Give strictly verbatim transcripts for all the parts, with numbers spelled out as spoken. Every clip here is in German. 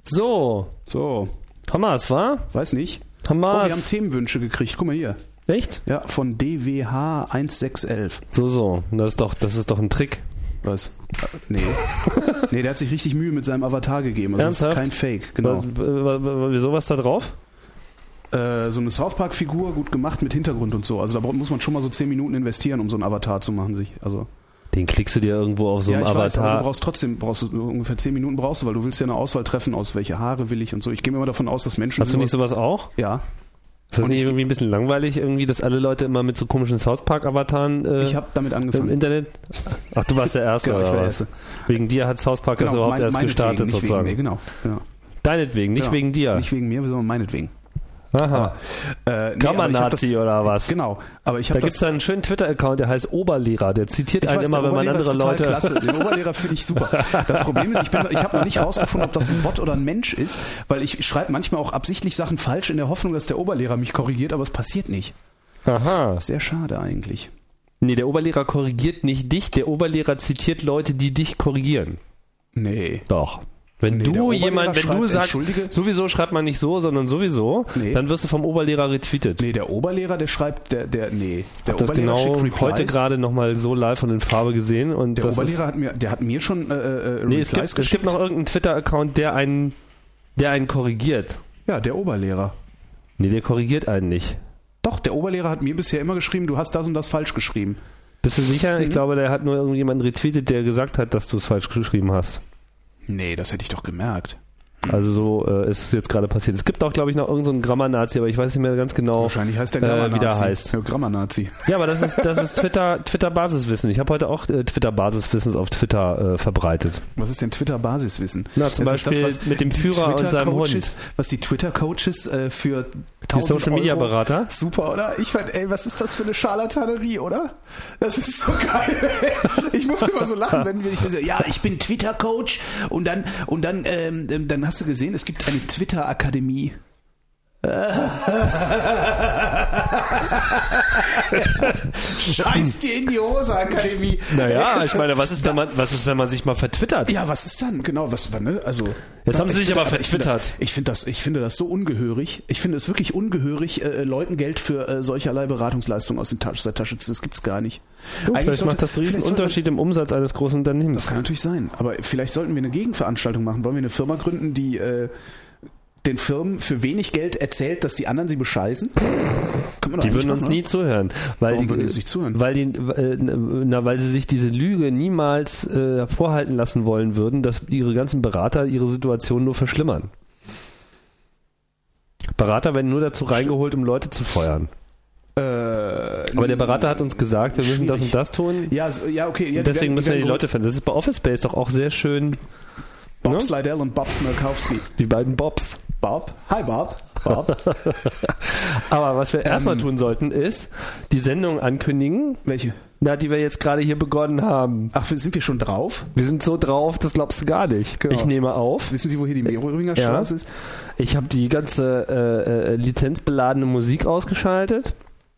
So. So. Thomas, wa? Weiß nicht. Thomas. Oh, wir haben Themenwünsche gekriegt. Guck mal hier. Echt? Ja, von D W H sechzehn elf. So, so. Das ist doch, das ist doch ein Trick. Was? Nee. Nee, der hat sich richtig Mühe mit seinem Avatar gegeben. Also das ist kein Fake, genau. Was, wieso was da drauf? Äh, so eine South Park-Figur, gut gemacht mit Hintergrund und so. Also da muss man schon mal so zehn Minuten investieren, um so einen Avatar zu machen. Sich. Also Den klickst du dir irgendwo auf so ja, einem ich Avatar. Weiß, aber du brauchst trotzdem, brauchst du ungefähr zehn Minuten brauchst du, weil du willst ja eine Auswahl treffen, aus welche Haare will ich und so. Ich gehe mir immer davon aus, dass Menschen... Hast du nicht sowas auch? Ja. Ist das Und nicht ich, irgendwie ein bisschen langweilig, irgendwie, dass alle Leute immer mit so komischen South Park-Avataren äh, ich habe damit angefangen. im Internet? Ach, du warst der Erste, genau, oder ich war der was? Erste. Wegen dir hat South Park genau, das überhaupt mein, erst gestartet, nicht sozusagen. Wegen mir, genau, genau. Deinetwegen, nicht genau. wegen dir. Nicht wegen mir, sondern meinetwegen. Aha. Äh, nee, Grammar-Nazi oder was? Genau. Aber ich da das, gibt es einen schönen Twitter-Account, der heißt Oberlehrer. Der zitiert ich einen weiß, immer, wenn man andere Leute... Klasse. Den Oberlehrer finde ich super. Das Problem ist, ich, bin- ich habe noch nicht rausgefunden, ob das ein Bot oder ein Mensch ist, weil ich schreibe manchmal auch absichtlich Sachen falsch in der Hoffnung, dass der Oberlehrer mich korrigiert, aber es passiert nicht. Aha. Sehr schade eigentlich. Nee, der Oberlehrer korrigiert nicht dich, der Oberlehrer zitiert Leute, die dich korrigieren. Nee. Doch. Wenn Nee, der du Oberlehrer jemand, wenn schreibt, du sagst, entschuldige. sowieso schreibt man nicht so, sondern sowieso, Nee. dann wirst du vom Oberlehrer retweetet. Nee, der Oberlehrer, der schreibt, der, der, nee. Der Ich habe das Oberlehrer genau schickt Replies. heute gerade nochmal so live und in Farbe gesehen. Und Der das Oberlehrer ist, hat mir, der hat mir schon äh, äh, nee, Replies es gibt, es geschickt. gibt noch irgendeinen Twitter-Account, der einen, der einen korrigiert. Ja, der Oberlehrer. Nee, der korrigiert einen nicht. Doch, der Oberlehrer hat mir bisher immer geschrieben, du hast das und das falsch geschrieben. Bist du sicher? Mhm. Ich glaube, der hat nur irgendjemanden retweetet, der gesagt hat, dass du es falsch geschrieben hast. Nee, das hätte ich doch gemerkt. Also so äh, ist es jetzt gerade passiert. Es gibt auch, glaube ich, noch irgendeinen so Grammar-Nazi, aber ich weiß nicht mehr ganz genau, Wahrscheinlich heißt der äh, Grammar-Nazi. wie der heißt. Ja, Grammar-Nazi. Ja, aber das ist, das ist Twitter, Twitter-Basiswissen. Ich habe heute auch äh, Twitter-Basiswissen auf Twitter äh, verbreitet. Was ist denn Twitter-Basiswissen? Na, zum Das Beispiel ist das, was mit dem die Führer und seinem Twitter-Coaches- Hund. Was die Twitter-Coaches äh, für Die tausend Social-Media-Berater. Euro- Super, oder? Ich fand, ey, was ist das für eine Scharlatanerie, oder? Das ist so geil. Ich muss immer so lachen, wenn wir ich so, ja, ich bin Twitter-Coach und dann, und dann, ähm, dann hast du gesehen, es gibt eine Twitter-Akademie. Scheiß dir in die Hose, Akademie. Naja, ich meine, was ist, wenn man, was ist, wenn man sich mal vertwittert? Ja, was ist dann? Genau, was war, ne? Also. Jetzt haben sie ich sich finde- aber ich finde vertwittert. das- Ich finde das, ich finde das so ungehörig. Ich finde es wirklich ungehörig, äh, Leuten Geld für äh, solcherlei Beratungsleistungen aus, den Tasch, aus der Tasche zu. Das gibt's gar nicht. Oh, vielleicht sollte- macht das riesen vielleicht sollte- Unterschied im Umsatz eines großen Unternehmens. Das kann natürlich sein. Aber vielleicht sollten wir eine Gegenveranstaltung machen. Wollen wir eine Firma gründen, die äh, den Firmen für wenig Geld erzählt, dass die anderen sie bescheißen? Können wir doch Die eigentlich würden uns machen, nie zuhören, weil Warum die, würden die uns nicht zuhören? weil die, äh, na, weil sie sich diese Lüge niemals äh, vorhalten lassen wollen würden, dass ihre ganzen Berater ihre Situation nur verschlimmern. Berater werden nur dazu reingeholt, um Leute zu feuern. Äh, Aber der Berater hat uns gesagt, wir müssen das und das tun. Ja, so, ja, okay. Ja, Und deswegen werden- müssen wir die werden Leute finden. Das ist bei Office Space doch auch sehr schön. Bob ne? Slidell und Bob Smirkowski. Die beiden Bobs. Bob. Hi Bob. Bob. Aber was wir erstmal Ähm. tun sollten, ist die Sendung ankündigen, Welche? na, die wir jetzt gerade hier begonnen haben. Ach, sind wir schon drauf? Wir sind so drauf, das glaubst du gar nicht. Genau. Ich nehme auf. Wissen Sie, wo hier die Merowinger Ja. Straße ist? Ich habe die ganze äh, äh, lizenzbeladene Musik ausgeschaltet.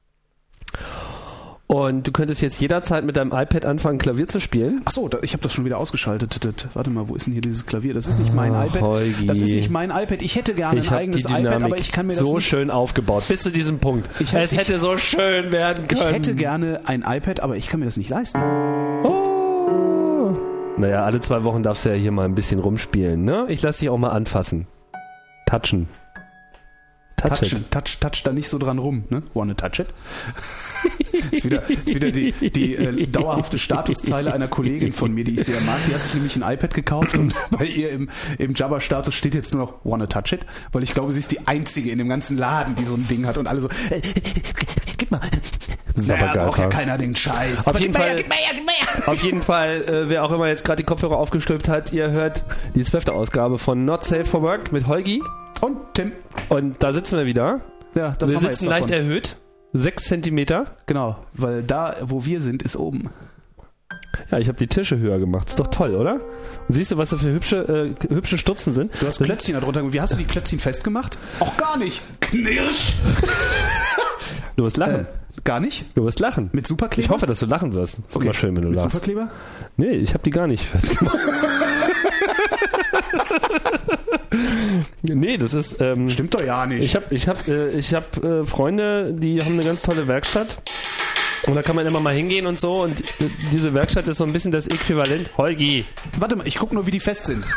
Und du könntest jetzt jederzeit mit deinem iPad anfangen, Klavier zu spielen. Ach so, da, ich habe das schon wieder ausgeschaltet. Das, warte mal, wo ist denn hier dieses Klavier? Das ist nicht mein Ach, iPad. Holgi. Das ist nicht mein iPad. Ich hätte gerne Ich ein habe die eigenes Dynamik iPad, aber ich kann mir das so nicht. schön aufgebaut. Bis zu diesem Punkt. Ich- es ich- hätte so schön werden Ich können. hätte gerne ein iPad, aber ich kann mir das nicht leisten. Oh. Naja, alle zwei Wochen darfst du ja hier mal ein bisschen rumspielen, ne? Ich lass dich auch mal anfassen. Touchen. Touch it. Touchen, touch, touch da nicht so dran rum, ne? Wanna touch it? ist wieder, ist wieder die, die äh, dauerhafte Statuszeile einer Kollegin von mir, die ich sehr mag. Die hat sich nämlich ein iPad gekauft und bei ihr im, im Jabba-Status steht jetzt nur noch Wanna touch it, weil ich glaube, sie ist die einzige in dem ganzen Laden, die so ein Ding hat und alle so, äh, gib mal. Sabbergeil, Ja, braucht ja Frank. keiner den Scheiß. Auf Aber jeden gib mir Fall- ja, gib mir ja, gib mir ja. Auf jeden Fall, äh, wer auch immer jetzt gerade die Kopfhörer aufgestülpt hat, ihr hört die zwölfte Ausgabe von Not Safe for Work mit Holgi. Und Tim. Und da sitzen wir wieder. Ja, das wir haben sitzen jetzt leicht davon. erhöht. Sechs Zentimeter. Genau, weil da, wo wir sind, ist oben. Ja, ich habe die Tische höher gemacht. Ist doch toll, oder? Und siehst du, was da für hübsche, äh, hübsche Stutzen sind? Du hast Das Klötzchen da drunter. Wie hast du die Klötzchen festgemacht? Auch gar nicht. Knirsch. Du wirst lachen. Äh, gar nicht? Du wirst lachen. Mit Superkleber? Ich hoffe, dass du lachen wirst. Ist immer schön, wenn du Mit lachst. Superkleber? Nee, ich habe die gar nicht festgemacht. Nee, das ist... Ähm, Stimmt doch ja nicht. Ich habe ich hab, äh, ich hab, äh, Freunde, die haben eine ganz tolle Werkstatt. Und da kann man immer mal hingehen und so. Und diese Werkstatt ist so ein bisschen das Äquivalent. Holgi. Warte mal, ich gucke nur, wie die fest sind.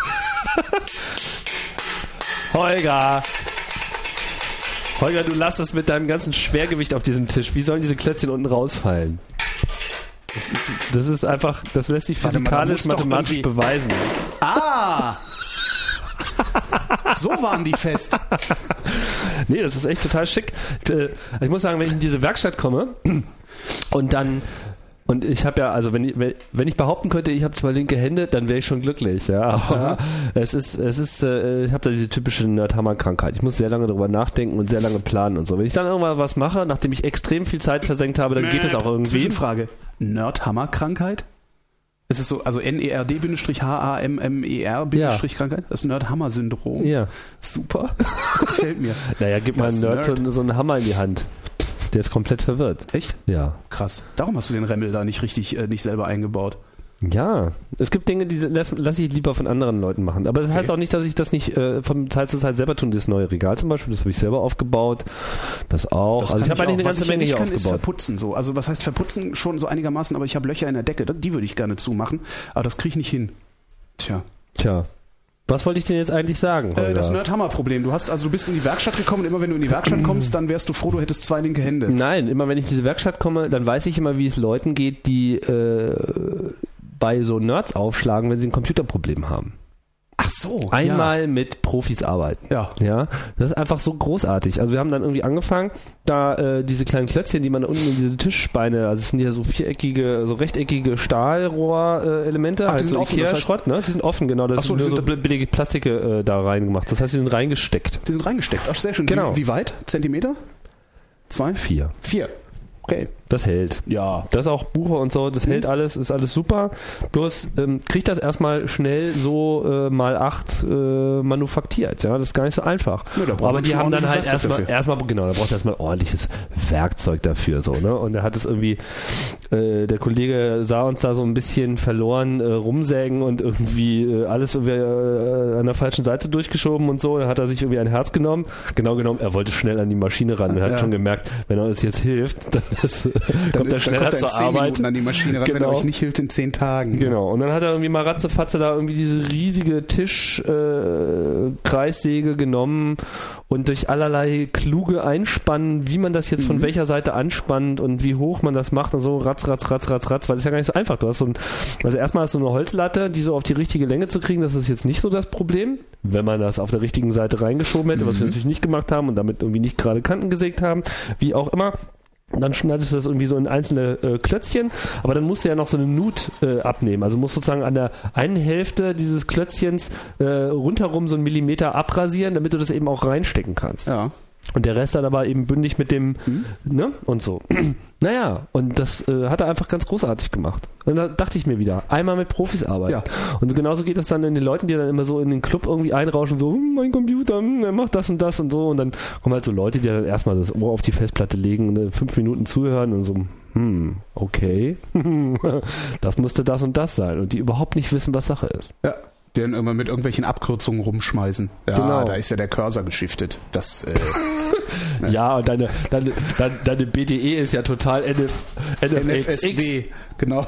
Holger. Holger, du lass das mit deinem ganzen Schwergewicht auf diesem Tisch. Wie sollen diese Klötzchen unten rausfallen? Das ist, das ist einfach, das lässt sich physikalisch, mathematisch beweisen. Ah! So waren die fest. Nee, das ist echt total schick. Ich muss sagen, wenn ich in diese Werkstatt komme und dann und ich habe ja, also wenn ich, wenn ich behaupten könnte, ich habe zwei linke Hände, dann wäre ich schon glücklich, ja. Aber ja. es ist, es ist, äh, ich habe da diese typische Nerdhammer-Krankheit. Ich muss sehr lange darüber nachdenken und sehr lange planen und so. Wenn ich dann irgendwann was mache, nachdem ich extrem viel Zeit versenkt habe, dann geht es auch irgendwie. Zwischenfrage. Nerdhammer-Krankheit? Ist es so, also N E R D-H A M M E R-Krankheit? Das Nerd-Hammer-Syndrom. Ja. Super. Das gefällt mir. Naja, gib mal einem Nerd, Nerd. So, so einen Hammer in die Hand. Der ist komplett verwirrt. Echt? Ja. Krass. Darum hast du den Remmel da nicht richtig, äh, nicht selber eingebaut. Ja, es gibt Dinge, die lasse lass ich lieber von anderen Leuten machen. Aber das okay. heißt auch nicht, dass ich das nicht äh, von Zeit zu Zeit selber tue. Das neue Regal zum Beispiel, das habe ich selber aufgebaut. Das auch. Das also ich habe eigentlich eine ganze Menge hier aufgebaut. Was ich kann, ist verputzen. So. Also was heißt verputzen? Schon so einigermaßen, aber ich habe Löcher in der Decke. Die würde ich gerne zumachen. Aber das kriege ich nicht hin. Tja. Tja. Was wollte ich denn jetzt eigentlich sagen? Äh, das Nerd-Hammer-Problem. Du hast also du bist in die Werkstatt gekommen und immer wenn du in die Werkstatt kommst, dann wärst du froh, du hättest zwei linke Hände. Nein, immer wenn ich in diese Werkstatt komme, dann weiß ich immer, wie es Leuten geht, die äh, bei so Nerds aufschlagen, wenn sie ein Computerproblem haben. Ach so. Einmal ja. mit Profis arbeiten. Ja. Ja. Das ist einfach so großartig. Also wir haben dann irgendwie angefangen, da äh, diese kleinen Klötzchen, die man unten in diese Tischbeine, also es sind ja so viereckige, so rechteckige Stahlrohr-Elemente, äh, halt so Ikea-Schrott, ne? Die sind offen, genau. Das so, sind nur sind so billige Plastike äh, da reingemacht. Das heißt, die sind reingesteckt. Die sind reingesteckt. Ach, sehr schön. Genau. Wie, wie weit? Zentimeter? Zwei? Vier. Vier. Okay. Das hält. Ja. Das ist auch Buche und so, das mhm. hält alles, ist alles super. Bloß ähm, kriegt das erstmal schnell so äh, mal acht äh, manufaktiert. Ja, das ist gar nicht so einfach. Ja, aber die haben dann halt erstmal, erstmal, genau, da brauchst du erstmal ordentliches Werkzeug dafür. So, ne? Und er hat es irgendwie, äh, der Kollege sah uns da so ein bisschen verloren äh, rumsägen und irgendwie äh, alles irgendwie, äh, an der falschen Seite durchgeschoben und so. Dann hat er sich irgendwie ein Herz genommen. Genau genommen, er wollte schnell an die Maschine ran. Er hat ja. schon gemerkt, wenn er uns jetzt hilft, dann ist Dann kommt er schneller zur Arbeit. Minuten an die Maschine ran, genau. Wenn er euch nicht hilft in zehn Tagen. Genau. Und dann hat er irgendwie mal ratzefatze da irgendwie diese riesige Tisch-Kreissäge äh, genommen und durch allerlei kluge Einspannen, wie man das jetzt mhm. von welcher Seite anspannt und wie hoch man das macht und so ratz, ratz, ratz, ratz, ratz, weil das ist ja gar nicht so einfach. Du hast so ein, also erstmal hast du eine Holzlatte, die so auf die richtige Länge zu kriegen, das ist jetzt nicht so das Problem, wenn man das auf der richtigen Seite reingeschoben hätte, mhm. was wir natürlich nicht gemacht haben und damit irgendwie nicht gerade Kanten gesägt haben, wie auch immer. Dann schneidest du das irgendwie so in einzelne äh, Klötzchen, aber dann musst du ja noch so eine Nut äh, abnehmen. Also musst sozusagen an der einen Hälfte dieses Klötzchens äh, rundherum so einen Millimeter abrasieren, damit du das eben auch reinstecken kannst. Ja. Und der Rest dann aber eben bündig mit dem, mhm. ne, und so. Naja, und das äh, hat er einfach ganz großartig gemacht. Und da dachte ich mir wieder, einmal mit Profis arbeiten. Ja. Und genauso geht es dann in den Leuten, die dann immer so in den Club irgendwie einrauschen, so, hm, mein Computer, hm, er macht das und das und so. Und dann kommen halt so Leute, die dann erstmal das Ohr auf die Festplatte legen und äh, fünf Minuten zuhören und so, hm, okay, das müsste das und das sein. Und die überhaupt nicht wissen, was Sache ist. Ja. Die dann immer mit irgendwelchen Abkürzungen rumschmeißen. Ja, genau. Da ist ja der Cursor geschiftet. Das, äh, ne? Ja, und deine, deine, deine, deine B D E ist ja total N F S W. Genau.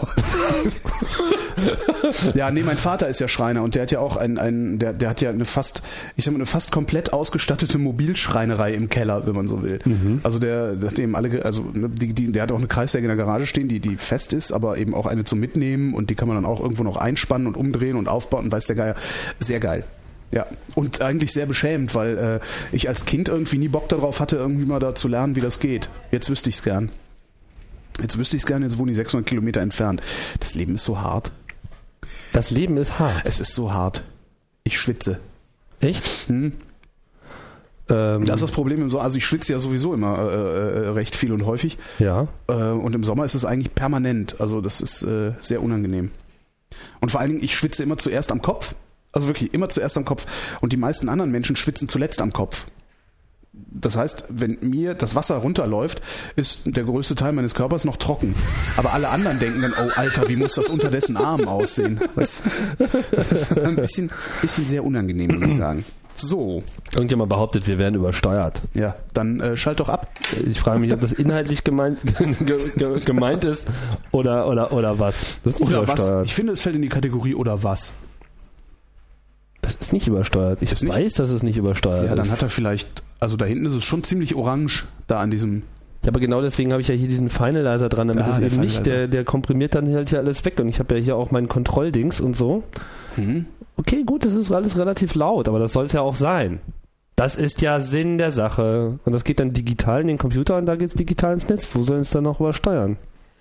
Ja, nee, mein Vater ist ja Schreiner und der hat ja auch ein, ein der, der hat ja eine fast, ich sag mal, eine fast komplett ausgestattete Mobilschreinerei im Keller, wenn man so will. Mhm. Also der, der hat eben alle, also die, die, der hat auch eine Kreissäge in der Garage stehen, die, die fest ist, aber eben auch eine zum Mitnehmen und die kann man dann auch irgendwo noch einspannen und umdrehen und aufbauen und weiß der Geier. Sehr geil. Ja, und eigentlich sehr beschämend, weil äh, ich als Kind irgendwie nie Bock darauf hatte, irgendwie mal da zu lernen, wie das geht. Jetzt wüsste ich es gern. Jetzt wüsste ich es gern, jetzt wohne ich sechshundert Kilometer entfernt. Das Leben ist so hart. Das Leben ist hart. Es ist so hart. Ich schwitze. Echt? Hm? Ähm, das ist das Problem im Sommer. Also ich schwitze ja sowieso immer äh, äh, recht viel und häufig. Ja. Äh, und im Sommer ist es eigentlich permanent. Also das ist äh, sehr unangenehm. Und vor allen Dingen, ich schwitze immer zuerst am Kopf. Also wirklich immer zuerst am Kopf. Und die meisten anderen Menschen schwitzen zuletzt am Kopf. Das heißt, wenn mir das Wasser runterläuft, ist der größte Teil meines Körpers noch trocken. Aber alle anderen denken dann, oh Alter, wie muss das unter dessen Arm aussehen? Das ist ein bisschen, bisschen sehr unangenehm, muss ich sagen. So. Irgendjemand behauptet, wir werden übersteuert. Ja, dann äh, schalt doch ab. Ich frage mich, ob das inhaltlich gemeint, ge, ge, gemeint ist oder, oder, oder was. Das ist nicht Oder übersteuert. was? Ich finde, es fällt in die Kategorie oder was. Das ist nicht übersteuert. Ich Ist nicht? weiß, dass es nicht übersteuert Ja, dann ist. hat er vielleicht, also da hinten ist es schon ziemlich orange, da an diesem... Ja, aber genau deswegen habe ich ja hier diesen Finalizer dran, damit Ah, es der eben nicht, Finalizer. der, der komprimiert dann halt ja alles weg. Und ich habe ja hier auch meinen Kontrolldings und so. Mhm. Okay, gut, das ist alles relativ laut, aber das soll es ja auch sein. Das ist ja Sinn der Sache. Und das geht dann digital in den Computer und da geht es digital ins Netz. Wo sollen es dann noch übersteuern?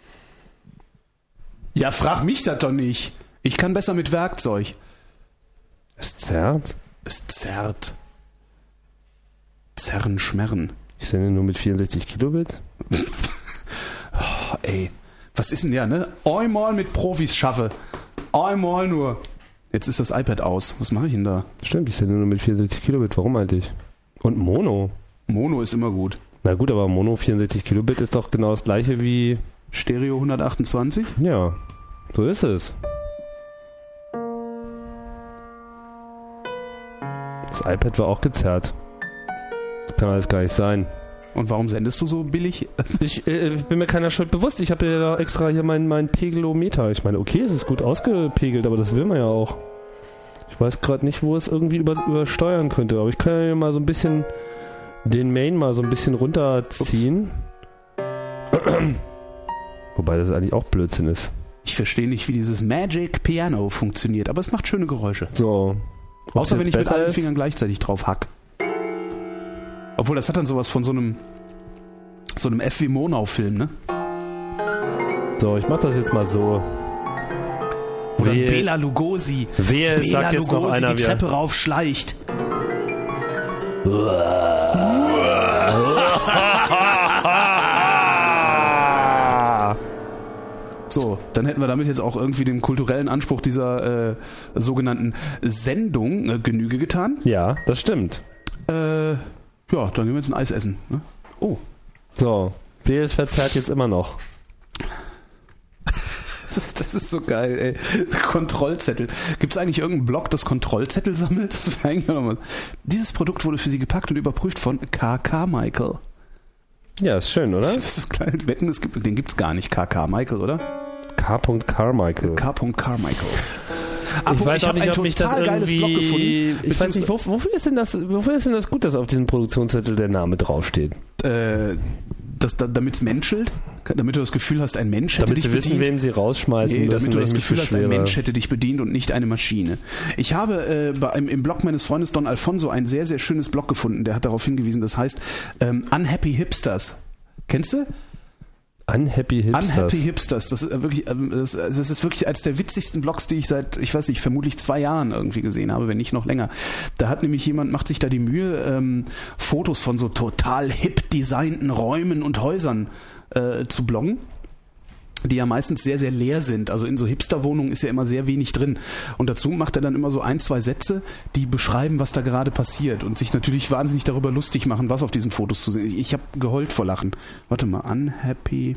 Ja, frag mich das doch nicht. Ich kann besser mit Werkzeug. Es zerrt. Es zerrt. Zerren, schmerren. Ich sende nur mit vierundsechzig Kilobit. Oh, ey, was ist denn der, ne? Einmal mit Profis schaffe. Einmal nur. Jetzt ist das iPad aus. Was mache ich denn da? Stimmt, ich sende nur mit vierundsechzig Kilobit. Warum eigentlich? Und Mono. Mono ist immer gut. Na gut, aber Mono vierundsechzig Kilobit ist doch genau das gleiche wie... Stereo hundertachtundzwanzig? Ja, so ist es. Das iPad war auch gezerrt. Das kann alles gar nicht sein. Und warum sendest du so billig? Ich, äh, ich bin mir keiner Schuld bewusst. Ich habe ja da extra hier meinen mein Pegelometer. Ich meine, okay, es ist gut ausgepegelt, aber das will man ja auch. Ich weiß gerade nicht, wo es irgendwie über, übersteuern könnte, aber ich kann ja mal so ein bisschen den Main mal so ein bisschen runterziehen. Wobei das eigentlich auch Blödsinn ist. Ich verstehe nicht, wie dieses Magic Piano funktioniert, aber es macht schöne Geräusche. So. Ob's Außer wenn jetzt ich mit besser allen ist? Fingern gleichzeitig drauf hack. Obwohl, das hat dann sowas von so einem so einem F W Monau-Film, ne? So, ich mach das jetzt mal so. Oder Wehe- Bela Lugosi. Wehe, es Bela sagt jetzt noch Lugosi einer die wieder. Treppe raufschleicht. So, dann hätten wir damit jetzt auch irgendwie dem kulturellen Anspruch dieser äh, sogenannten Sendung äh, Genüge getan. Ja, das stimmt. Äh, ja, dann gehen wir jetzt ein Eis essen. Ne? Oh. So, wehe, es verzerrt jetzt immer noch. Das ist so geil, ey. Kontrollzettel. Gibt es eigentlich irgendeinen Blog, das Kontrollzettel sammelt? Das wäre eigentlich auch noch mal. Dieses Produkt wurde für Sie gepackt und überprüft von K. Carmichael. Ja, ist schön, oder? Das ist so klein. Wetten, es gibt, den gibt's gar nicht, K. Carmichael, oder? K. Carmichael. K. Carmichael. Ich weiß auch nicht, ob mich das irgendwie... Ich weiß nicht, Beziehungsweise- wo, wofür, ist denn das, wofür ist denn das gut, dass auf diesem Produktionszettel der Name draufsteht? Äh, das, da, damit es menschelt, damit du das Gefühl hast, ein Mensch hätte Damit dich sie wissen, bedient. wen sie rausschmeißen Nee, müssen, damit du wenn das ich mich Gefühl hast, ein beschwere. Mensch hätte dich bedient und nicht eine Maschine. Ich habe äh, bei, im, im Blog meines Freundes Don Alfonso ein sehr, sehr schönes Blog gefunden, der hat darauf hingewiesen, das heißt ähm, Unhappy Hipsters. Kennst du? Unhappy Hipsters. Unhappy Hipsters. Das ist wirklich, ähm, das, das ist wirklich eines der witzigsten Blogs, die ich seit, ich weiß nicht, vermutlich zwei Jahren irgendwie gesehen habe, wenn nicht noch länger. Da hat nämlich jemand, macht sich da die Mühe, ähm, Fotos von so total hip designten Räumen und Häusern äh, zu bloggen, die ja meistens sehr, sehr leer sind. Also in so Hipster-Wohnungen ist ja immer sehr wenig drin. Und dazu macht er dann immer so ein, zwei Sätze, die beschreiben, was da gerade passiert und sich natürlich wahnsinnig darüber lustig machen, was auf diesen Fotos zu sehen ist. Ich habe geheult vor Lachen. Warte mal, Unhappy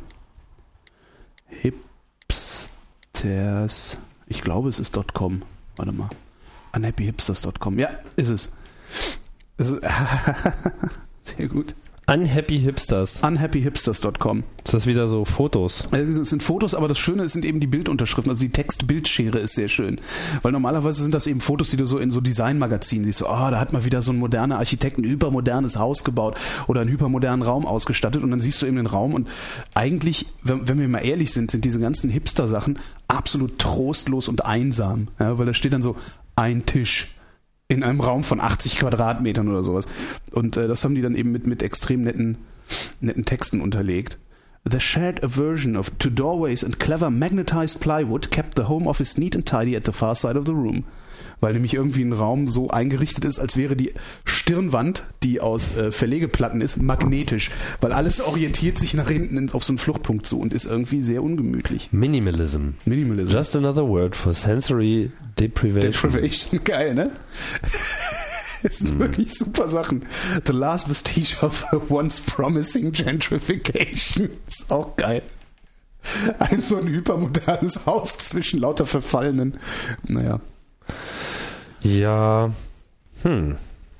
Hipsters. Ich glaube, es ist .com. Warte mal. unhappy hipsters dot com. Ja, ist es. Es ist sehr gut. Unhappy Hipsters. unhappy hipsters dot com. Ist das wieder so Fotos? Also es sind Fotos, aber das Schöne ist, sind eben die Bildunterschriften. Also die Text-Bildschere ist sehr schön. Weil normalerweise sind das eben Fotos, die du so in so Designmagazinen siehst. So, oh, da hat mal wieder so ein moderner Architekt ein hypermodernes Haus gebaut oder einen hypermodernen Raum ausgestattet. Und dann siehst du eben den Raum. Und eigentlich, wenn, wenn wir mal ehrlich sind, sind diese ganzen Hipster-Sachen absolut trostlos und einsam. Ja, weil da steht dann so, ein Tisch in einem Raum von achtzig Quadratmetern oder sowas. Und äh, das haben die dann eben mit, mit extrem netten, netten Texten unterlegt. The shared aversion of two doorways and clever magnetized plywood kept the home office neat and tidy at the far side of the room. Weil nämlich irgendwie ein Raum so eingerichtet ist, als wäre die Stirnwand, die aus äh, Verlegeplatten ist, magnetisch. Weil alles orientiert sich nach hinten ins, auf so einen Fluchtpunkt zu und ist irgendwie sehr ungemütlich. Minimalism. Minimalism. Just another word for sensory deprivation. Deprivation, geil, ne? Das sind wirklich super Sachen. The last vestige of a once promising gentrification. Ist auch geil. Ein so ein hypermodernes Haus zwischen lauter Verfallenen. Naja. Ja. Hm.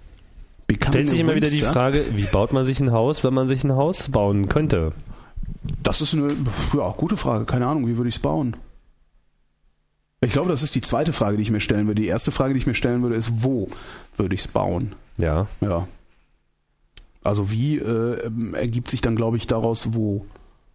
Stellt sich immer wieder die Frage, wie baut man sich ein Haus, wenn man sich ein Haus bauen könnte? Das ist eine ja, gute Frage. Keine Ahnung, wie würde ich es bauen? Ich glaube, das ist die zweite Frage, die ich mir stellen würde. Die erste Frage, die ich mir stellen würde, ist, wo würde ich es bauen? Ja. Ja. Also wie äh, ergibt sich dann, glaube ich, daraus, wo?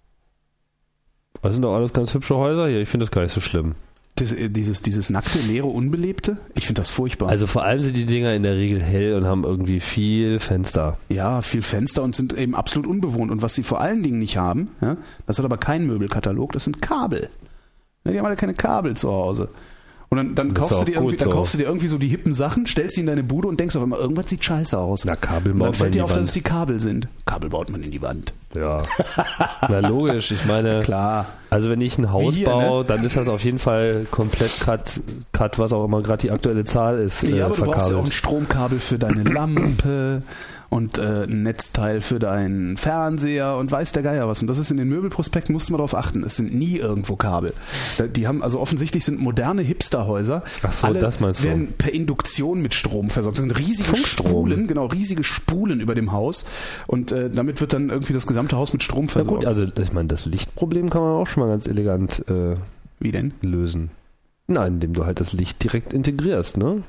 Das sind doch alles ganz hübsche Häuser hier. Ich finde das gar nicht so schlimm. Das, dieses, dieses nackte, leere, unbelebte? Ich finde das furchtbar. Also vor allem sind die Dinger in der Regel hell und haben irgendwie viel Fenster. Ja, viel Fenster und sind eben absolut unbewohnt. Und was sie vor allen Dingen nicht haben, ja, das hat aber kein Möbelkatalog, das sind Kabel. Ja, die haben alle keine Kabel zu Hause. Und dann, dann, kaufst, du dir irgendwie, dann so. kaufst du dir irgendwie so die hippen Sachen, stellst sie in deine Bude und denkst auf einmal, irgendwas sieht scheiße aus. Na, Kabel baut man dann fällt dir auf, Wand. dass es die Kabel sind. Kabel baut man in die Wand. Ja. Na logisch, ich meine, klar. Also wenn ich ein Haus hier, baue, ne? dann ist das auf jeden Fall komplett Cut, Cut was auch immer gerade die aktuelle Zahl ist. Ja, äh, aber verkabelt. du brauchst ja auch ein Stromkabel für deine Lampe und äh, ein Netzteil für deinen Fernseher und weiß der Geier was. Und das ist in den Möbelprospekten, musst du mal darauf achten, es sind nie irgendwo Kabel. Die haben, also offensichtlich sind moderne Hipsterhäuser, Ach so, alle das meinst du. werden per Induktion mit Strom versorgt. Das sind riesige Spulen, genau, riesige Spulen über dem Haus und äh, damit wird dann irgendwie das gesamte Haus mit Strom versorgt. Na gut, also ich meine, das Lichtproblem kann man auch schon mal ganz elegant äh, Wie denn? lösen. Nein, indem du halt das Licht direkt integrierst, ne?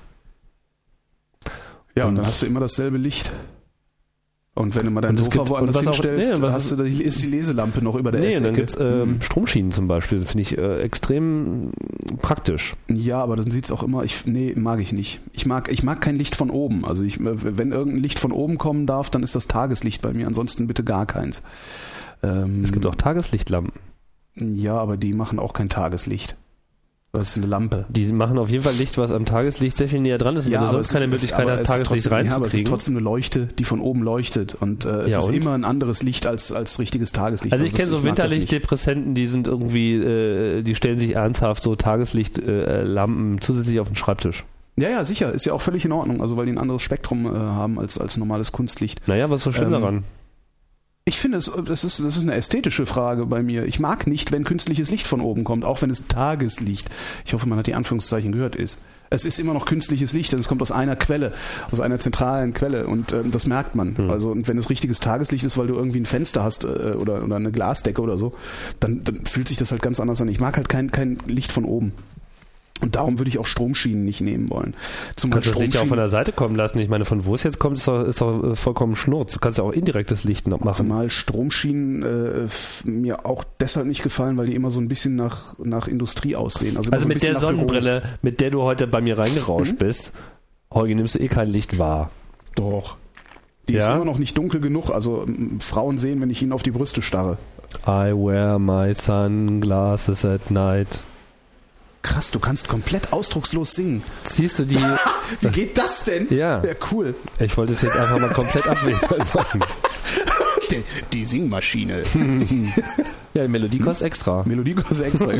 Ja, und, und dann hast du immer dasselbe Licht. Und wenn du mal dein Und es Sofa gibt- woanders und was auch- hinstellst, nee, was hast du, die- ist die Leselampe noch über der Nee, und Essecke. dann gibt es äh, Mhm. Stromschienen zum Beispiel, finde ich äh, extrem praktisch. Ja, aber dann sieht's auch immer, ich, nee, mag ich nicht. Ich mag, ich mag kein Licht von oben. Also ich, wenn irgendein Licht von oben kommen darf, dann ist das Tageslicht bei mir, ansonsten bitte gar keins. Ähm, Es gibt auch Tageslichtlampen. Ja, aber die machen auch kein Tageslicht. Das ist eine Lampe. Die machen auf jeden Fall Licht, was am Tageslicht sehr viel näher dran ist. Und wenn du aber sonst es keine ist- Möglichkeit aber hast, es ist Tageslicht trotzdem, Ja, aber es ist reinzukriegen. trotzdem eine Leuchte, die von oben leuchtet. Und äh, es Ja, ist und? immer ein anderes Licht als, als richtiges Tageslicht. Also ich kenne das- so mag das nicht. Winterlichtdepressenten, die sind irgendwie, äh, die stellen sich ernsthaft so Tageslichtlampen äh, zusätzlich auf den Schreibtisch. Ja, ja, sicher. Ist ja auch völlig in Ordnung. Also weil die ein anderes Spektrum äh, haben als, als normales Kunstlicht. Naja, was ist so schlimm Ähm, daran? Ich finde, es, das, ist, das ist eine ästhetische Frage bei mir. Ich mag nicht, wenn künstliches Licht von oben kommt, auch wenn es Tageslicht, ich hoffe, man hat die Anführungszeichen gehört, ist. Es ist immer noch künstliches Licht, denn es kommt aus einer Quelle, aus einer zentralen Quelle und ähm, das merkt man. Hm. Also und wenn es richtiges Tageslicht ist, weil du irgendwie ein Fenster hast äh, oder, oder eine Glasdecke oder so, dann, dann fühlt sich das halt ganz anders an. Ich mag halt kein, kein Licht von oben. Und darum würde ich auch Stromschienen nicht nehmen wollen. Du Zumal kannst das Licht ja auch Stromschienen- von der Seite kommen lassen. Ich meine, von wo es jetzt kommt, ist doch, ist doch äh, vollkommen Schnurz. Du kannst ja auch indirektes Licht noch machen. Zumal Stromschienen äh, f- mir auch deshalb nicht gefallen, weil die immer so ein bisschen nach, nach Industrie aussehen. Also, immer Also so ein mit bisschen der nach Büro. Sonnenbrille, mit der du heute bei mir reingerauscht Mhm. bist, Holgi, nimmst du eh kein Licht wahr. Doch. Die Ja? ist immer noch nicht dunkel genug. Also m, Frauen sehen, wenn ich ihnen auf die Brüste starre. I wear my sunglasses at night. Krass, du kannst komplett ausdruckslos singen. Ziehst du die... Wie geht das denn? Ja. Ja, cool. Ich wollte es jetzt einfach mal komplett abwesend machen. Die, die Singmaschine. Ja, die Melodie kostet extra. Melodie kostet extra.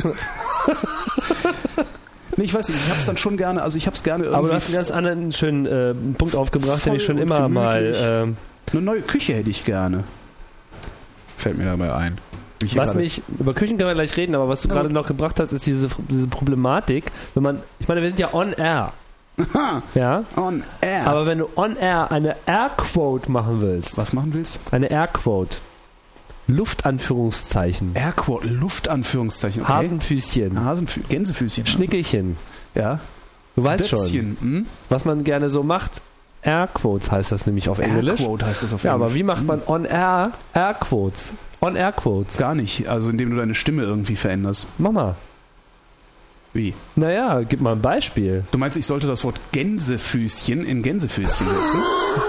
Nee, ich weiß nicht, ich hab's dann schon gerne, also ich hab's gerne irgendwie. Aber du hast einen ganz anderen schönen äh, Punkt aufgebracht, den ich schon Voll immer und mal... gemütlich. ähm, Eine neue Küche hätte ich gerne. Fällt mir dabei ein. Wie ich hier Was gerade- mich, über Küchen können wir gleich reden, aber was du Ja. gerade noch gebracht hast, ist diese, diese Problematik, wenn man, ich meine, wir sind ja on air, Aha, ja, on air. aber wenn du on air eine Air-Quote machen willst, Was machen willst? eine Air-Quote, Luftanführungszeichen, Airquote, Luftanführungszeichen. Okay. Hasenfüßchen, Hasenfü Gänsefüßchen. Schnickelchen, Ja. du weißt schon, Dötzchen. Hm? was man gerne so macht. Air-Quotes heißt das nämlich auf Englisch. Airquote heißt das auf Ja, Englisch. aber wie macht man on air Air-Quotes? On air Quotes. Gar nicht. Also indem du deine Stimme irgendwie veränderst. Mach mal. Wie? Naja, gib mal ein Beispiel. Du meinst, ich sollte das Wort Gänsefüßchen in Gänsefüßchen setzen?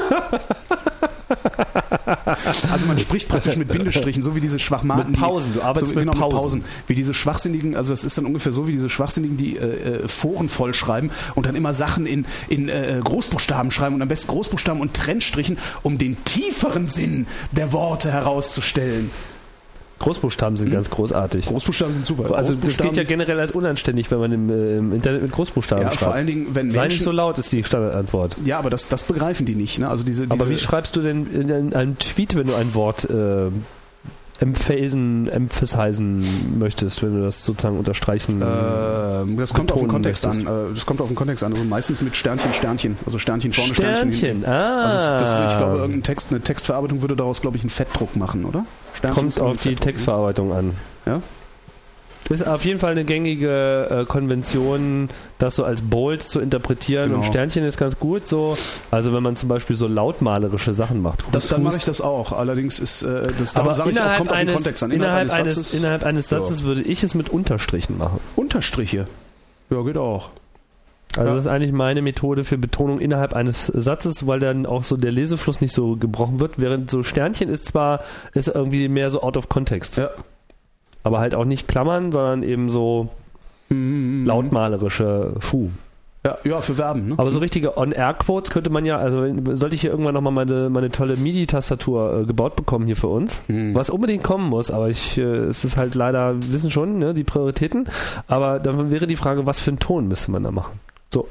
Also man spricht praktisch mit Bindestrichen, so wie diese Schwachmaten. Mit Pausen, du arbeitest so, mit genau, Pausen. mit Pausen. Wie diese Schwachsinnigen, also das ist dann ungefähr so wie diese Schwachsinnigen, die äh, äh, Foren vollschreiben und dann immer Sachen in, in äh, Großbuchstaben schreiben und am besten Großbuchstaben und Trennstrichen, um den tieferen Sinn der Worte herauszustellen. Großbuchstaben sind ganz großartig. Großbuchstaben sind super. Also das Großbuchstaben- gilt ja generell als unanständig, wenn man im, äh, im Internet mit Großbuchstaben ja, schreibt. vor allen Dingen, wenn Sei Menschen, nicht so laut, ist die Standardantwort. Ja, aber das, das begreifen die nicht. Ne? Also diese, diese, Aber wie schreibst du denn in einem Tweet, wenn du ein Wort äh, emphasen, emphasizen möchtest, wenn du das sozusagen unterstreichen äh, Das kommt auf den Kontext möchtest. an. Äh, das kommt auf den Kontext an. Also meistens mit Sternchen, Sternchen. Also Sternchen vorne, Sternchen, Sternchen hinten. Ah. Also das, ich glaube, irgendein Text, eine Textverarbeitung würde daraus, glaube ich, einen Fettdruck machen, oder? Sternchen kommt auf die Fettdruck, Textverarbeitung an. Ja? Ist auf jeden Fall eine gängige äh, Konvention, das so als Bold zu interpretieren. Genau. Und Sternchen ist ganz gut so. Also wenn man zum Beispiel so lautmalerische Sachen macht. Das, dann mache ich das auch. Allerdings ist äh, das darum sage ich auch, kommt eines, auf den Kontext an. Innerhalb, innerhalb eines, Satzes, innerhalb eines Satzes ja. würde ich es mit Unterstrichen machen. Unterstriche? Ja, geht auch. Also ja. das ist eigentlich meine Methode für Betonung innerhalb eines Satzes, weil dann auch so der Lesefluss nicht so gebrochen wird. Während so Sternchen ist zwar ist irgendwie mehr so out of context. Ja. Aber halt auch nicht Klammern, sondern eben so mm-hmm. lautmalerische Fu. Ja, ja, für Verben. Ne? Aber so richtige On-Air-Quotes könnte man ja, also sollte ich hier irgendwann nochmal meine, meine tolle MIDI-Tastatur äh, gebaut bekommen hier für uns, mm. was unbedingt kommen muss, aber ich, äh, es ist halt leider, wir wissen schon, ne, die Prioritäten, aber dann wäre die Frage, was für einen Ton müsste man da machen? So.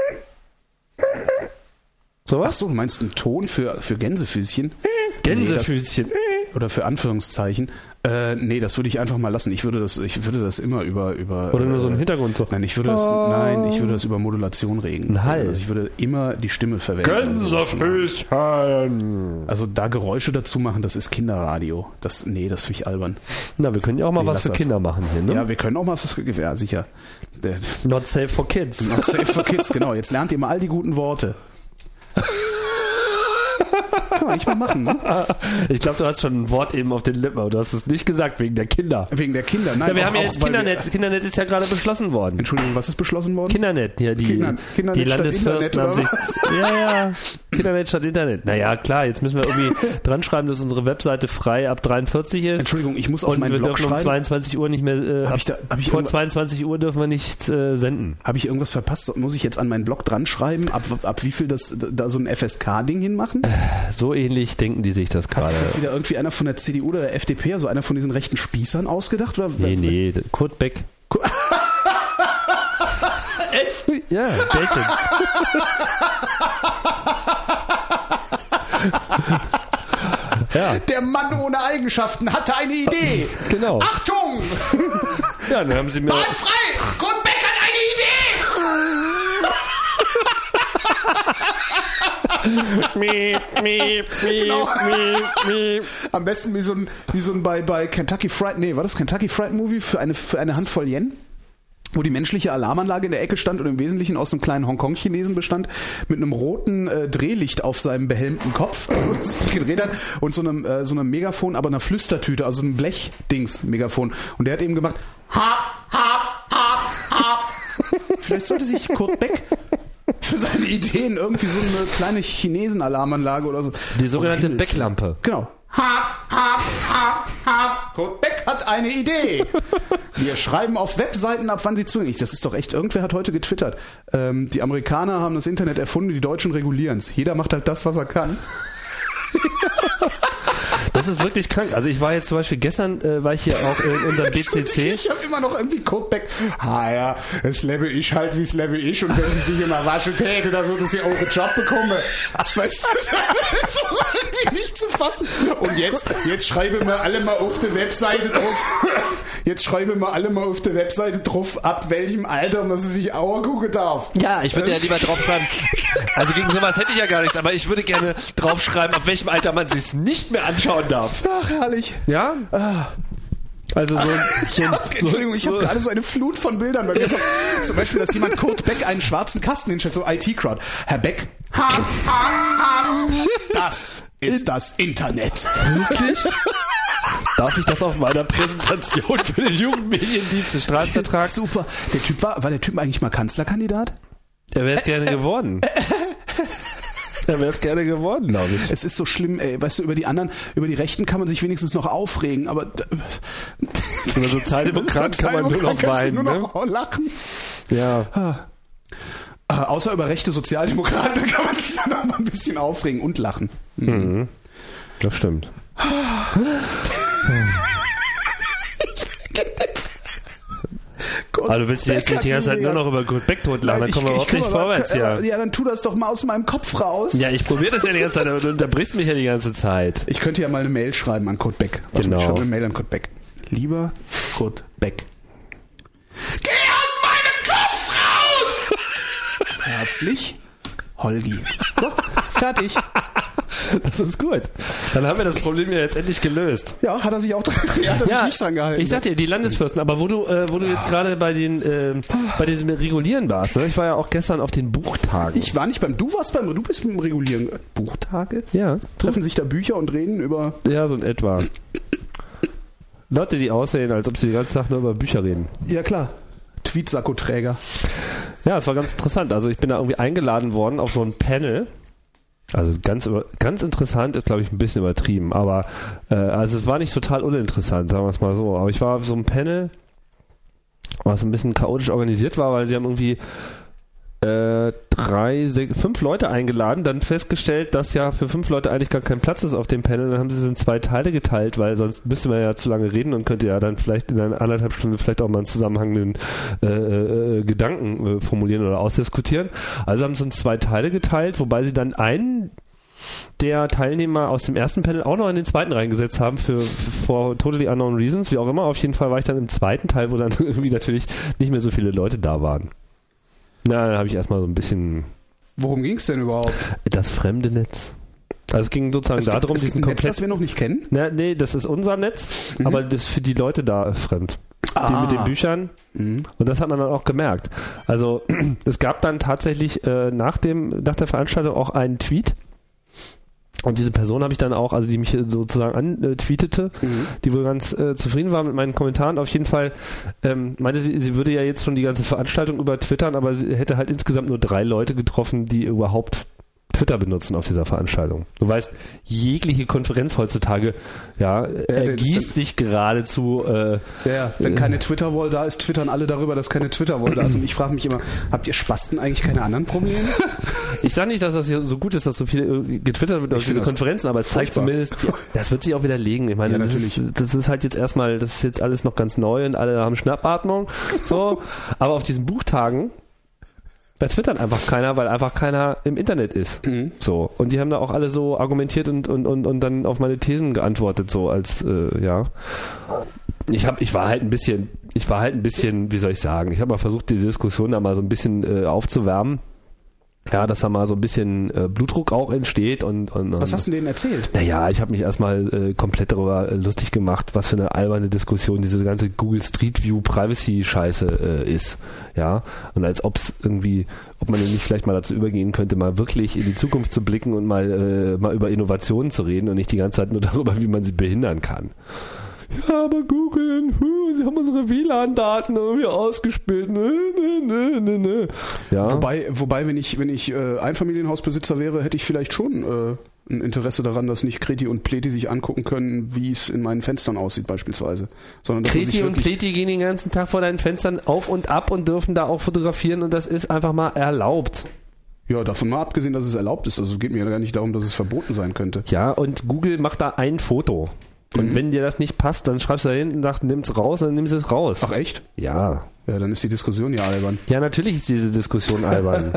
So was? Ach so, du meinst einen Ton für, für Gänsefüßchen? Gänsefüßchen. Nee, das, oder für Anführungszeichen. Äh, nee, das würde ich einfach mal lassen. Ich würde das, ich würde das immer über, über. Oder nur äh, so einen Hintergrund so. Nein, ich würde das, oh. nein, ich würde das über Modulation regeln. Ein Hall. Also ich würde immer die Stimme verwenden. Gänsefüßchen. Also da Geräusche dazu machen, das ist Kinderradio. Das, nee, das finde ich albern. Na, wir können ja auch mal nee, was für das. Kinder machen hier, ne? Ja, wir können auch mal was für, ja, sicher. Not safe for kids. Not safe for kids, genau. Jetzt lernt ihr mal all die guten Worte. Kann man nicht mal machen, ne? Ich glaube, du hast schon ein Wort eben auf den Lippen, aber du hast es nicht gesagt, wegen der Kinder. Wegen der Kinder, nein. Ja, wir auch, haben ja jetzt Kindernet. Wir, Kindernet ist ja gerade beschlossen worden. Entschuldigung, was ist beschlossen worden? Kindernet, ja, die, Kinder, Kindernet die Landesfürsten haben sich. Ja, ja. Kindernet statt Internet. Naja, klar, jetzt müssen wir irgendwie dran schreiben, dass unsere Webseite frei ab dreiundvierzig ist. Entschuldigung, ich muss auf meinen Blog schreiben. Und wir dürfen um zweiundzwanzig Uhr nicht mehr. Äh, hab ich da, hab ich vor zweiundzwanzig Uhr dürfen wir nicht äh, senden. Habe ich irgendwas verpasst? Muss ich jetzt an meinen Blog dran schreiben? Ab, ab wie viel das da so ein F S K-Ding hinmachen? So ähnlich denken die sich das gerade. Hat sich das wieder irgendwie einer von der C D U oder der F D P, also einer von diesen rechten Spießern ausgedacht? Oder? Nee, nee, Kurt Beck. Echt? Ja, Bärchen. Ja. Der Mann ohne Eigenschaften hatte eine Idee. Genau. Achtung! Ja, dann haben sie mir... Bahn frei! Kurt Beck hat eine Idee! miep, miep, miep, genau. miep, miep. Am besten wie so ein, wie so ein bei, bei Kentucky Fried, nee, war das Kentucky Fried Movie für eine, für eine Handvoll Yen? Wo die menschliche Alarmanlage in der Ecke stand und im Wesentlichen aus einem kleinen Hongkong-Chinesen bestand, mit einem roten äh, Drehlicht auf seinem behelmten Kopf, also das sich gedreht hat, und so einem, äh, so einem Megafon, aber einer Flüstertüte, also einem Blechdings-Megafon. Und der hat eben gemacht, hap, hap, hap, hap. Vielleicht sollte sich Kurt Beck für seine Ideen irgendwie so eine kleine Chinesen-Alarmanlage oder so. Die sogenannte oh, Becklampe. Genau. Ha, ha, ha, ha. Kurt Beck hat eine Idee. Wir schreiben auf Webseiten ab, wann sie zugänglich sind. Das ist doch echt, irgendwer hat heute getwittert. Ähm, die Amerikaner haben das Internet erfunden, die Deutschen regulieren es. Jeder macht halt das, was er kann. Das ist wirklich krank. Also ich war jetzt zum Beispiel gestern, äh, war ich hier auch in unserem B C C. Ich habe immer noch irgendwie Kurt Beck. Ah ja, das lebe ich halt, wie es lebe ich. Und wenn sie sich immer waschen täte, dann würde sie auch einen Job bekommen. Weißt du, das ist doch irgendwie nicht zu fassen. Und jetzt, jetzt schreiben wir alle mal auf der Webseite drauf. Jetzt schreiben wir alle mal auf der Webseite drauf, ab welchem Alter man sie sich auch gucken darf. Ja, ich würde ja lieber draufschreiben. Also gegen sowas hätte ich ja gar nichts, aber ich würde gerne draufschreiben, ab welchem Alter man sich nicht mehr anschauen darf. Ach, herrlich. Ja? Ah. Also so, so, ja, Entschuldigung, ich habe so gerade so eine Flut von Bildern bei mir. Zum Beispiel, dass jemand Kurt Beck einen schwarzen Kasten hinstellt, so I T-Crowd. Herr Beck, ha, ha, ha. Das ist das Internet. Wirklich? Darf ich das auf meiner Präsentation für den Jugendmediendienst Staatsvertrag? Super. Der Typ war, war der Typ eigentlich mal Kanzlerkandidat? Er wäre es gerne geworden. Er wäre es gerne geworden, glaube ich. Es ist so schlimm, ey. Weißt du, über die anderen, über die Rechten kann man sich wenigstens noch aufregen, aber über Sozialdemokraten kann man nur noch weinen, nur noch ne? lachen. Ja. Ah. Äh, außer über rechte Sozialdemokraten kann man sich dann noch mal ein bisschen aufregen und lachen. Mhm. Mhm. Das stimmt. Aber du willst dich jetzt nicht die ganze Zeit nur noch über Kurt Beck totlachen, dann kommen wir überhaupt nicht vorwärts hier. Ja, dann tu das doch mal aus meinem Kopf raus. Ja, ich probiere das ja die ganze Zeit, aber du unterbrichst mich ja die ganze Zeit. Ich könnte ja mal eine Mail schreiben an Kurt Beck. Warte, genau. Ich schreibe eine Mail an Kurt Beck. Lieber Kurt Beck. Geh aus meinem Kopf raus! Herzlich, Holgi. So, fertig. Das ist gut. Dann haben wir das Problem ja jetzt endlich gelöst. Ja, hat er sich auch dran, ja, hat er ja, sich nicht dran gehalten. Ich sag dir, die Landesfürsten, aber wo du, äh, wo du jetzt gerade bei den, äh, bei diesem Regulieren warst, ne? Ich war ja auch gestern auf den Buchtagen. Ich war nicht beim, du warst beim, du bist beim Regulieren. Buchtage? Ja. Treffen sich da Bücher und reden über... Ja, so in etwa. Leute, die aussehen, als ob sie den ganzen Tag nur über Bücher reden. Ja, klar. Tweetsackoträger. Ja, es war ganz interessant. Also ich bin da irgendwie eingeladen worden auf so ein Panel. Also ganz ganz interessant ist, glaube ich, ein bisschen übertrieben, aber äh, also es war nicht total uninteressant, sagen wir es mal so. Aber ich war auf so einem Panel, was ein bisschen chaotisch organisiert war, weil sie haben irgendwie äh, drei, sechs, fünf Leute eingeladen, dann festgestellt, dass ja für fünf Leute eigentlich gar kein Platz ist auf dem Panel. Dann haben sie es in zwei Teile geteilt, weil sonst müsste man ja zu lange reden und könnte ja dann vielleicht in einer anderthalb Stunde vielleicht auch mal einen zusammenhängenden äh, äh, Gedanken äh, formulieren oder ausdiskutieren. Also haben sie in zwei Teile geteilt, wobei sie dann einen der Teilnehmer aus dem ersten Panel auch noch in den zweiten reingesetzt haben für for totally unknown reasons, wie auch immer. Auf jeden Fall war ich dann im zweiten Teil, wo dann irgendwie natürlich nicht mehr so viele Leute da waren. Na, dann habe ich erstmal so ein bisschen... Worum ging es denn überhaupt? Das fremde Netz. Also es ging sozusagen es gibt, darum, es gibt diesen ein Netz, komplett... das wir noch nicht kennen? Na, nee, das ist unser Netz, mhm. aber das ist für die Leute da fremd. Ah. Die mit den Büchern. Mhm. Und das hat man dann auch gemerkt. Also es gab dann tatsächlich äh, nach, dem, nach der Veranstaltung auch einen Tweet. Und diese Person habe ich dann auch, also die mich sozusagen antweetete, mhm. die wohl ganz äh, zufrieden war mit meinen Kommentaren. Auf jeden Fall ähm, meinte sie, sie würde ja jetzt schon die ganze Veranstaltung über twittern, aber sie hätte halt insgesamt nur drei Leute getroffen, die überhaupt Twitter benutzen auf dieser Veranstaltung. Du weißt, jegliche Konferenz heutzutage ja, ja ergießt sich geradezu. Äh, ja, wenn keine Twitter-Wall da ist, twittern alle darüber, dass keine Twitter-Wall da ist. Und ich frage mich immer, habt ihr Spasten eigentlich keine anderen Probleme? Ich sage nicht, dass das hier so gut ist, dass so viel getwittert wird auf diese Konferenzen, aber es zeigt zumindest, ja, das wird sich auch wieder legen. Ich meine, ja, das, ist, das ist halt jetzt erstmal, das ist jetzt alles noch ganz neu und alle haben Schnappatmung. So, aber auf diesen Buchtagen da twittert einfach keiner, weil einfach keiner im Internet ist. Mhm. So. Und die haben da auch alle so argumentiert und, und, und, und dann auf meine Thesen geantwortet, so als, äh, ja. Ich hab, ich war halt ein bisschen, ich war halt ein bisschen, wie soll ich sagen, ich habe mal versucht, die Diskussion da mal so ein bisschen äh, aufzuwärmen. Ja, dass da mal so ein bisschen äh, Blutdruck auch entsteht und, und, und was hast du denen erzählt? Naja, ich habe mich erstmal äh, komplett darüber äh, lustig gemacht, was für eine alberne Diskussion diese ganze Google Street View Privacy Scheiße äh, ist. Ja, und als ob es irgendwie, ob man nicht vielleicht mal dazu übergehen könnte, mal wirklich in die Zukunft zu blicken und mal, äh, mal über Innovationen zu reden und nicht die ganze Zeit nur darüber, wie man sie behindern kann. Ja, aber Google, huh, sie haben unsere W L A N-Daten irgendwie ausgespielt. Nö, nö, nö, nö, nö. Ja. Wobei, wobei, wenn ich, wenn ich äh, Einfamilienhausbesitzer wäre, hätte ich vielleicht schon äh, ein Interesse daran, dass nicht Kreti und Pleti sich angucken können, wie es in meinen Fenstern aussieht beispielsweise. Sondern, dass Kreti und Pleti gehen den ganzen Tag vor deinen Fenstern auf und ab und dürfen da auch fotografieren und das ist einfach mal erlaubt. Ja, davon mal abgesehen, dass es erlaubt ist. Also geht mir ja gar nicht darum, dass es verboten sein könnte. Ja, und Google macht da ein Foto. Und mhm. wenn dir das nicht passt, dann schreibst du da hinten und sagst, nimm's raus, dann nimmst du es raus. Ach echt? Ja. Ja, dann ist die Diskussion ja albern. Ja, natürlich ist diese Diskussion albern.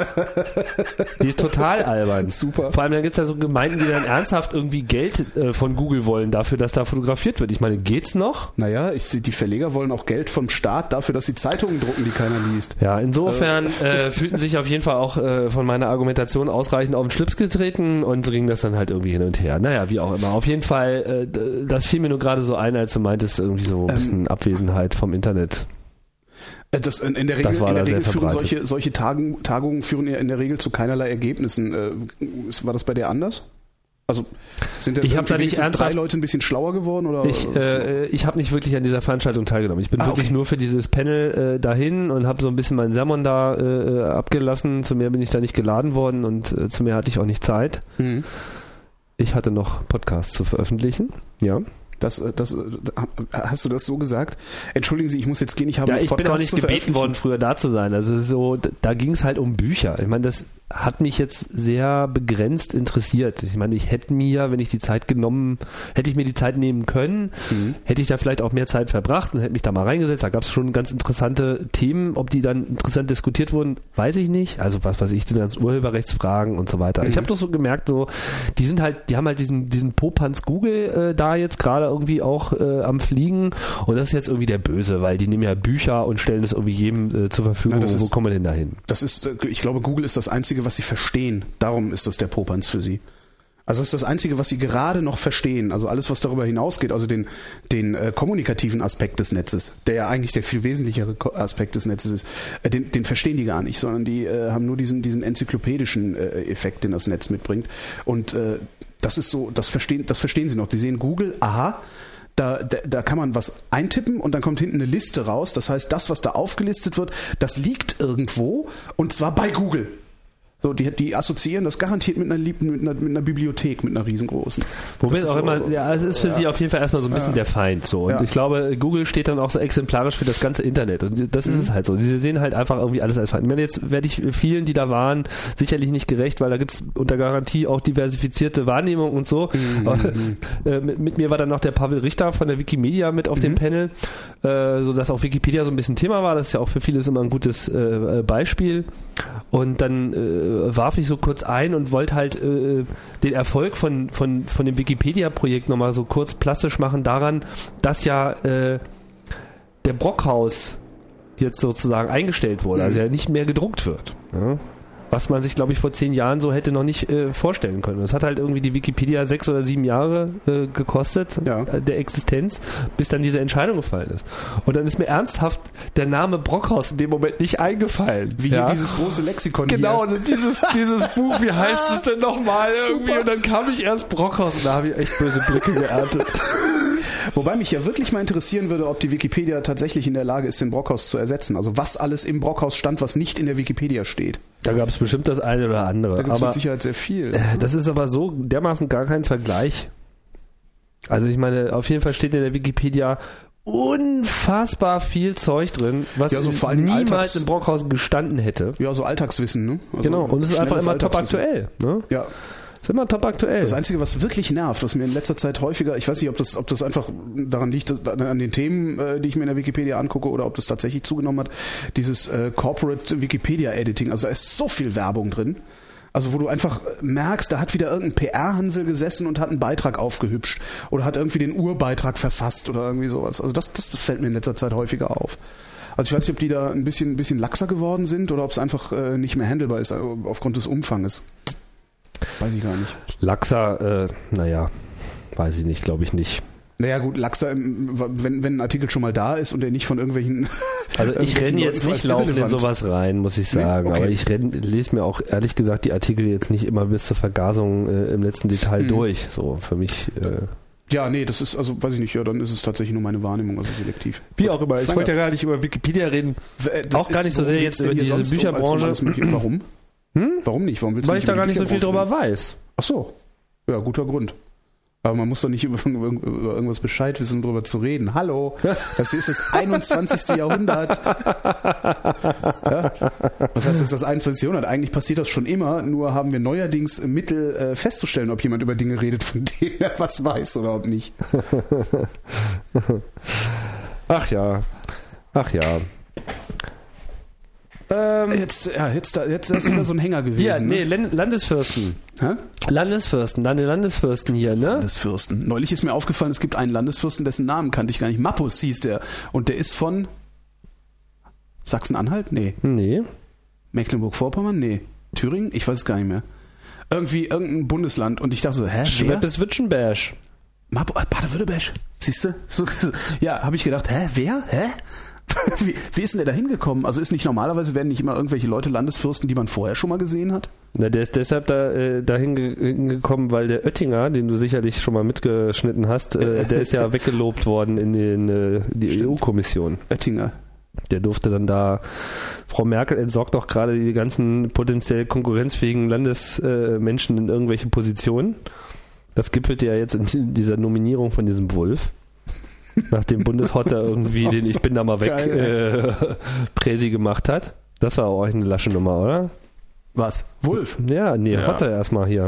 Die ist total albern. Super. Vor allem, dann gibt es ja so Gemeinden, die dann ernsthaft irgendwie Geld äh, von Google wollen dafür, dass da fotografiert wird. Ich meine, geht's noch? Naja, ich, die Verleger wollen auch Geld vom Staat dafür, dass sie Zeitungen drucken, die keiner liest. Ja, insofern äh, fühlten sich auf jeden Fall auch äh, von meiner Argumentation ausreichend auf den Schlips getreten und so ging das dann halt irgendwie hin und her. Naja, wie auch immer. Auf jeden Fall, äh, das fiel mir nur gerade so ein, als du meintest, irgendwie so ein bisschen ähm, Abwesenheit vom Internet. Das in, in der Regel, in der Regel führen solche, solche Tagen, Tagungen führen ja in der Regel zu keinerlei Ergebnissen. Äh, war das bei dir anders? Also sind da, ich habe da nicht ernsthaft drei Leute ein bisschen schlauer geworden? Oder ich äh, ich habe nicht wirklich an dieser Veranstaltung teilgenommen. Ich bin ah, wirklich okay. nur für dieses Panel äh, dahin und habe so ein bisschen meinen Sermon da äh, abgelassen. Zu mehr bin ich da nicht geladen worden und äh, zu mehr hatte ich auch nicht Zeit. Mhm. Ich hatte noch Podcasts zu veröffentlichen. Ja. Das, das, hast du das so gesagt? Entschuldigen Sie, ich muss jetzt gehen, ich habe ja, ich Podcast bin auch nicht gebeten worden, früher da zu sein. Also so, da ging es halt um Bücher. Ich meine, das hat mich jetzt sehr begrenzt interessiert. Ich meine, ich hätte mir, wenn ich die Zeit genommen, hätte ich mir die Zeit nehmen können, mhm. hätte ich da vielleicht auch mehr Zeit verbracht und hätte mich da mal reingesetzt. Da gab es schon ganz interessante Themen. Ob die dann interessant diskutiert wurden, weiß ich nicht. Also was weiß ich, die ganzen Urheberrechtsfragen und so weiter. Mhm. Ich habe doch so gemerkt, so die sind halt, die haben halt diesen, diesen Popanz Google äh, da jetzt gerade irgendwie auch äh, am Fliegen und das ist jetzt irgendwie der Böse, weil die nehmen ja Bücher und stellen das irgendwie jedem äh, zur Verfügung. Na, wo ist, kommen wir denn da hin? Das ist, ich glaube, Google ist das Einzige, was sie verstehen. Darum ist das der Popanz für sie. Also das ist das Einzige, was sie gerade noch verstehen. Also alles, was darüber hinausgeht, also den, den äh, kommunikativen Aspekt des Netzes, der ja eigentlich der viel wesentlichere Aspekt des Netzes ist, äh, den, den verstehen die gar nicht, sondern die äh, haben nur diesen, diesen enzyklopädischen äh, Effekt, den das Netz mitbringt. Und äh, das ist so, das verstehen, das verstehen sie noch. Die sehen Google, aha, Da, da, da kann man was eintippen und dann kommt hinten eine Liste raus. Das heißt, das, was da aufgelistet wird, das liegt irgendwo und zwar bei Google. So, die, die assoziieren das garantiert mit einer, mit einer, mit einer Bibliothek, mit einer riesengroßen. Wobei es auch so, immer, ja, es ist für ja. sie auf jeden Fall erstmal so ein bisschen ja. der Feind. So. Und ja. ich glaube, Google steht dann auch so exemplarisch für das ganze Internet. Und das ist mhm. es halt so. Sie sehen halt einfach irgendwie alles als Feind. Ich meine, jetzt werde ich vielen, die da waren, sicherlich nicht gerecht, weil da gibt es unter Garantie auch diversifizierte Wahrnehmung und so. Mhm. Aber, äh, mit, mit mir war dann noch der Pavel Richter von der Wikimedia mit auf mhm. dem Panel, äh, sodass auch Wikipedia so ein bisschen Thema war. Das ist ja auch für vieles immer ein gutes äh, Beispiel. Und dann äh, warf ich so kurz ein und wollte halt äh, den Erfolg von, von, von dem Wikipedia-Projekt nochmal so kurz plastisch machen daran, dass ja äh, der Brockhaus jetzt sozusagen eingestellt wurde, mhm. also ja nicht mehr gedruckt wird. Ja? Was man sich, glaube ich, vor zehn Jahren so hätte noch nicht äh, vorstellen können. Das hat halt irgendwie die Wikipedia sechs oder sieben Jahre äh, gekostet, ja. äh, der Existenz, bis dann diese Entscheidung gefallen ist. Und dann ist mir ernsthaft der Name Brockhaus in dem Moment nicht eingefallen. Wie ja? hier dieses große Lexikon genau, hier. Genau, dieses, dieses Buch, wie heißt es denn nochmal irgendwie? Und dann kam ich erst Brockhaus und da habe ich echt böse Blicke geerntet. Wobei mich ja wirklich mal interessieren würde, ob die Wikipedia tatsächlich in der Lage ist, den Brockhaus zu ersetzen. Also was alles im Brockhaus stand, was nicht in der Wikipedia steht. Da gab es bestimmt das eine oder andere. Da gibt es mit Sicherheit sehr viel. Äh, das ist aber so dermaßen gar kein Vergleich. Also ich meine, auf jeden Fall steht in der Wikipedia unfassbar viel Zeug drin, was ja, so vor allem niemals Alltags- im Brockhaus gestanden hätte. Ja, so Alltagswissen, ne? Also genau, und es ist einfach immer top aktuell. Ne? Ja. Ist immer top aktuell. Das Einzige, was wirklich nervt, was mir in letzter Zeit häufiger, ich weiß nicht, ob das, ob das einfach daran liegt, dass, an den Themen, die ich mir in der Wikipedia angucke, oder ob das tatsächlich zugenommen hat, dieses äh, Corporate Wikipedia Editing. Also da ist so viel Werbung drin. Also wo du einfach merkst, da hat wieder irgendein P R-Hansel gesessen und hat einen Beitrag aufgehübscht oder hat irgendwie den Urbeitrag verfasst oder irgendwie sowas. Also das, das fällt mir in letzter Zeit häufiger auf. Also ich weiß nicht, ob die da ein bisschen, ein bisschen laxer geworden sind oder ob es einfach äh, nicht mehr handelbar ist aufgrund des Umfanges. Weiß ich gar nicht. Laxer, äh, naja, weiß ich nicht, glaube ich nicht. Naja gut, Laxer, wenn, wenn ein Artikel schon mal da ist und der nicht von irgendwelchen... Also ich renne jetzt nicht laufend in sowas rein, muss ich sagen. Nee? Okay. Aber ich renn, lese mir auch ehrlich gesagt die Artikel jetzt nicht immer bis zur Vergasung äh, im letzten Detail hm. durch. So, für mich... Äh, Ja, nee, das ist, also weiß ich nicht, ja, dann ist es tatsächlich nur meine Wahrnehmung, also selektiv. Wie auch immer, ich wollte ja gar nicht über Wikipedia reden, das auch gar nicht so sehr jetzt über diese Bücherbranche. Um, warum? Hm? Warum nicht? Warum willst Weil du ich da gar nicht so viel drüber weiß. Ach so, ja, guter Grund. Aber man muss doch nicht über, über, über irgendwas Bescheid wissen, um drüber zu reden. Hallo, das ist das einundzwanzigste Jahrhundert. Ja? Was heißt jetzt das einundzwanzigste Jahrhundert? Eigentlich passiert das schon immer, nur haben wir neuerdings Mittel äh, festzustellen, ob jemand über Dinge redet, von denen er was weiß oder ob nicht. Ach ja, ach ja. Ähm, jetzt, ja, jetzt, jetzt ist wieder so ein Hänger gewesen. Ja, nee, ne? Landesfürsten. Hä? Landesfürsten, deine Landesfürsten hier, ne? Landesfürsten. Neulich ist mir aufgefallen, es gibt einen Landesfürsten, dessen Namen kannte ich gar nicht. Mappus hieß der. Und der ist von Sachsen-Anhalt? Nee. Nee. Mecklenburg-Vorpommern? Nee. Thüringen? Ich weiß es gar nicht mehr. Irgendwie irgendein Bundesland. Und ich dachte so, hä? Schwäbisch-Württemberg. Mappus, Baden-Württemberg. Siehst du? So, ja, habe ich gedacht, hä? Wer? Hä? Wie, wie ist denn der da hingekommen? Also ist nicht normalerweise, werden nicht immer irgendwelche Leute Landesfürsten, die man vorher schon mal gesehen hat? Na, der ist deshalb da äh, dahin gekommen, weil der Oettinger, den du sicherlich schon mal mitgeschnitten hast, äh, der ist ja weggelobt worden in den, äh, die Stimmt. E U-Kommission. Oettinger. Der durfte dann da, Frau Merkel entsorgt auch gerade die ganzen potenziell konkurrenzfähigen Landesmenschen äh, in irgendwelche Positionen. Das gipfelte ja jetzt in dieser Nominierung von diesem Wolf. Nach dem Bundeshotter irgendwie, den Ich bin da mal weg äh, Präsi gemacht hat. Das war auch eine lasche Nummer, oder? Was? Wulff? Ja, nee, Ja. hat er erstmal hier.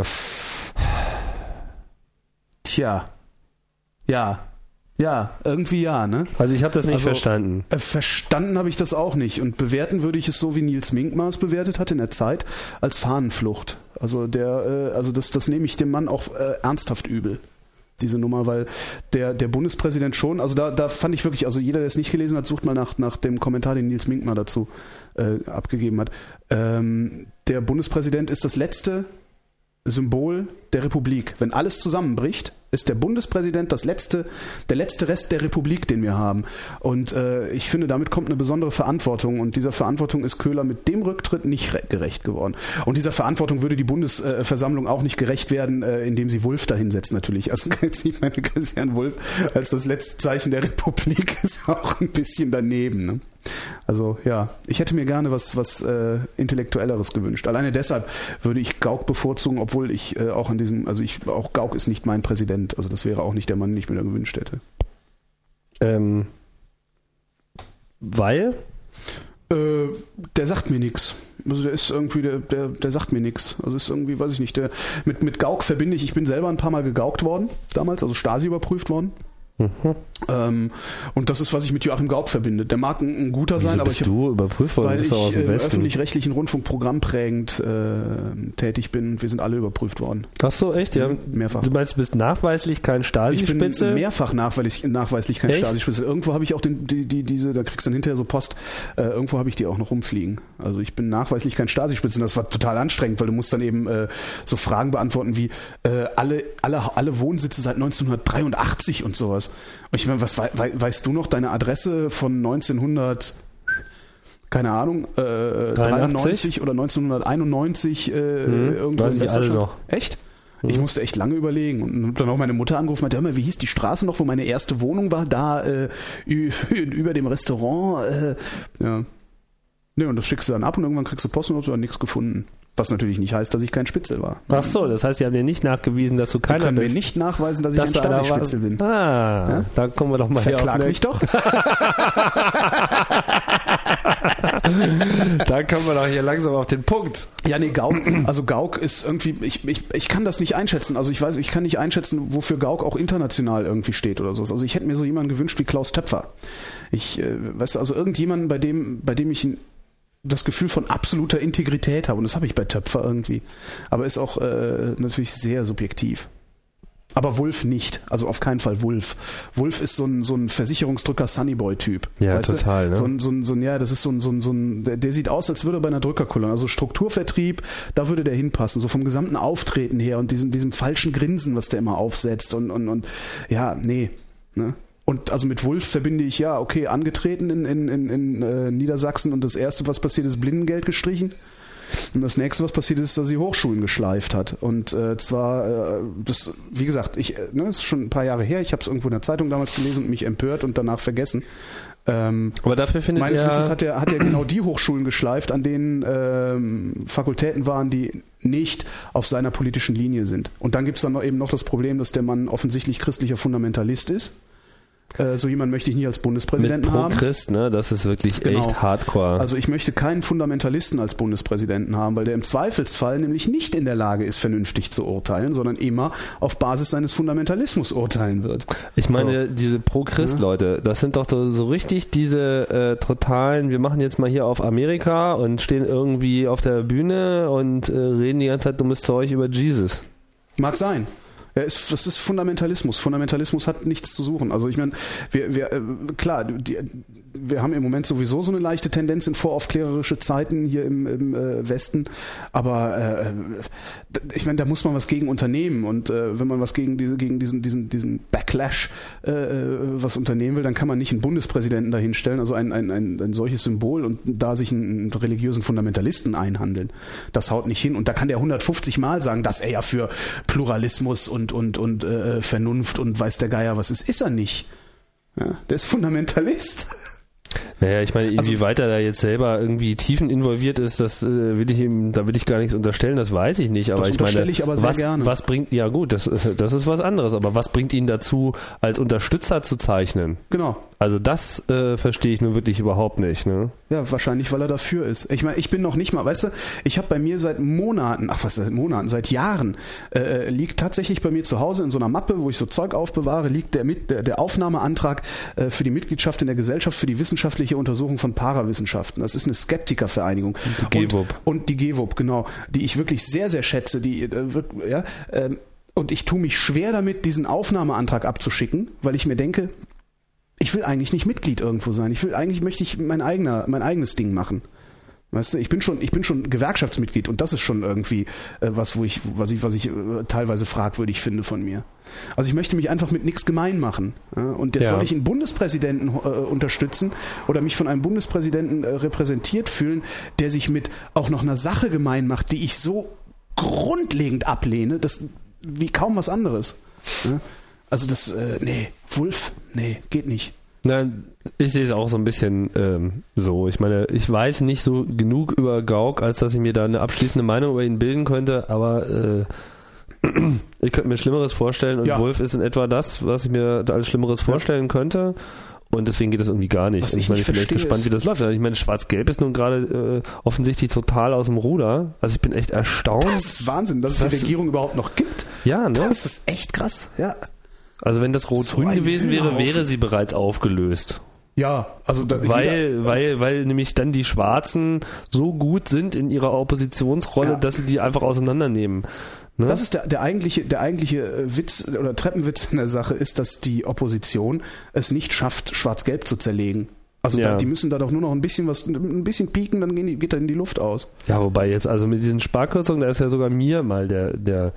Tja. Ja. Ja, irgendwie ja, ne? Also ich habe das nicht Also, verstanden. Äh, verstanden habe ich das auch nicht. Und bewerten würde ich es so, wie Nils Minkmar es bewertet hat in der Zeit, als Fahnenflucht. Also der, äh, also das, das nehme ich dem Mann auch äh, ernsthaft übel. Diese Nummer, weil der, der Bundespräsident schon, also da, da fand ich wirklich, also jeder, der es nicht gelesen hat, sucht mal nach, nach dem Kommentar, den Nils Minkmar dazu äh, abgegeben hat. Ähm, der Bundespräsident ist das letzte Symbol der Republik. Wenn alles zusammenbricht, ist der Bundespräsident das letzte, der letzte Rest der Republik, den wir haben. Und äh, ich finde, damit kommt eine besondere Verantwortung. Und dieser Verantwortung ist Köhler mit dem Rücktritt nicht re- gerecht geworden. Und dieser Verantwortung würde die Bundesversammlung auch nicht gerecht werden, äh, indem sie Wulff dahinsetzt natürlich. Also jetzt sieht meine Christian Wulff als das letzte Zeichen der Republik ist auch ein bisschen daneben. Ne? Also ja, ich hätte mir gerne was, was äh, Intellektuelleres gewünscht. Alleine deshalb würde ich Gauck bevorzugen, obwohl ich äh, auch an diesem, also ich, auch Gauck ist nicht mein Präsident. Also das wäre auch nicht der Mann, den ich mir da gewünscht hätte. Ähm, weil? Äh, der sagt mir nichts. Also der ist irgendwie, der, der, der sagt mir nichts. Also ist irgendwie, weiß ich nicht, der, mit, mit Gauck verbinde ich, ich bin selber ein paar Mal gegaukt worden, damals, also Stasi überprüft worden. Mhm. Ähm, und das ist, was ich mit Joachim Gauck verbinde. Der mag ein, ein guter Wieso sein, aber bist ich du überprüft worden? weil Bist du aus ich dem im Westen? öffentlich-rechtlichen Rundfunk programmprägend äh, tätig bin. Wir sind alle überprüft worden. Ach so, echt? Ja. Mehrfach. Du meinst, du bist nachweislich kein Ich Stasi-Spitze? bin mehrfach nachweislich, nachweislich kein Echt? Stasi-Spitze. Irgendwo habe ich auch den, die, die, diese, da kriegst du dann hinterher so Post, äh, irgendwo habe ich die auch noch rumfliegen. Also ich bin nachweislich kein Stasi-Spitze. Und das war total anstrengend, weil du musst dann eben äh, so Fragen beantworten wie äh, alle, alle, alle Wohnsitze seit neunzehnhundertdreiundachtzig und sowas. Und ich meine, was wei weißt du noch deine Adresse von neunzehnhundert, keine Ahnung, äh, dreiundneunzig oder neunzehnhunderteinundneunzig äh, Mhm, irgendwo weiß in ich alle Westdeutschland? noch. Echt? Ich musste echt lange überlegen und hab dann auch meine Mutter angerufen und meinte, hör mal, wie hieß die Straße noch, wo meine erste Wohnung war? Da äh, ü- über dem Restaurant. Äh, ja. Ne, und das schickst du dann ab und irgendwann kriegst du Post und hast du nichts gefunden. Was natürlich nicht heißt, dass ich kein Spitzel war. Ach so, das heißt, sie haben dir nicht nachgewiesen, dass du Sie keiner können mir bist. nicht nachweisen, dass ich dass ein du einer Stasi-Spitzel war- bin. Ah, Ja? da kommen wir doch mal hier auf Verklag eine, mich doch. da kommen wir doch hier langsam auf den Punkt. Ja, nee, Gauck, also Gauck ist irgendwie, ich, ich, ich kann das nicht einschätzen. Also ich weiß, ich kann nicht einschätzen, wofür Gauck auch international irgendwie steht oder so. Also ich hätte mir so jemanden gewünscht wie Klaus Töpfer. Ich, äh, weißt du, also irgendjemanden, bei dem, bei dem ich ein, das Gefühl von absoluter Integrität habe. Und das habe ich bei Töpfer irgendwie. Aber ist auch äh, natürlich sehr subjektiv. Aber Wulff nicht. Also auf keinen Fall Wulff. Wulff ist so ein, so ein Versicherungsdrücker Sunnyboy-Typ. Ja, weißt total, du? ne? So ein, so ein, so ein, ja, das ist so ein, so ein, so ein der, der sieht aus, als würde er bei einer Drückerkolonne. Also Strukturvertrieb, da würde der hinpassen. So vom gesamten Auftreten her und diesem, diesem falschen Grinsen, was der immer aufsetzt. Und, und, und ja, nee. Ne? Und also mit Wulff verbinde ich, ja, okay, angetreten in, in, in, in äh, Niedersachsen und das erste, was passiert ist, Blindengeld gestrichen. Und das nächste, was passiert ist, dass sie Hochschulen geschleift hat. Und äh, zwar, äh, das, wie gesagt, ich, äh, ne, das ist schon ein paar Jahre her, ich habe es irgendwo in der Zeitung damals gelesen und mich empört und danach vergessen. Ähm, Aber dafür findet meines er... Wissens hat er, hat er genau die Hochschulen geschleift, an denen ähm, Fakultäten waren, die nicht auf seiner politischen Linie sind. Und dann gibt es dann noch eben noch das Problem, dass der Mann offensichtlich christlicher Fundamentalist ist. Äh, so jemand möchte ich nie als Bundespräsidenten mit haben. Pro-Christ, ne? Das ist wirklich Genau. echt hardcore. Also ich möchte keinen Fundamentalisten als Bundespräsidenten haben, weil der im Zweifelsfall nämlich nicht in der Lage ist, vernünftig zu urteilen, sondern immer auf Basis seines Fundamentalismus urteilen wird. Ich meine, So. diese Pro-Christ-Leute, das sind doch so, so richtig diese äh, totalen, wir machen jetzt mal hier auf Amerika und stehen irgendwie auf der Bühne und äh, reden die ganze Zeit dummes Zeug über Jesus. Mag sein. Ja, ist, das ist Fundamentalismus. Fundamentalismus hat nichts zu suchen. Also ich meine, wir, wir, äh, klar, die, wir haben im Moment sowieso so eine leichte Tendenz in voraufklärerische Zeiten hier im, im äh, Westen, aber äh, ich meine, da muss man was gegen unternehmen und äh, wenn man was gegen diese, gegen diesen, diesen, diesen Backlash äh, was unternehmen will, dann kann man nicht einen Bundespräsidenten dahinstellen, also ein, ein, ein, ein solches Symbol und da sich einen, einen religiösen Fundamentalisten einhandeln. Das haut nicht hin und da kann der hundertfünfzig Mal sagen, dass er ja für Pluralismus und und und äh, Vernunft und weiß der Geier was ist, ist er nicht. Ja, der ist Fundamentalist. Naja, ich meine, inwieweit also, er da jetzt selber irgendwie tiefen involviert ist, das äh, will ich ihm, da will ich gar nichts unterstellen, das weiß ich nicht. Aber das ich meine, ich aber sehr was, gerne. was bringt, ja gut, das, das ist was anderes, aber was bringt ihn dazu, als Unterstützer zu zeichnen? Genau. Also das äh, verstehe ich nun wirklich überhaupt nicht. Ne? Ja, wahrscheinlich, weil er dafür ist. Ich meine, ich bin noch nicht mal, weißt du, ich habe bei mir seit Monaten, ach was, seit Monaten, seit Jahren, äh, liegt tatsächlich bei mir zu Hause in so einer Mappe, wo ich so Zeug aufbewahre, liegt der, mit, der, der Aufnahmeantrag äh, für die Mitgliedschaft in der Gesellschaft für die wissenschaftliche Untersuchung von Parawissenschaften. Das ist eine Skeptikervereinigung. Die G W U B. Und, und die G W U B, genau, die ich wirklich sehr, sehr schätze, die äh, wird, ja, äh, und ich tue mich schwer damit, diesen Aufnahmeantrag abzuschicken, weil ich mir denke, ich will eigentlich nicht Mitglied irgendwo sein. Ich will eigentlich möchte ich mein eigener, mein eigenes Ding machen. Weißt du, ich bin schon, ich bin schon Gewerkschaftsmitglied und das ist schon irgendwie äh, was, wo ich, was ich, was ich äh, teilweise fragwürdig finde von mir. Also ich möchte mich einfach mit nichts gemein machen. Ja? Und jetzt ja. soll ich einen Bundespräsidenten äh, unterstützen oder mich von einem Bundespräsidenten äh, repräsentiert fühlen, der sich mit auch noch einer Sache gemein macht, die ich so grundlegend ablehne, das wie kaum was anderes. Ja? Also das, äh, nee, Wulff, nee, geht nicht. Na, ich sehe es auch so ein bisschen ähm, so. Ich meine, ich weiß nicht so genug über Gauck, als dass ich mir da eine abschließende Meinung über ihn bilden könnte, aber äh, ich könnte mir Schlimmeres vorstellen und ja. Wulff ist in etwa das, was ich mir da als Schlimmeres ja. vorstellen könnte. Und deswegen geht das irgendwie gar nicht. Was und ich, ich meine, nicht ich bin echt gespannt, ist, wie das läuft. Ich meine, Schwarz-Gelb ist nun gerade äh, offensichtlich total aus dem Ruder. Also ich bin echt erstaunt. Das ist Wahnsinn, dass es die Regierung überhaupt noch gibt. Ja, ne? Das ist echt krass, ja. Also wenn das Rot-Grün so gewesen wäre, wäre sie bereits aufgelöst. Ja, also da, weil, jeder, weil, weil nämlich dann die Schwarzen so gut sind in ihrer Oppositionsrolle, ja. dass sie die einfach auseinandernehmen. Ne? Das ist der, der eigentliche, der eigentliche Witz oder Treppenwitz in der Sache ist, dass die Opposition es nicht schafft, Schwarz-Gelb zu zerlegen. Also ja. da, die müssen da doch nur noch ein bisschen was, ein bisschen pieken, dann gehen die, geht da in die Luft aus. Ja, wobei jetzt also mit diesen Sparkürzungen, da ist ja sogar mir mal der, der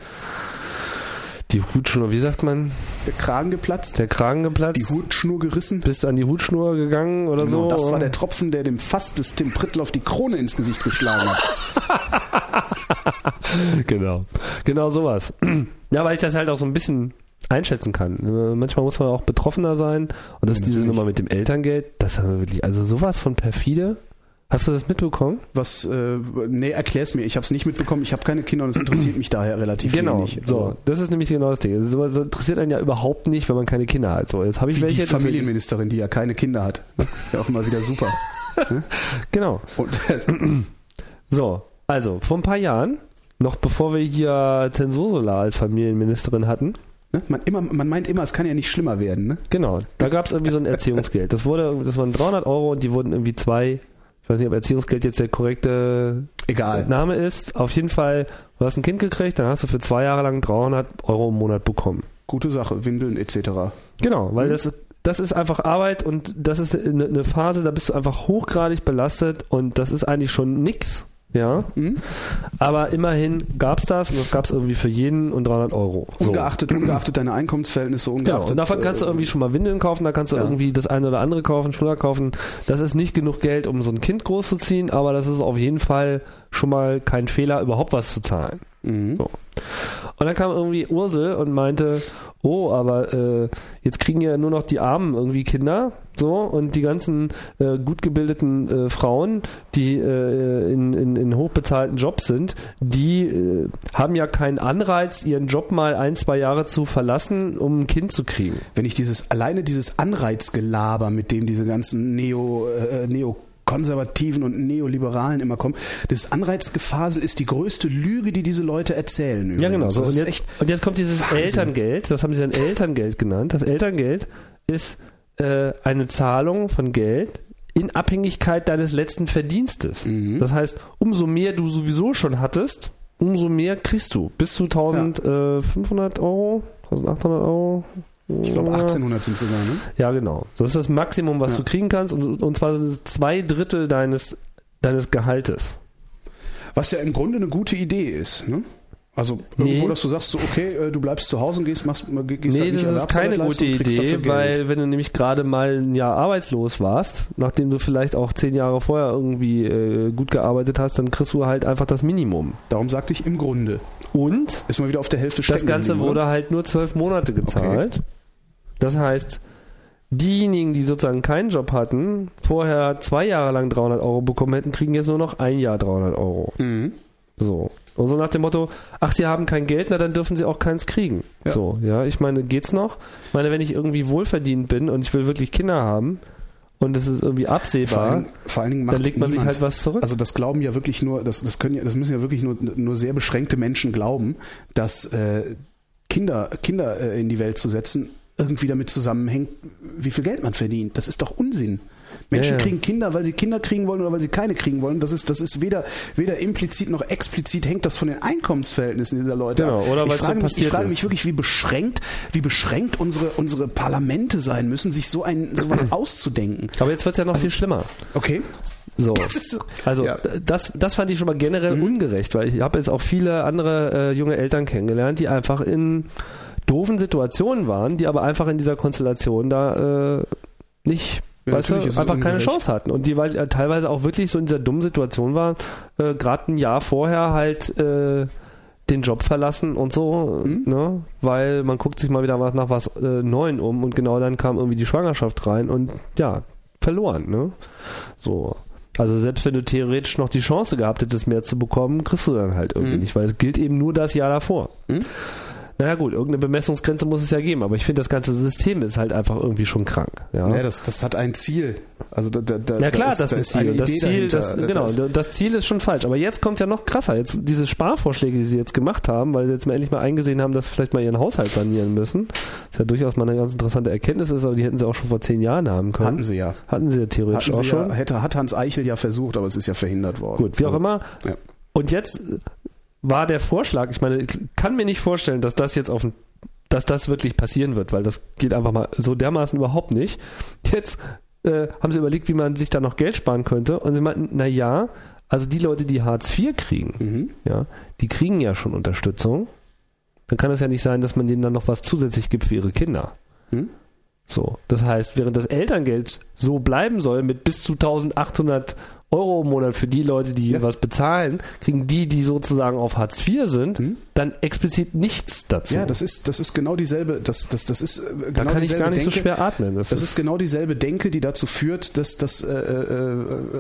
die Hutschnur, wie sagt man? Der Kragen geplatzt. Der Kragen geplatzt. Die Hutschnur gerissen. Bist an die Hutschnur gegangen oder genau, so? Das war der Tropfen, der dem Fass des Tim Prittloff die Krone ins Gesicht geschlagen hat. Genau. Genau sowas. Ja, weil ich das halt auch so ein bisschen einschätzen kann. Manchmal muss man auch betroffener sein. Und das ist diese Nummer mit dem Elterngeld, das ist wirklich, also sowas von perfide. Hast du das mitbekommen? Was, äh, nee, erklär's mir. Ich habe es nicht mitbekommen. Ich habe keine Kinder und es interessiert mich daher relativ genau, wenig. Genau, so. Das ist nämlich genau das Ding. Also, sowas interessiert einen ja überhaupt nicht, wenn man keine Kinder hat. So, jetzt habe ich Wie welche. Die Familienministerin, die ja keine Kinder hat. Ja, auch immer wieder super. Genau. Und, so, also, vor ein paar Jahren, noch bevor wir hier Zensursula als Familienministerin hatten, Man, immer, man meint immer, es kann ja nicht schlimmer werden. Ne? Genau, da gab es irgendwie so ein Erziehungsgeld. Das wurde, das waren dreihundert Euro und die wurden irgendwie zwei, ich weiß nicht, ob Erziehungsgeld jetzt der korrekte Egal. Name ist. Auf jeden Fall, du hast ein Kind gekriegt, dann hast du für zwei Jahre lang dreihundert Euro im Monat bekommen. Gute Sache, Windeln et cetera. Genau, weil mhm. das, das ist einfach Arbeit und das ist eine, eine Phase, da bist du einfach hochgradig belastet und das ist eigentlich schon nix. Ja, mhm. aber immerhin gab es das und das gab es irgendwie für jeden und dreihundert Euro. So. Ungeachtet, ungeachtet deine Einkommensverhältnisse, ungeachtet. Genau. Und davon kannst du irgendwie schon mal Windeln kaufen, da kannst du ja. irgendwie das eine oder andere kaufen, Schnuller kaufen. Das ist nicht genug Geld, um so ein Kind großzuziehen, aber das ist auf jeden Fall schon mal kein Fehler, überhaupt was zu zahlen. Mhm. So. Und dann kam irgendwie Ursel und meinte, oh, aber äh, jetzt kriegen ja nur noch die Armen irgendwie Kinder, so, und die ganzen äh, gut gebildeten äh, Frauen, die äh, in, in, in hochbezahlten Jobs sind, die äh, haben ja keinen Anreiz, ihren Job mal ein, zwei Jahre zu verlassen, um ein Kind zu kriegen. Wenn ich dieses, alleine dieses Anreizgelaber, mit dem diese ganzen Neo, äh, Neo Konservativen und Neoliberalen immer kommen. Das Anreizgefasel ist die größte Lüge, die diese Leute erzählen. Übrigens. Ja, genau. So, und, und, jetzt, und jetzt kommt dieses Wahnsinn. Elterngeld, das haben sie dann Elterngeld genannt. Das Elterngeld ist äh, eine Zahlung von Geld in Abhängigkeit deines letzten Verdienstes. Mhm. Das heißt, umso mehr du sowieso schon hattest, umso mehr kriegst du. Bis zu eintausendfünfhundert Euro, eintausendachthundert Euro. Ich glaube achtzehnhundert sind sogar, ne? Ja, genau. Das ist das Maximum, was ja. du kriegen kannst und, und zwar zwei Drittel deines, deines Gehaltes. Was ja im Grunde eine gute Idee ist, ne? Also irgendwo, nee. dass du sagst, so, okay, du bleibst zu Hause und gehst, machst, gehst nee, halt nicht das ist keine gute Idee, weil wenn du nämlich gerade mal ein Jahr arbeitslos warst, nachdem du vielleicht auch zehn Jahre vorher irgendwie äh, gut gearbeitet hast, dann kriegst du halt einfach das Minimum. Darum sagte ich im Grunde. Und ist mal wieder auf der Hälfte stecken. Das Ganze geblieben, wurde oder? halt nur zwölf Monate gezahlt. Okay. Das heißt, diejenigen, die sozusagen keinen Job hatten, vorher zwei Jahre lang dreihundert Euro bekommen hätten, kriegen jetzt nur noch ein Jahr dreihundert Euro. Mhm. So. Und so nach dem Motto, ach, sie haben kein Geld, na dann dürfen sie auch keins kriegen. Ja. So, ja, ich meine, geht's noch? Ich meine, wenn ich irgendwie wohlverdient bin und ich will wirklich Kinder haben und es ist irgendwie absehbar, vor allen, vor allen Dingen macht dann legt man niemand, sich halt was zurück. Also das glauben ja wirklich nur, das, das können ja, das müssen ja wirklich nur, nur sehr beschränkte Menschen glauben, dass äh, Kinder, Kinder äh, in die Welt zu setzen irgendwie damit zusammenhängt, wie viel Geld man verdient. Das ist doch Unsinn. Menschen ja, ja. kriegen Kinder, weil sie Kinder kriegen wollen oder weil sie keine kriegen wollen. Das ist, das ist weder, weder implizit noch explizit hängt das von den Einkommensverhältnissen dieser Leute genau, ab. Oder weil ich frage, so mich, ich frage ist. mich wirklich, wie beschränkt, wie beschränkt unsere, unsere Parlamente sein müssen, sich so ein sowas auszudenken. Aber jetzt wird es ja noch also, viel schlimmer. Okay. So, also ja. das, das fand ich schon mal generell mhm. ungerecht, weil ich habe jetzt auch viele andere äh, junge Eltern kennengelernt, die einfach in doofen Situationen waren, die aber einfach in dieser Konstellation da äh, nicht, ja, weißt du, einfach keine Chance hatten. Und die weil, äh, teilweise auch wirklich so in dieser dummen Situation waren, äh, gerade ein Jahr vorher halt äh, den Job verlassen und so, mhm. ne? Weil man guckt sich mal wieder was nach was äh, Neuen um und genau dann kam irgendwie die Schwangerschaft rein und ja, verloren, ne? So. Also selbst wenn du theoretisch noch die Chance gehabt hättest, mehr zu bekommen, kriegst du dann halt irgendwie mhm. nicht, weil es gilt eben nur das Jahr davor. Mhm. Naja gut, irgendeine Bemessungsgrenze muss es ja geben, aber ich finde, das ganze System ist halt einfach irgendwie schon krank. Ja, ja das, das hat ein Ziel. Also da, da, da, ja klar, da ist, das da ist ein Ziel. Eine das Idee Ziel, das, dahinter. genau, das, das Ziel ist schon falsch. Aber jetzt kommt es ja noch krasser. Jetzt diese Sparvorschläge, die sie jetzt gemacht haben, weil sie jetzt mal endlich mal eingesehen haben, dass sie vielleicht mal ihren Haushalt sanieren müssen. Das ja durchaus mal eine ganz interessante Erkenntnis ist, aber die hätten sie auch schon vor zehn Jahren haben können. Hatten sie ja. Hatten sie ja theoretisch Hatten auch sie schon. Ja, hätte, hat Hans Eichel ja versucht, aber es ist ja verhindert worden. Gut, wie auch also, immer. Ja. Und jetzt war der Vorschlag, ich meine, ich kann mir nicht vorstellen, dass das jetzt auf ein dass das wirklich passieren wird, weil das geht einfach mal so dermaßen überhaupt nicht. Jetzt äh, haben sie überlegt, wie man sich da noch Geld sparen könnte und sie meinten, na ja, also die Leute, die Hartz vier kriegen, mhm. ja, die kriegen ja schon Unterstützung. Dann kann es ja nicht sein, dass man denen dann noch was zusätzlich gibt für ihre Kinder. Mhm. So, das heißt, während das Elterngeld so bleiben soll mit bis zu eintausendachthundert Euro im Monat für die Leute, die ja. was bezahlen, kriegen die, die sozusagen auf Hartz vier sind, hm? dann explizit nichts dazu. Ja, das ist, das ist genau dieselbe, das, das, das ist genau da kann ich gar nicht Denke, so schwer atmen. Das, das ist, ist genau dieselbe Denke, die dazu führt, dass das äh, äh,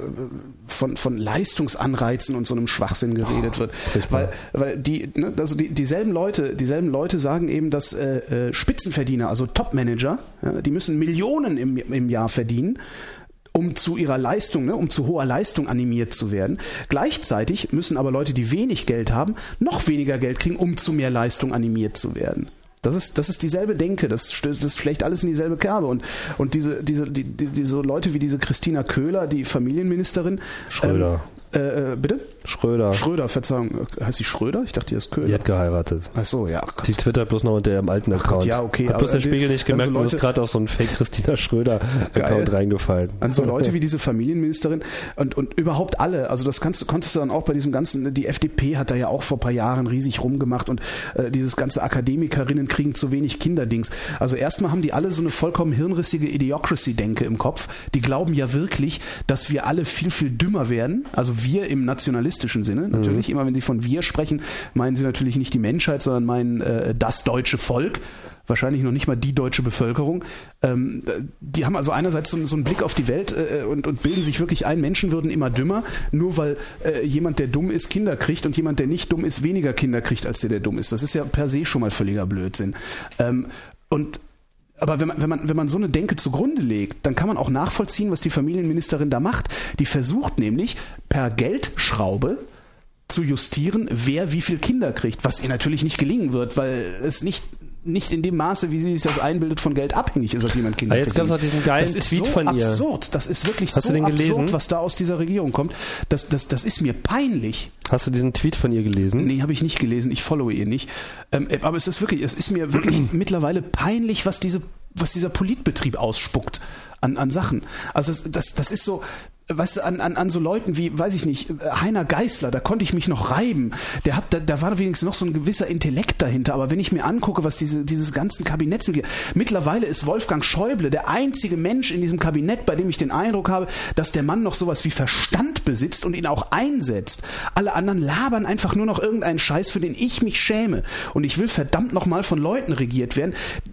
von, von Leistungsanreizen und so einem Schwachsinn geredet oh, wird. Weil, weil die, ne, also die, dieselben Leute, dieselben Leute sagen eben, dass äh, Spitzenverdiener, also Topmanager, ja, die müssen Millionen im, im Jahr verdienen, um zu ihrer Leistung, ne, um zu hoher Leistung animiert zu werden. Gleichzeitig müssen aber Leute, die wenig Geld haben, noch weniger Geld kriegen, um zu mehr Leistung animiert zu werden. Das ist, das ist dieselbe Denke, das, das schlägt alles in dieselbe Kerbe. Und, und diese, diese, die, die, diese Leute wie diese Christina Köhler, die Familienministerin. Schröder. Ähm, äh, bitte? Schröder. Schröder, Verzeihung. Heißt sie Schröder? Ich dachte, die ist Köhler. Die hat geheiratet. Ach so, ja. Die twittert bloß noch unter ihrem alten Account. Gott, ja, okay. Hat bloß der Spiegel nicht gemerkt, so du bist gerade auf so einen Fake Christina Schröder-Account reingefallen. An so Leute wie diese Familienministerin und, und überhaupt alle, also das kannst, konntest du dann auch bei diesem ganzen, die F D P hat da ja auch vor ein paar Jahren riesig rumgemacht und äh, dieses ganze Akademikerinnen kriegen zu wenig Kinderdings. Also erstmal haben die alle so eine vollkommen hirnrissige Idiocracy-Denke im Kopf. Die glauben ja wirklich, dass wir alle viel, viel dümmer werden. Also wir im nationalistischen Sinne natürlich. Mhm. Immer wenn sie von wir sprechen, meinen sie natürlich nicht die Menschheit, sondern meinen äh, das deutsche Volk. Wahrscheinlich noch nicht mal die deutsche Bevölkerung. Ähm, die haben also einerseits so, so einen Blick auf die Welt äh, und, und bilden sich wirklich ein, Menschen würden immer dümmer, nur weil äh, jemand, der dumm ist, Kinder kriegt und jemand, der nicht dumm ist, weniger Kinder kriegt, als der, der dumm ist. Das ist ja per se schon mal völliger Blödsinn. Ähm, und Aber wenn man, wenn man, wenn man so eine Denke zugrunde legt, dann kann man auch nachvollziehen, was die Familienministerin da macht. Die versucht nämlich per Geldschraube zu justieren, wer wie viel Kinder kriegt, was ihr natürlich nicht gelingen wird, weil es nicht nicht in dem Maße, wie sie sich das einbildet, von Geld abhängig ist, ob jemand Kinder kriegt. Jetzt gab es auch diesen geilen Tweet so von ihr. Das ist so absurd. Das ist wirklich Hast so du den gelesen? absurd, was da aus dieser Regierung kommt. Das, das, das ist mir peinlich. Hast du diesen Tweet von ihr gelesen? Nee, habe ich nicht gelesen. Ich followe ihr nicht. Ähm, aber es ist wirklich, es ist mir wirklich mittlerweile peinlich, was diese, was dieser Politbetrieb ausspuckt an, an Sachen. Also das, das, das ist so. Weißt du, an, an, an so Leuten wie, weiß ich nicht, Heiner Geißler, da konnte ich mich noch reiben. Der hat, da, da war wenigstens noch so ein gewisser Intellekt dahinter. Aber wenn ich mir angucke, was diese, dieses ganzen Kabinettsmitglieder, mittlerweile ist Wolfgang Schäuble der einzige Mensch in diesem Kabinett, bei dem ich den Eindruck habe, dass der Mann noch sowas wie Verstand besitzt und ihn auch einsetzt. Alle anderen labern einfach nur noch irgendeinen Scheiß, für den ich mich schäme. Und ich will verdammt nochmal von Leuten regiert werden,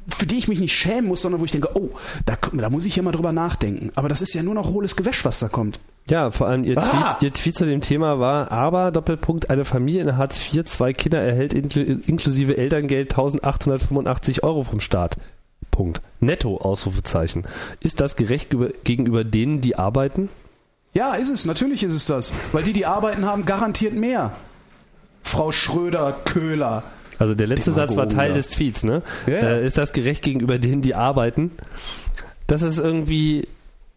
für die ich mich nicht schämen muss, sondern wo ich denke, oh, da, da muss ich ja mal drüber nachdenken. Aber das ist ja nur noch hohles Gewäsch, was da kommt. Ja, vor allem ihr, Ah! Tweet, ihr Tweet zu dem Thema war, aber, Doppelpunkt, eine Familie in Hartz vier, zwei Kinder erhält inkl- inklusive Elterngeld eintausendachthundertfünfundachtzig Euro vom Staat. Punkt. Netto, Ausrufezeichen. Ist das gerecht über, gegenüber denen, die arbeiten? Ja, ist es. Natürlich ist es das. Weil die, die arbeiten, haben garantiert mehr. Frau Schröder-Köhler. Also der letzte Demagoge. Satz war Teil des Tweets, ne? Ja, ja. Äh, ist das gerecht gegenüber denen, die arbeiten? Das ist irgendwie...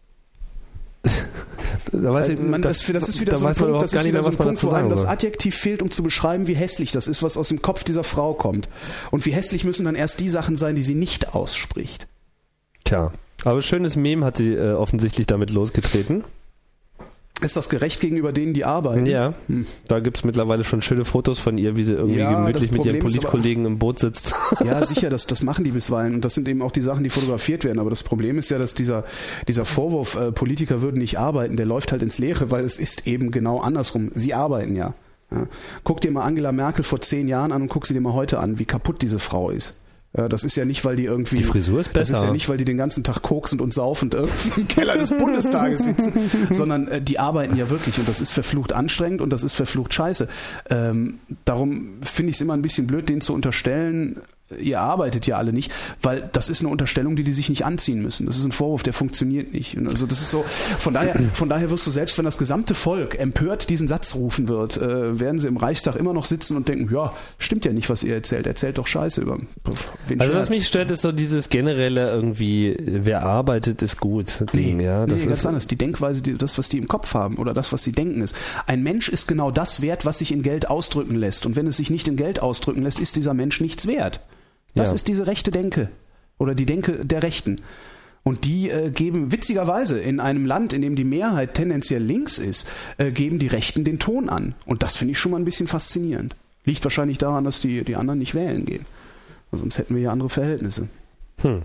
da weiß ich, Man, das, das ist wieder da so ein weiß man Punkt, überhaupt das gar ist nicht wieder mehr, so was ein man Punkt, dazu wo einem sagen das soll. Adjektiv fehlt, um zu beschreiben, wie hässlich das ist, was aus dem Kopf dieser Frau kommt. Und wie hässlich müssen dann erst die Sachen sein, die sie nicht ausspricht. Tja, aber schönes Meme hat sie äh, offensichtlich damit losgetreten. Ist das gerecht gegenüber denen, die arbeiten? Ja, Hm. da gibt es mittlerweile schon schöne Fotos von ihr, wie sie irgendwie Ja, gemütlich das mit ihren Problem ist aber- Politkollegen im Boot sitzt. Ja, sicher, das, das machen die bisweilen. Und das sind eben auch die Sachen, die fotografiert werden. Aber das Problem ist ja, dass dieser, dieser Vorwurf, äh, Politiker würden nicht arbeiten, der läuft halt ins Leere, weil es ist eben genau andersrum. Sie arbeiten ja. ja. Guck dir mal Angela Merkel vor zehn Jahren an und guck sie dir mal heute an, wie kaputt diese Frau ist. Ja, das ist ja nicht, weil die irgendwie... Die Frisur ist besser. Das ist ja nicht, weil die den ganzen Tag koksend und saufend irgendwie im Keller des Bundestages sitzen, sondern äh, die arbeiten ja wirklich und das ist verflucht anstrengend und das ist verflucht scheiße. Ähm, darum finde ich es immer ein bisschen blöd, denen zu unterstellen, ihr arbeitet ja alle nicht, weil das ist eine Unterstellung, die die sich nicht anziehen müssen. Das ist ein Vorwurf, der funktioniert nicht. Und also das ist so, von daher, von daher wirst du selbst, wenn das gesamte Volk empört diesen Satz rufen wird, äh, werden sie im Reichstag immer noch sitzen und denken, ja, stimmt ja nicht, was ihr erzählt. Erzählt doch Scheiße über wen Also was Scherz. mich stört, ist so dieses generelle irgendwie, wer arbeitet, ist gut. Ding, Nee, ja, das nee, ganz ist, anders. Die Denkweise, die, das, was die im Kopf haben oder das, was sie denken, ist. Ein Mensch ist genau das wert, was sich in Geld ausdrücken lässt. Und wenn es sich nicht in Geld ausdrücken lässt, ist dieser Mensch nichts wert. Das Ja. ist diese rechte Denke oder die Denke der Rechten. Und die äh, geben, witzigerweise, in einem Land, in dem die Mehrheit tendenziell links ist, äh, geben die Rechten den Ton an. Und das finde ich schon mal ein bisschen faszinierend. Liegt wahrscheinlich daran, dass die, die anderen nicht wählen gehen. Sonst hätten wir hier andere Verhältnisse. Hm.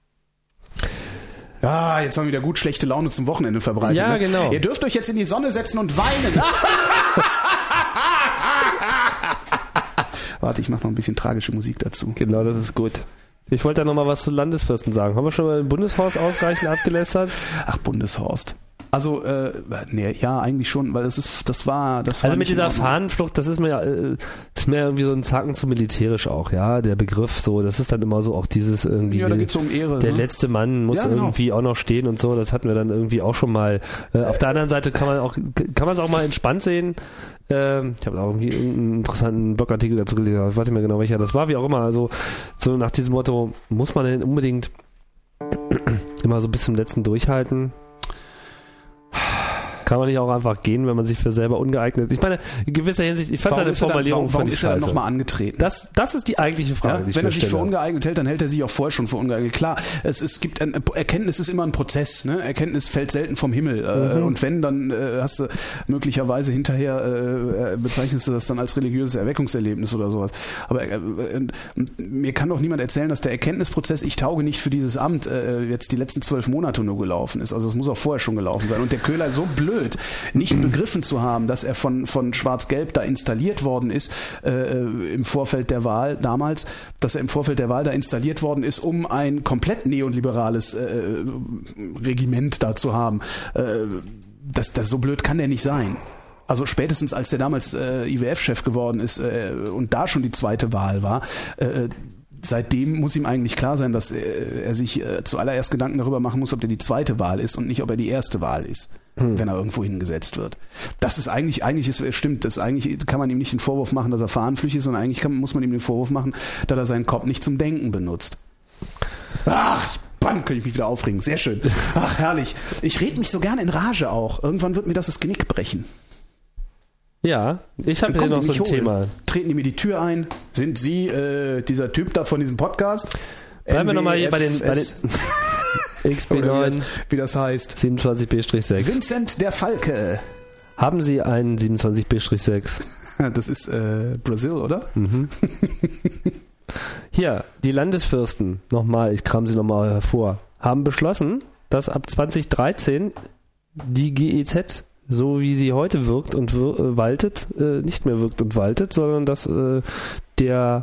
Ah, jetzt haben wir wieder gut schlechte Laune zum Wochenende verbreitet. Ja, ne? genau. Ihr dürft euch jetzt in die Sonne setzen und weinen. Warte, ich mache noch ein bisschen tragische Musik dazu. Genau, das ist gut. Ich wollte da nochmal was zu Landesfürsten sagen. Haben wir schon mal den Bundeshorst ausreichend abgelästert? Ach, Bundeshorst. Also, äh, nee, ja, eigentlich schon, weil das ist, das war, das war Also mit nicht in dieser Ordnung. Fahnenflucht, das ist mir, äh, das ist mir irgendwie so ein Zacken zu militärisch auch, ja, der Begriff so, das ist dann immer so auch dieses irgendwie, Ja, da geht's um Ehre. der ne? letzte Mann muss Ja, genau. irgendwie auch noch stehen und so, das hatten wir dann irgendwie auch schon mal. Äh, auf der anderen Seite kann man auch, kann man es auch mal entspannt sehen. Ähm, ich habe auch irgendwie einen interessanten Blogartikel dazu gelesen, aber ich weiß nicht mehr genau welcher das war, wie auch immer, also so nach diesem Motto, muss man denn unbedingt immer so bis zum letzten durchhalten? Kann man nicht auch einfach gehen, wenn man sich für selber ungeeignet... Ich meine, in gewisser Hinsicht, ich fand Warum seine ist er dann- Formulierung warum, warum fand ich ist er dann scheiße. nochmal angetreten? Das, das ist die eigentliche Frage, Ja, die ich wenn mir er sich für stelle. ungeeignet hält, dann hält er sich auch vorher schon für ungeeignet. Klar, es, es gibt ein, Erkenntnis ist immer ein Prozess. Ne? Erkenntnis fällt selten vom Himmel. Äh, Mhm. Und wenn, dann äh, hast du möglicherweise hinterher äh, bezeichnest du das dann als religiöses Erweckungserlebnis oder sowas. Aber äh, äh, mir kann doch niemand erzählen, dass der Erkenntnisprozess, ich tauge nicht für dieses Amt, äh, jetzt die letzten zwölf Monate nur gelaufen ist. Also es muss auch vorher schon gelaufen sein. Und der Köhler ist so blöd, nicht begriffen zu haben, dass er von, von Schwarz-Gelb da installiert worden ist äh, im Vorfeld der Wahl damals, dass er im Vorfeld der Wahl da installiert worden ist, um ein komplett neoliberales äh, Regiment da zu haben. Äh, das, das so blöd kann der nicht sein. Also spätestens als der damals äh, I W F-Chef geworden ist äh, und da schon die zweite Wahl war, äh, seitdem muss ihm eigentlich klar sein, dass er, er sich äh, zuallererst Gedanken darüber machen muss, ob der die zweite Wahl ist und nicht, ob er die erste Wahl ist, hm. wenn er irgendwo hingesetzt wird. Das ist eigentlich, eigentlich ist, stimmt, das eigentlich kann man ihm nicht den Vorwurf machen, dass er fahnenflüchtig ist, sondern eigentlich kann, muss man ihm den Vorwurf machen, dass er seinen Kopf nicht zum Denken benutzt. Ach, spannend, könnte ich mich wieder aufregen. Sehr schön. Ach, herrlich. Ich rede mich so gerne in Rage auch. Irgendwann wird mir das das Genick brechen. Ja, ich habe hier Kommen noch die so ein mich holen. Thema. Treten die mir die Tür ein? Sind Sie äh, dieser Typ da von diesem Podcast? Bleiben wir nochmal hier bei den, bei N W F S den X B oder wie neun das, wie das heißt. siebenundzwanzig B sechs. Vincent der Falke. Haben Sie einen siebenundzwanzig B sechs? Das ist äh, Brasil, oder? Mhm. Hier, die Landesfürsten, nochmal, ich kram sie nochmal hervor, haben beschlossen, dass ab zwanzig dreizehn die G E Z, so wie sie heute wirkt und wir, äh, waltet, äh, nicht mehr wirkt und waltet, sondern dass äh, der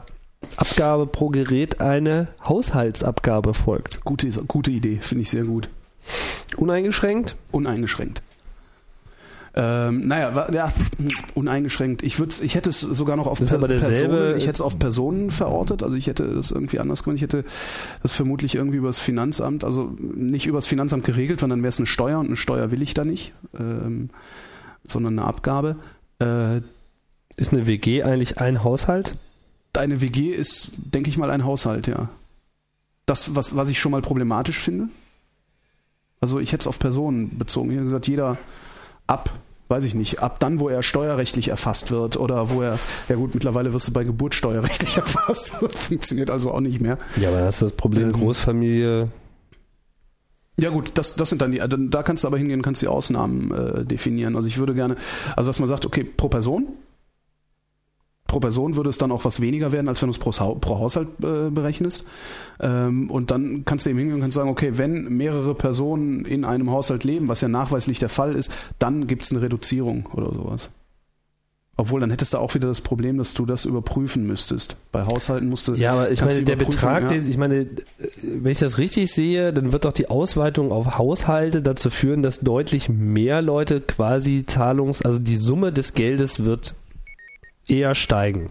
Abgabe pro Gerät eine Haushaltsabgabe folgt. Gute, gute Idee, finde ich sehr gut. Uneingeschränkt? Uneingeschränkt. Ähm, naja, war, ja, uneingeschränkt. Ich würde, ich hätte es sogar noch auf das ist aber derselbe, Personen, ich hätte es auf Personen verortet, also ich hätte das irgendwie anders gemacht. Ich hätte das vermutlich irgendwie übers Finanzamt, also nicht übers Finanzamt geregelt, weil dann wäre es eine Steuer und eine Steuer will ich da nicht, ähm, sondern eine Abgabe. Äh, ist eine W G eigentlich ein Haushalt? Eine W G ist, denke ich mal, ein Haushalt, ja. Das, was, was ich schon mal problematisch finde. Also ich hätte es auf Personen bezogen. Ich hätte gesagt, jeder ab, weiß ich nicht, ab dann, wo er steuerrechtlich erfasst wird oder wo er, ja gut, mittlerweile wirst du bei Geburt steuerrechtlich erfasst. Das funktioniert also auch nicht mehr. Ja, aber das ist das Problem, ähm, Großfamilie. Ja gut, das, das sind dann die, da kannst du aber hingehen, kannst die Ausnahmen äh, definieren. Also ich würde gerne, also dass man sagt, okay, pro Person, pro Person würde es dann auch was weniger werden, als wenn du es pro, pro Haushalt äh, berechnest. Ähm, und dann kannst du eben hingehen und kannst sagen, okay, wenn mehrere Personen in einem Haushalt leben, was ja nachweislich der Fall ist, dann gibt es eine Reduzierung oder sowas. Obwohl, dann hättest du auch wieder das Problem, dass du das überprüfen müsstest. Bei Haushalten musst du... Ja, aber ich meine, der Betrag, ja. ich meine, wenn ich das richtig sehe, dann wird doch die Ausweitung auf Haushalte dazu führen, dass deutlich mehr Leute quasi Zahlungs-, also die Summe des Geldes wird eher steigen.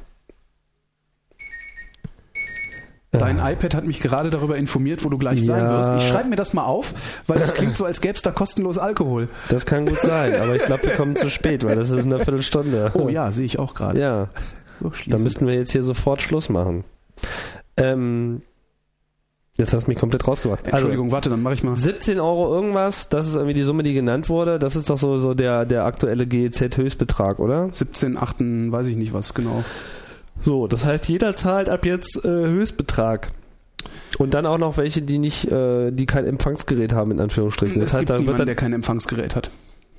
Dein äh. iPad hat mich gerade darüber informiert, wo du gleich ja. sein wirst. Ich schreibe mir das mal auf, weil das klingt so, als gäbe es da kostenlos Alkohol. Das kann gut sein, aber ich glaube, wir kommen zu spät, weil das ist in einer Viertelstunde. Oh ja, sehe ich auch gerade. Ja, so, dann müssten wir jetzt hier sofort Schluss machen. Ähm, jetzt hast du mich komplett rausgebracht. Entschuldigung, also, warte, dann mache ich mal. siebzehn Euro irgendwas, das ist irgendwie die Summe, die genannt wurde. Das ist doch so, so der, der aktuelle G E Z-Höchstbetrag, oder? siebzehn, achten, weiß ich nicht was, genau. So, das heißt, jeder zahlt ab jetzt äh, Höchstbetrag. Und dann auch noch welche, die nicht, äh, die kein Empfangsgerät haben, in Anführungsstrichen. Das es heißt, gibt dann niemanden, wird dann, der kein Empfangsgerät hat.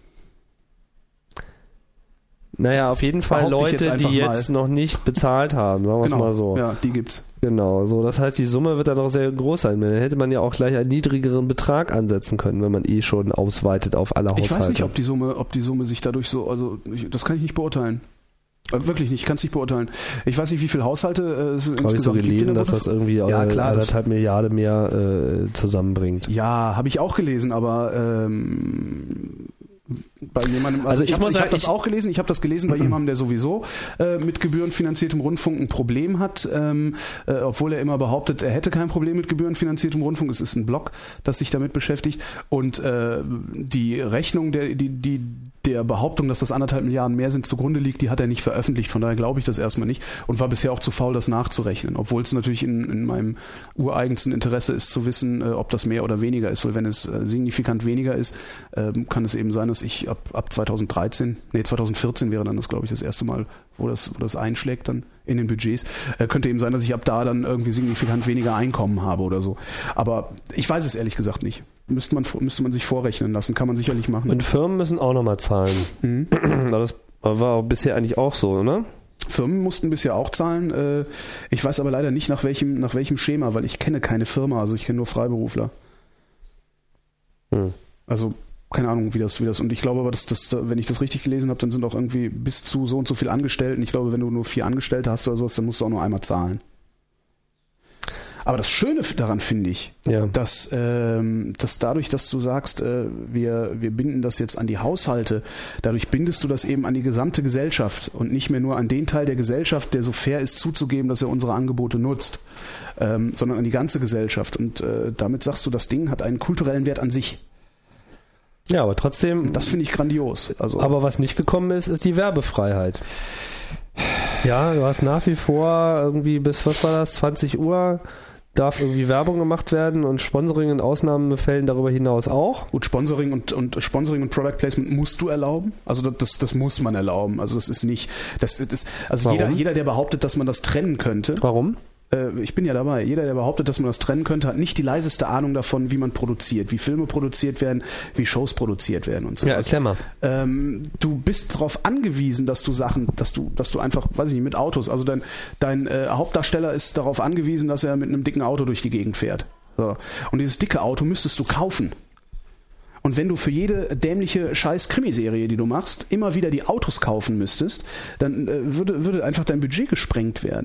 Naja, auf jeden Fall Behaupte Leute, jetzt die jetzt mal. noch nicht bezahlt haben, sagen wir genau. es mal so. Ja, die gibt's. Genau, so. Das heißt, die Summe wird dann auch sehr groß sein. Dann hätte man ja auch gleich einen niedrigeren Betrag ansetzen können, wenn man eh schon ausweitet auf alle Haushalte. Ich weiß nicht, ob die Summe, ob die Summe sich dadurch so, also ich, das kann ich nicht beurteilen. Wirklich nicht, ich kann es nicht beurteilen. Ich weiß nicht, wie viele Haushalte äh, es insgesamt habe ich so gelesen, gibt, dass das irgendwie ja, klar, anderthalb Milliarden mehr äh, zusammenbringt. Ja, habe ich auch gelesen, aber ähm, bei jemandem, also, also ich, ich, habe hab das auch gelesen, ich habe das gelesen bei jemandem, der sowieso äh, mit gebührenfinanziertem Rundfunk ein Problem hat, ähm, äh, obwohl er immer behauptet, er hätte kein Problem mit gebührenfinanziertem Rundfunk. Es ist ein Blog, das sich damit beschäftigt und äh, die Rechnung, der, die, die der Behauptung, dass das anderthalb Milliarden mehr sind, zugrunde liegt, die hat er nicht veröffentlicht. Von daher glaube ich das erstmal nicht und war bisher auch zu faul, das nachzurechnen. Obwohl es natürlich in, in meinem ureigensten Interesse ist, zu wissen, äh, ob das mehr oder weniger ist. Weil wenn es äh, signifikant weniger ist, äh, kann es eben sein, dass ich ab, ab zweitausenddreizehn, nee, zweitausendvierzehn wäre dann das, glaube ich, das erste Mal, wo das, wo das einschlägt dann in den Budgets, äh, könnte eben sein, dass ich ab da dann irgendwie signifikant weniger Einkommen habe oder so. Aber ich weiß es ehrlich gesagt nicht. Müsste man, müsste man sich vorrechnen lassen, kann man sicherlich machen. Und Firmen müssen auch nochmal zahlen. Mhm. Das war bisher eigentlich auch so, ne? Firmen mussten bisher auch zahlen. Ich weiß aber leider nicht, nach welchem, nach welchem Schema, weil ich kenne keine Firma, also ich kenne nur Freiberufler. Mhm. Also keine Ahnung, wie das, wie das. Und ich glaube aber, dass das, wenn ich das richtig gelesen habe, dann sind auch irgendwie bis zu so und so viel Angestellten. Ich glaube, wenn du nur vier Angestellte hast oder sowas, dann musst du auch nur einmal zahlen. Aber das Schöne daran finde ich, ja. dass, ähm, dass dadurch, dass du sagst, äh, wir, wir binden das jetzt an die Haushalte, dadurch bindest du das eben an die gesamte Gesellschaft und nicht mehr nur an den Teil der Gesellschaft, der so fair ist zuzugeben, dass er unsere Angebote nutzt, ähm, sondern an die ganze Gesellschaft. Und äh, damit sagst du, das Ding hat einen kulturellen Wert an sich. Ja, aber trotzdem... Das finde ich grandios. Also, aber was nicht gekommen ist, ist die Werbefreiheit. Ja, du hast nach wie vor irgendwie bis, was war das, zwanzig Uhr... darf irgendwie Werbung gemacht werden und Sponsoring in Ausnahmefällen darüber hinaus auch. Gut, Sponsoring und, und Sponsoring und Product Placement musst du erlauben. Also das, das muss man erlauben. Also das ist nicht, das, das also jeder, jeder, der behauptet, dass man das trennen könnte. Warum? Äh, ich bin ja dabei. Jeder, der behauptet, dass man das trennen könnte, hat nicht die leiseste Ahnung davon, wie man produziert, wie Filme produziert werden, wie Shows produziert werden und so. Ja, erklär mal. Ähm, du bist darauf angewiesen, dass du Sachen, dass du, dass du einfach, weiß ich nicht, mit Autos, also dein, dein äh, Hauptdarsteller ist darauf angewiesen, dass er mit einem dicken Auto durch die Gegend fährt. So. Und dieses dicke Auto müsstest du kaufen. Und wenn du für jede dämliche scheiß Krimiserie, die du machst, immer wieder die Autos kaufen müsstest, dann äh, würde, würde einfach dein Budget gesprengt werden.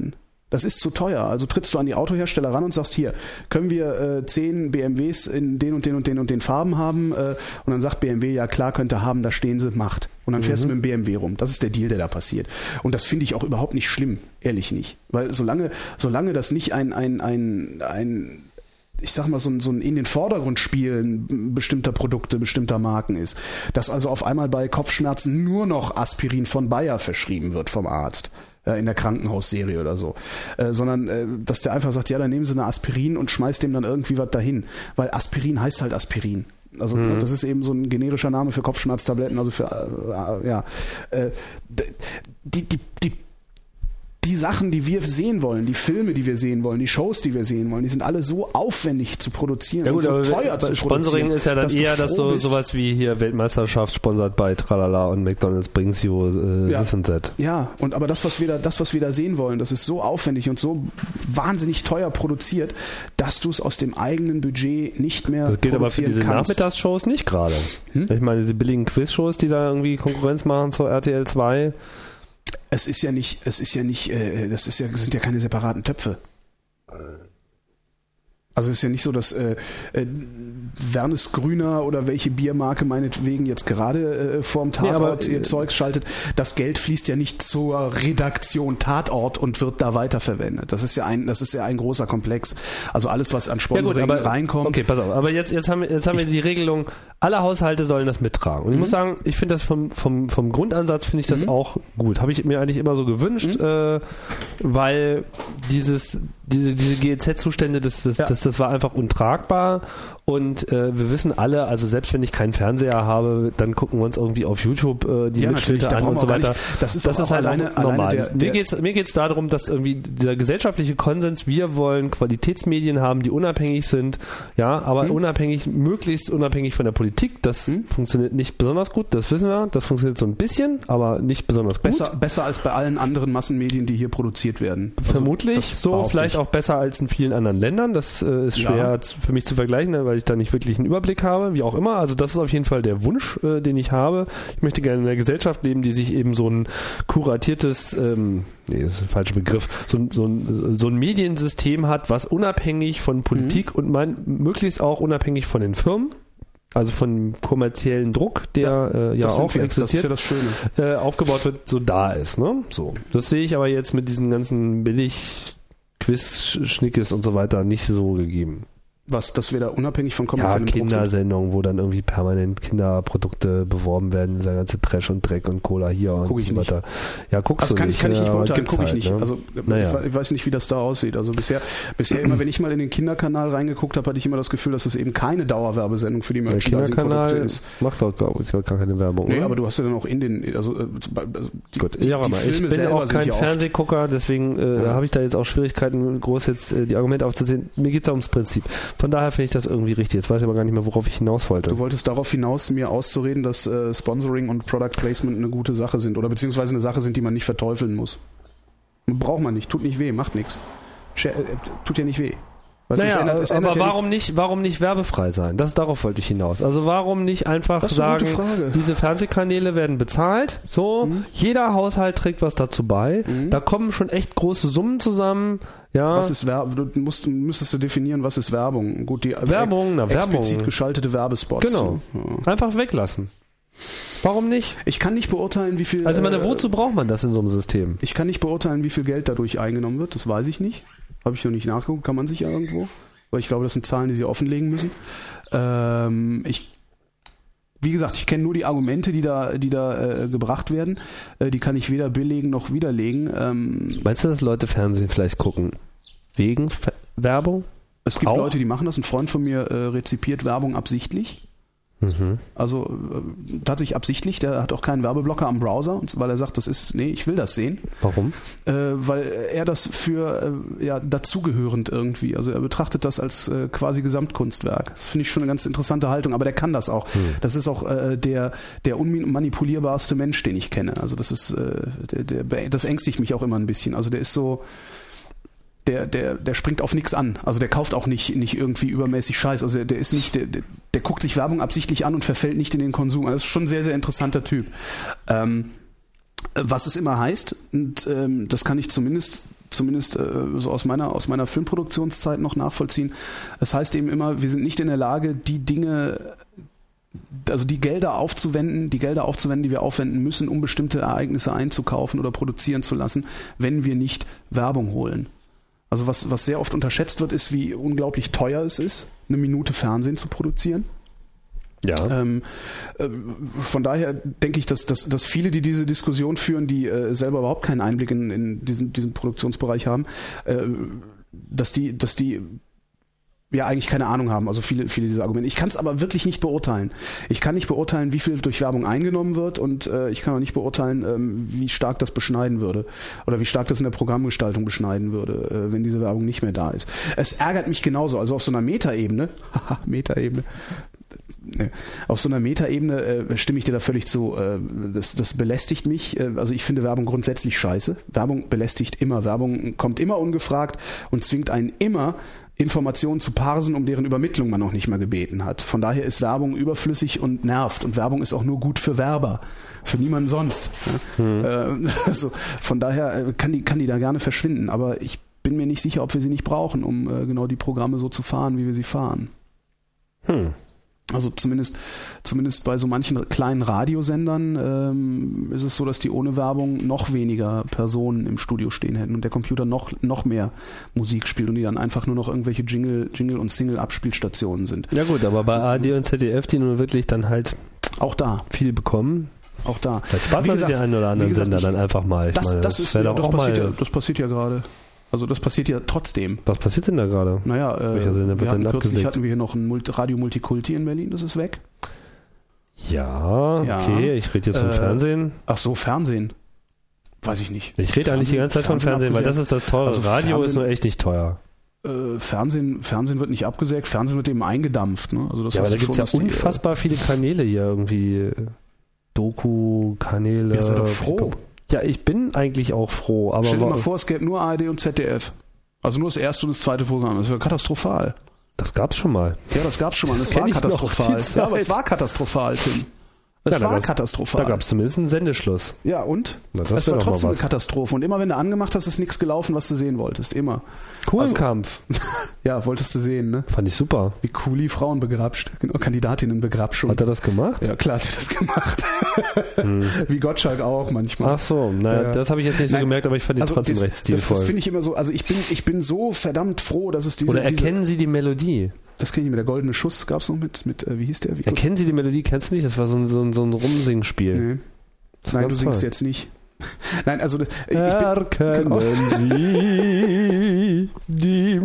Das ist zu teuer. Also trittst du an die Autohersteller ran und sagst, hier, können wir äh, zehn B M Ws in den und den und den und den Farben haben? Äh, und dann sagt B M W, ja klar, könnt ihr haben, da stehen sie, macht. Und dann fährst mhm. du mit dem B M W rum. Das ist der Deal, der da passiert. Und das finde ich auch überhaupt nicht schlimm, ehrlich nicht. Weil solange, solange das nicht ein, ein, ein, ein ich sag mal, so ein, so ein in den Vordergrund spielen bestimmter Produkte, bestimmter Marken ist, dass also auf einmal bei Kopfschmerzen nur noch Aspirin von Bayer verschrieben wird vom Arzt in der Krankenhausserie oder so, äh, sondern äh, dass der einfach sagt, ja, dann nehmen Sie eine Aspirin und schmeißt dem dann irgendwie was dahin, weil Aspirin heißt halt Aspirin. Also mhm. das ist eben so ein generischer Name für Kopfschmerztabletten, also für, äh, ja, äh, die, die, die Die Sachen, die wir sehen wollen, die Filme, die wir sehen wollen, die Shows, die wir sehen wollen, die sind alle so aufwendig zu produzieren ja gut, und so aber teuer zu Sponsoring produzieren. ist ja dann eher, dass so bist. sowas wie hier Weltmeisterschaft sponsert bei Tralala und McDonald's brings you äh, ja. this and that. Ja, und aber das, was wir da, das, was wir da sehen wollen, das ist so aufwendig und so wahnsinnig teuer produziert, dass du es aus dem eigenen Budget nicht mehr das gilt aber für diese kannst. Nachmittagsshows nicht gerade. Hm? Ich meine, diese billigen Quizshows, die da irgendwie Konkurrenz machen zur R T L zwei. Es ist ja nicht, es ist ja nicht, äh, das ist ja, das sind ja keine separaten Töpfe. Also es ist ja nicht so, dass äh, äh, Wernes Grüner oder welche Biermarke meinetwegen jetzt gerade äh, vorm Tatort nee, ihr Zeugs schaltet. Das Geld fließt ja nicht zur Redaktion Tatort und wird da weiterverwendet. Das ist ja ein, das ist ja ein großer Komplex. Also alles, was an Sponsoring ja gut, aber, reinkommt. Okay, pass auf. Aber jetzt, jetzt haben wir, jetzt haben wir die Regelung, alle Haushalte sollen das mittragen. Und ich mhm. muss sagen, ich finde das vom, vom, vom Grundansatz finde ich das mhm. auch gut. Habe ich mir eigentlich immer so gewünscht, mhm. äh, weil dieses, diese, diese G E Z-Zustände, das, das, ja. das, das war einfach untragbar. Und äh, wir wissen alle, also selbst wenn ich keinen Fernseher habe, dann gucken wir uns irgendwie auf YouTube äh, die ja, Mitschnitte an und so weiter. Nicht, das ist, das ist halt alleine, normal. Alleine der, der mir geht's mir geht's darum, dass irgendwie dieser gesellschaftliche Konsens, wir wollen Qualitätsmedien haben, die unabhängig sind, ja, aber hm. unabhängig, möglichst unabhängig von der Politik. Das hm. funktioniert nicht besonders gut, das wissen wir. Das funktioniert so ein bisschen, aber nicht besonders gut. Besser, besser als bei allen anderen Massenmedien, die hier produziert werden. Vermutlich, also, so vielleicht ich. auch besser als in vielen anderen Ländern. Das äh, ist schwer ja. für mich zu vergleichen, weil ich da nicht wirklich einen Überblick habe, wie auch immer. Also das ist auf jeden Fall der Wunsch, äh, den ich habe. Ich möchte gerne in einer Gesellschaft leben, die sich eben so ein kuratiertes, ähm, nee, das ist ein falscher Begriff, so, so, ein, so ein Mediensystem hat, was unabhängig von Politik mhm. und mein, möglichst auch unabhängig von den Firmen, also von kommerziellen Druck, der ja, äh, ja auch existiert, das ist ja das Schöne. Äh, aufgebaut wird, so da ist. Ne? So. Das sehe ich aber jetzt mit diesen ganzen Billig-Quiz-Schnickes und so weiter nicht so gegeben. Was, dass wir da unabhängig von kommerziellen Druck sind? Ja, Kindersendungen, wo dann irgendwie permanent Kinderprodukte beworben werden, dieser ganze Trash und Dreck und Cola hier und guck ich so weiter. Nicht. Ja, guckst also du kann nicht. Ich, kann ich nicht beurteilen, gucke ich halt, nicht. Ne? Also naja. ich weiß nicht, wie das da aussieht. Also bisher, bisher immer, wenn ich mal in den Kinderkanal reingeguckt habe, hatte ich immer das Gefühl, dass es eben keine Dauerwerbesendung für die Merchandising-Produkte ist. Macht dort, glaube ich, gar keine Werbung. Nee, oder? Aber du hast ja dann auch in den, also, also die, Gut, die, ja, die aber Filme ich bin auch kein ja Fernsehgucker, deswegen äh, ja. habe ich da jetzt auch Schwierigkeiten, groß jetzt äh, die Argumente aufzusehen. Mir geht es ums Prinzip. Von daher finde ich das irgendwie richtig. Jetzt weiß ich aber gar nicht mehr, worauf ich hinaus wollte. Du wolltest darauf hinaus, mir auszureden, dass äh, Sponsoring und Product Placement eine gute Sache sind oder beziehungsweise eine Sache sind, die man nicht verteufeln muss. Braucht man nicht, tut nicht weh, macht nichts. Äh, tut ja nicht weh. Weißt, naja, es ändert, es ändert aber ja warum nicht, warum nicht werbefrei sein? Das, darauf wollte ich hinaus. Also warum nicht einfach sagen, diese Fernsehkanäle werden bezahlt, so, mhm. jeder Haushalt trägt was dazu bei, mhm. da kommen schon echt große Summen zusammen. Ja. Was ist Werbung? Du musst, müsstest du definieren, was ist Werbung? Gut, die Werbung, na, explizit Werbung. geschaltete Werbespots. Genau. Ja. Einfach weglassen. Warum nicht? Ich kann nicht beurteilen, wie viel... Also meine, wozu braucht man das in so einem System? Ich kann nicht beurteilen, wie viel Geld dadurch eingenommen wird, das weiß ich nicht. Habe ich noch nicht nachgeguckt, kann man sich ja irgendwo. Weil ich glaube, das sind Zahlen, die sie offenlegen müssen. Ähm, ich, wie gesagt, ich kenne nur die Argumente, die da, die da äh, gebracht werden. Äh, die kann ich weder belegen noch widerlegen. Ähm, Meinst du, dass Leute Fernsehen vielleicht gucken wegen Ver- Werbung? Es gibt Auch? Leute, die machen das. Ein Freund von mir äh, rezipiert Werbung absichtlich. Mhm. Also äh, tatsächlich absichtlich, der hat auch keinen Werbeblocker am Browser, weil er sagt, das ist, nee, ich will das sehen. Warum? Äh, weil er das für äh, ja, dazugehörend irgendwie, also er betrachtet das als äh, quasi Gesamtkunstwerk. Das finde ich schon eine ganz interessante Haltung, aber der kann das auch. Mhm. Das ist auch äh, der, der unmanipulierbarste Mensch, den ich kenne. Also das ist, äh, der, der, das ängstigt mich auch immer ein bisschen. Also der ist so, Der, der, der springt auf nichts an. Also der kauft auch nicht, nicht irgendwie übermäßig Scheiß. Also der, der ist nicht, der, der, der guckt sich Werbung absichtlich an und verfällt nicht in den Konsum. Also das ist schon ein sehr, sehr interessanter Typ. Ähm, was es immer heißt, und ähm, das kann ich zumindest zumindest äh, so aus meiner, aus meiner Filmproduktionszeit noch nachvollziehen. Es heißt eben immer, wir sind nicht in der Lage, die Dinge, also die Gelder aufzuwenden, die Gelder aufzuwenden, die wir aufwenden müssen, um bestimmte Ereignisse einzukaufen oder produzieren zu lassen, wenn wir nicht Werbung holen. Also was, was sehr oft unterschätzt wird, ist, wie unglaublich teuer es ist, eine Minute Fernsehen zu produzieren. Ja. Ähm, äh, von daher denke ich, dass, dass, dass viele, die diese Diskussion führen, die äh, selber überhaupt keinen Einblick in, in diesen, diesen Produktionsbereich haben, äh, dass die, dass die ja eigentlich keine Ahnung haben, also viele, viele dieser Argumente. Ich kann es aber wirklich nicht beurteilen. Ich kann nicht beurteilen, wie viel durch Werbung eingenommen wird und äh, ich kann auch nicht beurteilen, ähm, wie stark das beschneiden würde oder wie stark das in der Programmgestaltung beschneiden würde, äh, wenn diese Werbung nicht mehr da ist. Es ärgert mich genauso, also auf so einer Metaebene, haha, Metaebene, Nee. Auf so einer Metaebene äh, stimme ich dir da völlig zu. Äh, das, das belästigt mich. Äh, also ich finde Werbung grundsätzlich scheiße. Werbung belästigt immer. Werbung kommt immer ungefragt und zwingt einen immer, Informationen zu parsen, um deren Übermittlung man noch nicht mal gebeten hat. Von daher ist Werbung überflüssig und nervt. Und Werbung ist auch nur gut für Werber. Für niemanden sonst. Ja? Hm. Äh, also von daher kann die, kann die da gerne verschwinden. Aber ich bin mir nicht sicher, ob wir sie nicht brauchen, um äh, genau die Programme so zu fahren, wie wir sie fahren. Hm. Also zumindest, zumindest bei so manchen kleinen Radiosendern ähm, ist es so, dass die ohne Werbung noch weniger Personen im Studio stehen hätten und der Computer noch, noch mehr Musik spielt und die dann einfach nur noch irgendwelche Jingle, Jingle und Single-Abspielstationen sind. Ja gut, aber bei A R D und Z D F, die nun wirklich dann halt auch da viel bekommen, auch da. Vielleicht spart man sich den einen oder anderen gesagt, Sender dann einfach mal. Ich das, meine, das, das, ist, ja, ja, das, auch passiert mal ja, das passiert ja gerade. Also das passiert ja trotzdem. Was passiert denn da gerade? Naja, äh, Welcher Sender wird wir hatten denn kürzlich abgesägt? hatten wir hier noch ein Multi- Radio Multikulti in Berlin, das ist weg. Ja, Ja. okay, ich rede jetzt vom Äh, Fernsehen. Ach so, Fernsehen. Weiß ich nicht. Ich rede eigentlich die ganze Zeit vom Fernsehen, weil das ist das teure. Also Radio Fernsehen- ist nur echt nicht teuer. Äh, Fernsehen, Fernsehen wird nicht abgesägt, Fernsehen wird eben eingedampft. Ne? Also das Ja, aber heißt da gibt es schon, ja dass die, unfassbar viele Kanäle hier irgendwie. Doku-Kanäle. Ja, sei doch froh. Ja, ich bin eigentlich auch froh. Aber Stell dir wa- mal vor, es gäbe nur A R D und Z D F. Also nur das erste und das zweite Programm. Das wäre katastrophal. das gab's schon mal. Ja, das gab's schon mal. Das Das war kenn ich noch, katastrophal. die Ja, aber es Zeit. war katastrophal, Tim. Es Ja, da war gab's- katastrophal. Da gab es zumindest einen Sendeschluss. Ja, und? Na, das es wär war doch mal trotzdem eine was. Katastrophe. Und immer wenn du angemacht hast, ist nichts gelaufen, was du sehen wolltest. Immer. Kuhlenkampf. Ja, wolltest du sehen, ne? Fand ich super. Wie cool die Frauen begrapscht. Genau, Kandidatinnen begrapschung. Hat er das gemacht? Ja, klar hat er das gemacht. Wie Gottschalk auch manchmal. Ach so, naja, Ja. das habe ich jetzt nicht so Nein, gemerkt, aber ich fand ihn Also trotzdem das, recht das, stilvoll. das finde ich immer so, also ich bin, ich bin so verdammt froh, dass es diese... Oder erkennen diese, Sie die Melodie? das kenne ich mit der goldene Schuss, gab es noch mit, mit äh, wie hieß der? Wie Erkennen Sie die Melodie? Kennst du nicht? Das war so ein, so ein, so ein Rumsingspiel. Nee. Das war Nein, du ganz singst toll. jetzt nicht. Nein, also ich bin, Erkennen genau. Sie die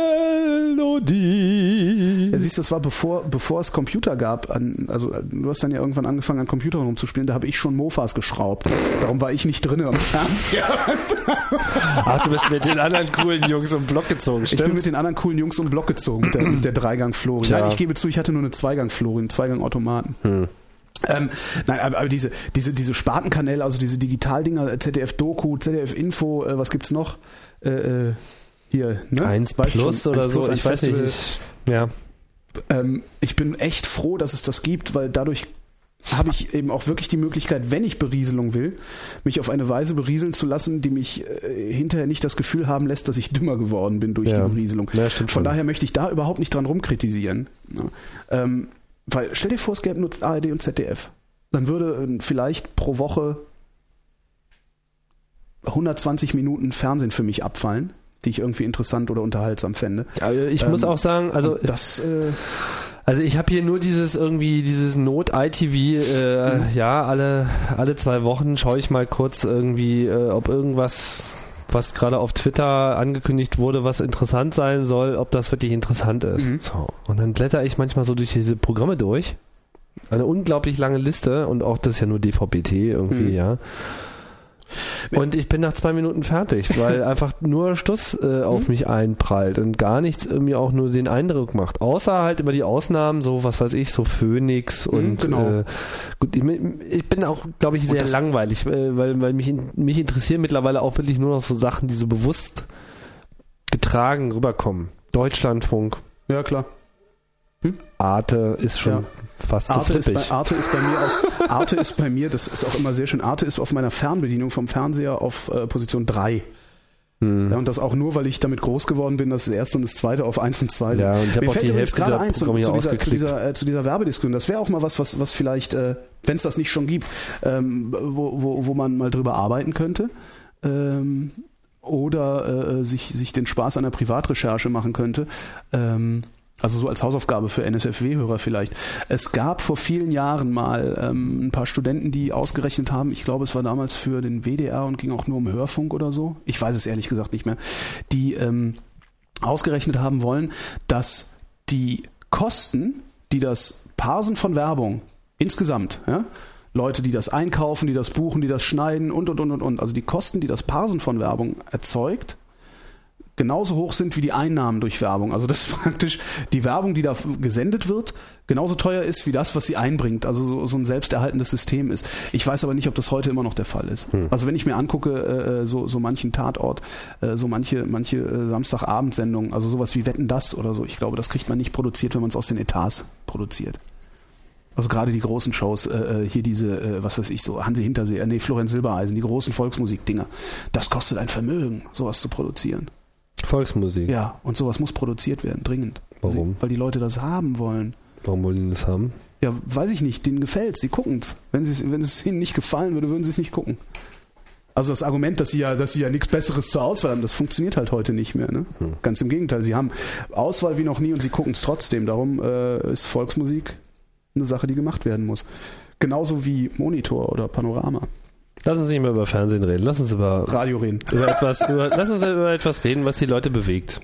Melodie? Ja, siehst du, das war bevor, bevor es Computer gab. An, also du hast dann ja irgendwann angefangen, an Computern rumzuspielen. Da habe ich schon Mofas geschraubt. Darum war ich nicht drin am Fernseher. Ach, du bist mit den anderen coolen Jungs um den Block gezogen, Ich bin mit stimmt's? den anderen coolen Jungs um den Block gezogen, mit der, mit der Dreigang-Florin. Tja. Nein, ich gebe zu, ich hatte nur eine Zweigang-Florin, einen Zweigang-Automaten. Hm. Ähm, nein, aber, aber diese, diese, diese Spartenkanäle, also diese Digitaldinger, Z D F Doku, Z D F Info, äh, was gibt's noch? Äh, äh, hier, ne? Eins Weißt plus schon, oder eins so, plus, ich eins weiß nicht. Festival. Ich, ja. Ähm, ich bin echt froh, dass es das gibt, weil dadurch habe ich eben auch wirklich die Möglichkeit, wenn ich Berieselung will, mich auf eine Weise berieseln zu lassen, die mich äh, hinterher nicht das Gefühl haben lässt, dass ich dümmer geworden bin durch Ja. die Berieselung. Ja, stimmt Von schon. daher möchte ich da überhaupt nicht dran rumkritisieren. Ja. Ähm, weil stell dir vor, es gäbe nur A R D und Z D F. Dann würde äh, vielleicht pro Woche hundertzwanzig Minuten Fernsehen für mich abfallen, die ich irgendwie interessant oder unterhaltsam fände. Ja, ich Ähm, muss auch sagen, also Das, äh, Also ich habe hier nur dieses irgendwie, dieses Not-I T V, äh, Mhm. ja, alle, alle zwei Wochen schaue ich mal kurz irgendwie, äh, ob irgendwas, was gerade auf Twitter angekündigt wurde, was interessant sein soll, ob das wirklich interessant ist. Mhm. So. Und dann blätter ich manchmal so durch diese Programme durch. Eine unglaublich lange Liste und auch das ist ja nur D V B T irgendwie, Mhm. ja. Und ich bin nach zwei Minuten fertig, weil einfach nur Stuss äh, auf Mhm. mich einprallt und gar nichts mir auch nur den Eindruck macht. Außer halt immer die Ausnahmen, so was weiß ich, so Phoenix Mhm, und genau. äh, gut, ich, ich bin auch, glaube ich, Und sehr das- langweilig, äh, weil, weil mich, in- mich interessieren mittlerweile auch wirklich nur noch so Sachen, die so bewusst getragen rüberkommen. Deutschlandfunk, ja klar. Arte ist schon Ja. fast zu Arte ist, bei, flippig. Arte ist bei mir auf, Arte ist bei mir, das ist auch immer sehr schön, Arte ist auf meiner Fernbedienung vom Fernseher auf äh, Position drei. Hm. Ja, und das auch nur, weil ich damit groß geworden bin, dass das erste und das zweite auf eins und zwei sind. Ja, und ich habe auch die Hälfte dieser ein, zu, Programme hier zu, dieser, zu, ausgeklickt. dieser, äh, zu dieser Werbediskussion. Das wäre auch mal was, was, was vielleicht, äh, wenn es das nicht schon gibt, ähm, wo, wo, wo man mal drüber arbeiten könnte. Ähm, oder äh, sich, sich den Spaß einer Privatrecherche machen könnte. Ähm, Also so als Hausaufgabe für N S F W-Hörer vielleicht. Es gab vor vielen Jahren mal ähm, ein paar Studenten, die ausgerechnet haben, ich glaube, es war damals für den W D R und ging auch nur um Hörfunk oder so. Ich weiß es ehrlich gesagt nicht mehr. Die ähm, ausgerechnet haben wollen, dass die Kosten, die das Parsen von Werbung insgesamt, ja, Leute, die das einkaufen, die das buchen, die das schneiden und, und, und, und, und, also die Kosten, die das Parsen von Werbung erzeugt, genauso hoch sind wie die Einnahmen durch Werbung. Also das praktisch die Werbung, die da gesendet wird, genauso teuer ist wie das, was sie einbringt. Also so, so ein selbsterhaltendes System ist. Ich weiß aber nicht, ob das heute immer noch der Fall ist. Hm. Also wenn ich mir angucke, äh, so, so manchen Tatort, äh, so manche, manche äh, Samstagabendsendungen, also sowas wie Wetten, das oder so, ich glaube, das kriegt man nicht produziert, wenn man es aus den Etats produziert. Also gerade die großen Shows, äh, hier diese, äh, was weiß ich, so Hansi Hinterseher, nee, Florian Silbereisen, die großen Volksmusikdinger, das kostet ein Vermögen, sowas zu produzieren. Volksmusik. Ja, und sowas muss produziert werden, dringend. Warum? Weil die Leute das haben wollen. Warum wollen die das haben? Ja, weiß ich nicht, denen gefällt's, sie gucken's. Wenn sie, wenn es ihnen nicht gefallen würde, würden sie es nicht gucken. Also das Argument, dass sie ja, dass sie ja nichts Besseres zur Auswahl haben, das funktioniert halt heute nicht mehr. Ne? Hm. Ganz im Gegenteil, sie haben Auswahl wie noch nie und sie gucken's trotzdem. Darum äh, ist Volksmusik eine Sache, die gemacht werden muss. Genauso wie Monitor oder Panorama. Lass uns nicht mehr über Fernsehen reden. Lass uns über Radio reden. Über etwas, über, lass uns über etwas reden, was die Leute bewegt.